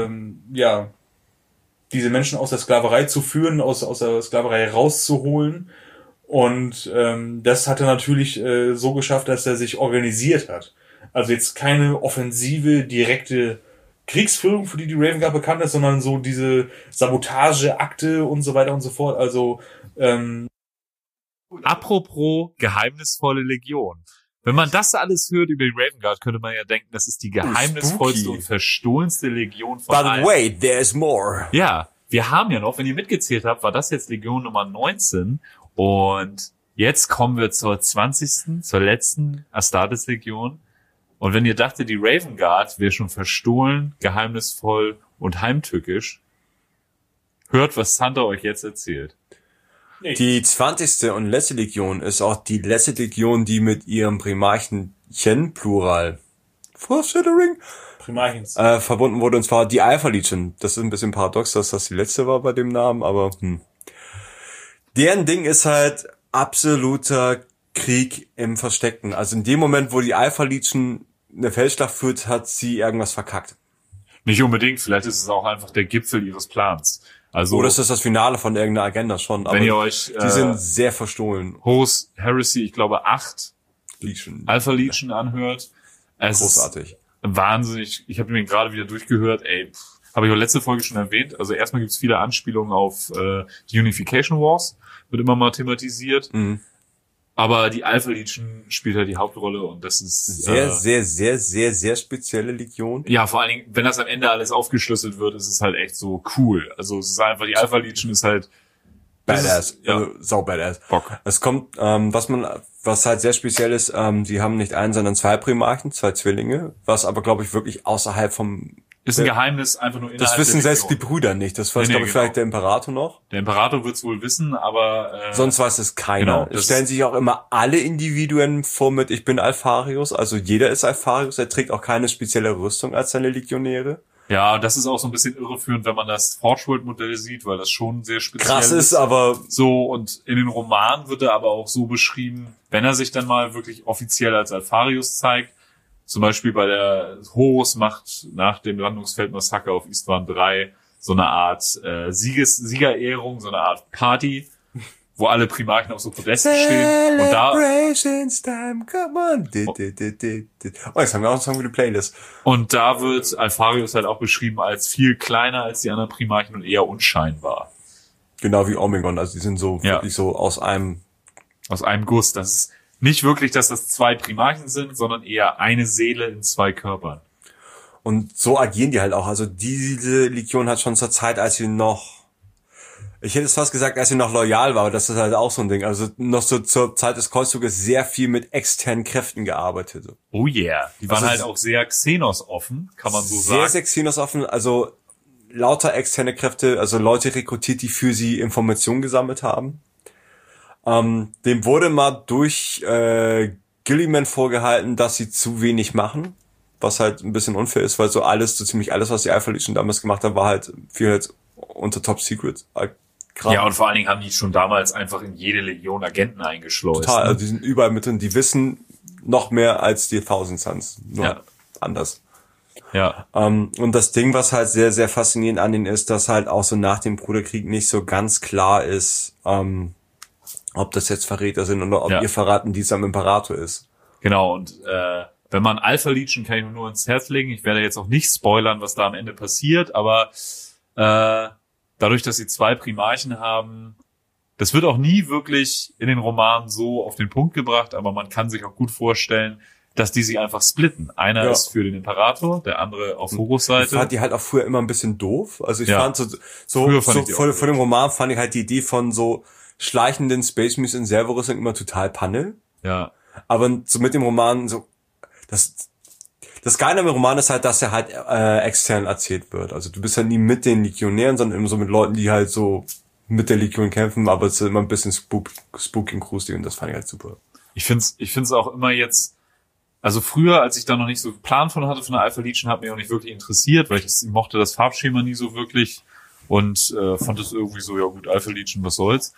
Menschen aus der Sklaverei zu führen, aus der Sklaverei rauszuholen. Und das hat er natürlich so geschafft, dass er sich organisiert hat. Also jetzt keine offensive, direkte Kriegsführung, für die Raven Guard bekannt ist, sondern so diese Sabotageakte und so weiter und so fort. Also apropos geheimnisvolle Legion. Wenn man das alles hört über die Raven Guard, könnte man ja denken, das ist die geheimnisvollste und verstohlenste Legion von allen. But wait, there's more. Ja, wir haben ja noch, wenn ihr mitgezählt habt, war das jetzt Legion Nummer 19 und jetzt kommen wir zur 20., zur letzten Astartes Legion. Und wenn ihr dachtet, die Raven Guard wäre schon verstohlen, geheimnisvoll und heimtückisch, hört, was Santa euch jetzt erzählt. Die 20. und letzte Legion ist auch die letzte Legion, die mit ihrem Primarchen Plural Foreshadowing Primarchens verbunden wurde, und zwar die Alpha Legion. Das ist ein bisschen paradox, dass das die letzte war bei dem Namen, aber deren Ding ist halt absoluter Krieg im Versteckten. Also in dem Moment, wo die Alpha Legion eine Feldschlacht führt, hat sie irgendwas verkackt. Nicht unbedingt, vielleicht ist es auch einfach der Gipfel ihres Plans. Also, oder ist das das Finale von irgendeiner Agenda schon? Wenn ihr euch die sind sehr verstohlen. Horus Heresy, ich glaube 8 Legion. Alpha Legion anhört. Es großartig. Ist wahnsinnig. Ich habe mir gerade wieder durchgehört. Habe ich auch letzte Folge schon erwähnt. Also erstmal gibt es viele Anspielungen auf die Unification Wars. Wird immer mal thematisiert. Mhm. Aber die Alpha Legion spielt halt die Hauptrolle und das ist sehr spezielle Legion. Ja, vor allen Dingen, wenn das am Ende alles aufgeschlüsselt wird, ist es halt echt so cool. Also es ist einfach, die Alpha Legion ist halt badass, ja. also sau badass. Bock. Es kommt, was halt sehr speziell ist, sie haben nicht einen, sondern zwei Primarchen, zwei Zwillinge, was aber, glaube ich, wirklich außerhalb vom Ist ein Geheimnis einfach nur innerhalb Das wissen der selbst die Legion. Brüder nicht. Das weiß, Nee, glaube ich, genau. vielleicht der Imperator noch. Der Imperator wird's wohl wissen, aber Sonst weiß es keiner. Genau, Es stellen sich auch immer alle Individuen vor mit, ich bin Alpharius. Also jeder ist Alpharius. Er trägt auch keine spezielle Rüstung als seine Legionäre. ja, das ist auch so ein bisschen irreführend, wenn man das Forge World Modell sieht, weil das schon sehr speziell Krass ist, aber So, und in den Romanen wird er aber auch so beschrieben, wenn er sich dann mal wirklich offiziell als Alpharius zeigt, zum Beispiel bei der Horus macht nach dem Landungsfeldmassaker auf Istvan 3 so eine Art Siegerehrung, so eine Art Party, wo alle Primarchen auf so Podesten stehen. Und da Celebrations time, come on. Oh, jetzt haben wir auch einen Song für die Playlist. Und da wird Alpharius halt auch beschrieben als viel kleiner als die anderen Primarchen und eher unscheinbar. Genau wie Omegon. Also die sind so Ja. wirklich so aus einem. Aus einem Guss. Das ist nicht wirklich, dass das zwei Primarchen sind, sondern eher eine Seele in zwei Körpern. Und so agieren die halt auch. Also diese Legion hat schon zur Zeit, als sie noch, ich hätte es fast gesagt, als sie noch loyal war, aber das ist halt auch so ein Ding. Also noch so zur Zeit des Kreuzzuges sehr viel mit externen Kräften gearbeitet. Oh yeah. Die waren Also halt auch sehr Xenos offen, kann man so sehr, sagen. sehr Xenos offen. Also lauter externe Kräfte, also Leute rekrutiert, die für sie Informationen gesammelt haben. Dem wurde mal durch Gilliman vorgehalten, dass sie zu wenig machen, was halt ein bisschen unfair ist, weil so ziemlich alles, was die Alpha Legion damals gemacht haben, war halt viel halt unter Top Secret. Ja, und vor allen Dingen haben die schon damals einfach in jede Legion Agenten eingeschleust. Total, ne? also die sind überall mit drin, die wissen noch mehr als die Thousand Suns, nur Ja. anders. Ja. Und das Ding, was halt sehr, sehr faszinierend an denen ist, dass halt auch so nach dem Bruderkrieg nicht so ganz klar ist, ob das jetzt Verräter sind oder ob Ja. ihr verraten, dies am Imperator ist. Genau, und wenn man Alpha Legion, kann ich nur ins Herz legen. Ich werde jetzt auch nicht spoilern, was da am Ende passiert, aber dadurch, dass sie zwei Primarchen haben, das wird auch nie wirklich in den Romanen so auf den Punkt gebracht, aber man kann sich auch gut vorstellen, dass die sich einfach splitten. Einer Ja. ist für den Imperator, der andere auf Horus Ich Seite. fand die halt auch früher immer ein bisschen doof. Also ich Ja. fand Früher fand ich die auch vor dem Roman fand ich halt die Idee von so schleichenden Space Marines in Serverrüstung immer total Panne. Ja, Aber so mit dem Roman so, das Geile am Roman ist halt, dass er halt extern erzählt wird. Also du bist halt nie mit den Legionären, sondern immer so mit Leuten, die halt so mit der Legion kämpfen, aber es ist immer ein bisschen spooky und gruselig und das fand ich halt super. ich find's auch immer jetzt, also früher, als ich da noch nicht so Plan von hatte von der Alpha Legion, hat mich auch nicht wirklich interessiert, weil ich mochte das Farbschema nie so wirklich und fand es irgendwie so, ja gut, Alpha Legion, was soll's.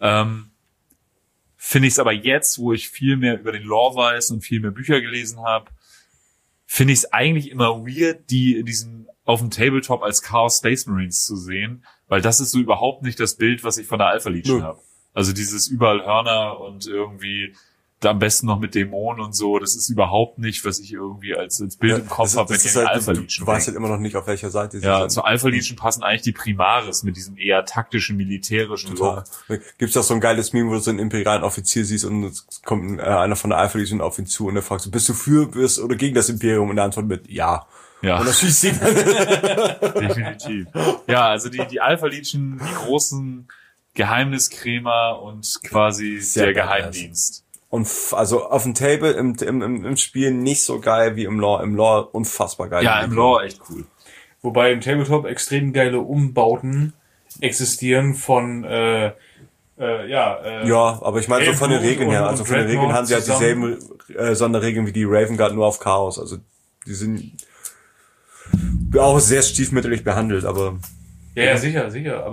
Finde ich es aber jetzt, wo ich viel mehr über den Lore weiß und viel mehr Bücher gelesen habe, finde ich es eigentlich immer weird, die in diesem auf dem Tabletop als Chaos Space Marines zu sehen, weil das ist so überhaupt nicht das Bild, was ich von der Alpha Legion Nö. habe. Also dieses überall Hörner und irgendwie da am besten noch mit Dämonen und so, das ist überhaupt nicht, was ich irgendwie als Bild im Kopf habe, wenn ich an die halt, Alpha du Legion weißt denke. halt immer noch nicht, auf welcher Seite sie Ja, sind. zur Alpha Legion passen eigentlich die Primaris mit diesem eher taktischen, militärischen Look. Total. Gibt's auch so ein geiles Meme, wo du so einen imperialen Offizier siehst und es kommt einer von der Alpha Legion auf ihn zu und er fragt so, bist du bist oder gegen das Imperium? Und er antwortet mit, ja. Ja. Und dann schießt ihn dann. Definitiv. Ja, also die Alpha Legion, die großen Geheimniskrämer und quasi Sehr der geil. Geheimdienst. Und also auf dem Table, im Spiel nicht so geil wie im Lore. Im Lore unfassbar geil. Ja, im Lore echt cool. Wobei im Tabletop extrem geile Umbauten existieren von Ja, aber ich meine so von den Hellbrut Regeln her. und Also von den Regeln haben sie halt Dreadnought dieselben Sonderregeln wie die Raven Guard, nur auf Chaos. Also die sind auch sehr stiefmütterlich behandelt, aber Ja, sicher.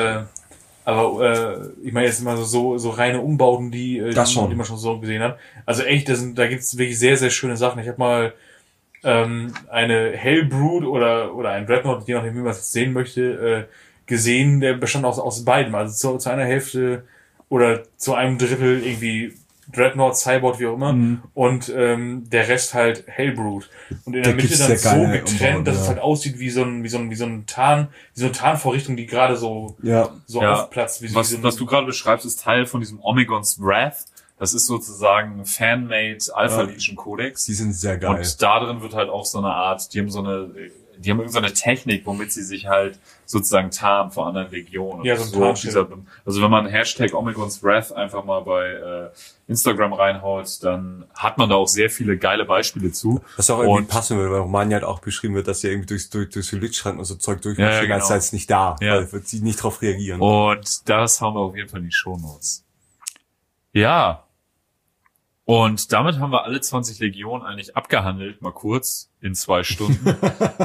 Aber ich meine jetzt mal so reine Umbauten, die man schon so gesehen hat. Also echt, da gibt's wirklich sehr, sehr schöne Sachen. Ich habe mal eine Hellbrood oder ein Dreadnought, je nachdem, wie man es sehen möchte, gesehen, der bestand aus beidem. Also zu einer Hälfte oder zu einem Drittel irgendwie Dreadnought, Cyborg, wie auch immer. Und der Rest halt Hellbrood. Und in der Da Mitte gibt's dann sehr so geile getrennt, Umbauten, dass es ja. halt aussieht wie so eine Tarnvorrichtung, die gerade so ja. aufplatzt. Wie Was so du gerade beschreibst, ist Teil von diesem Omegon's Wrath. Das ist sozusagen ein Fan-made Alpha Legion Codex. Die sind sehr geil. Und da drin wird halt auch so eine Art, die haben so eine die haben irgendeine Technik, womit sie sich halt sozusagen tarnen vor anderen Legionen. Ja, so ein also wenn man Hashtag Omegons Wrath einfach mal bei Instagram reinhaut, dann hat man da auch sehr viele geile Beispiele zu. Was auch irgendwie passen würde, weil Romania halt auch beschrieben wird, dass sie irgendwie durch die Lichtschranken und so Zeug durchmarschieren, genau. als sei es nicht da, Ja. weil sie nicht drauf reagieren. Und das haben wir auf jeden Fall in die Shownotes. Ja. Und damit haben wir alle 20 Legionen eigentlich abgehandelt, mal kurz, in 2 Stunden.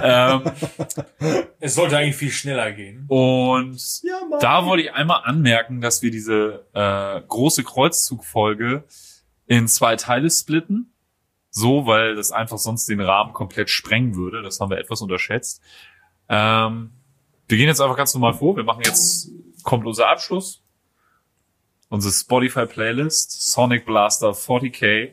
Es sollte eigentlich viel schneller gehen. Und da wollte ich einmal anmerken, dass wir diese große Kreuzzugfolge in 2 Teile splitten. So, weil das einfach sonst den Rahmen komplett sprengen würde. Das haben wir etwas unterschätzt. Wir gehen jetzt einfach ganz normal vor. Kommt unser Abschluss. Unsere Spotify-Playlist, Sonic Blaster 40K.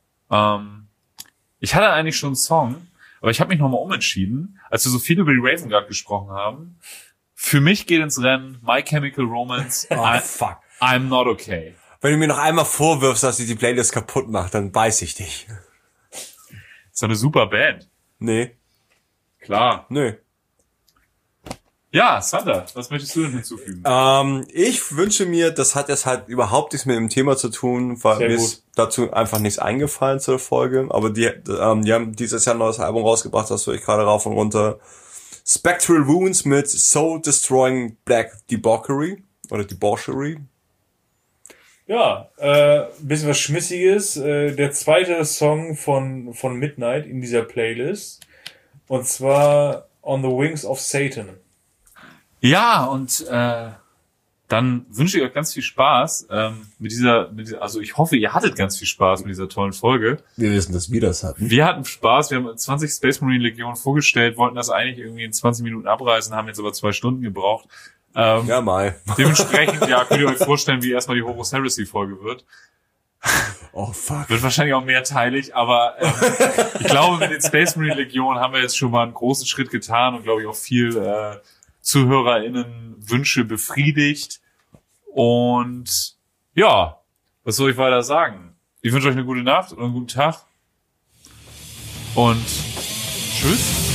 Ich hatte eigentlich schon einen Song, aber ich habe mich nochmal umentschieden, als wir so viel über die Raven Guard gesprochen haben. Für mich geht ins Rennen My Chemical Romance, Fuck. I'm Not Okay. Wenn du mir noch einmal vorwirfst, dass ich die Playlist kaputt mache, dann beiß ich dich. Ist doch eine super Band. Nee. Klar. Nö. Ja, Sander, was möchtest du denn hinzufügen? Ich wünsche mir, das hat jetzt halt überhaupt nichts mit dem Thema zu tun, weil Sehr mir gut. ist dazu einfach nichts eingefallen zur Folge, aber die haben dieses Jahr ein neues Album rausgebracht, das höre ich gerade rauf und runter. Spectral Wounds mit Soul Destroying Black Debauchery oder Debauchery. Ja, bisschen was Schmissiges. Der zweite Song von Midnight in dieser Playlist. Und zwar On the Wings of Satan. Ja, und dann wünsche ich euch ganz viel Spaß mit dieser, also ich hoffe, ihr hattet ganz viel Spaß mit dieser tollen Folge. Wir wissen, dass wir das hatten. Wir hatten Spaß, wir haben 20 Space Marine Legionen vorgestellt, wollten das eigentlich irgendwie in 20 Minuten abreißen, haben jetzt aber 2 Stunden gebraucht. Ja, mal. Dementsprechend, ja, könnt ihr euch vorstellen, wie erstmal die Horus Heresy Folge wird. Oh, fuck. Wird wahrscheinlich auch mehrteilig, aber ich glaube, mit den Space Marine Legionen haben wir jetzt schon mal einen großen Schritt getan und glaube ich auch viel ZuhörerInnen Wünsche befriedigt. Und ja, was soll ich weiter sagen? Ich wünsche euch eine gute Nacht und einen guten Tag. Und tschüss.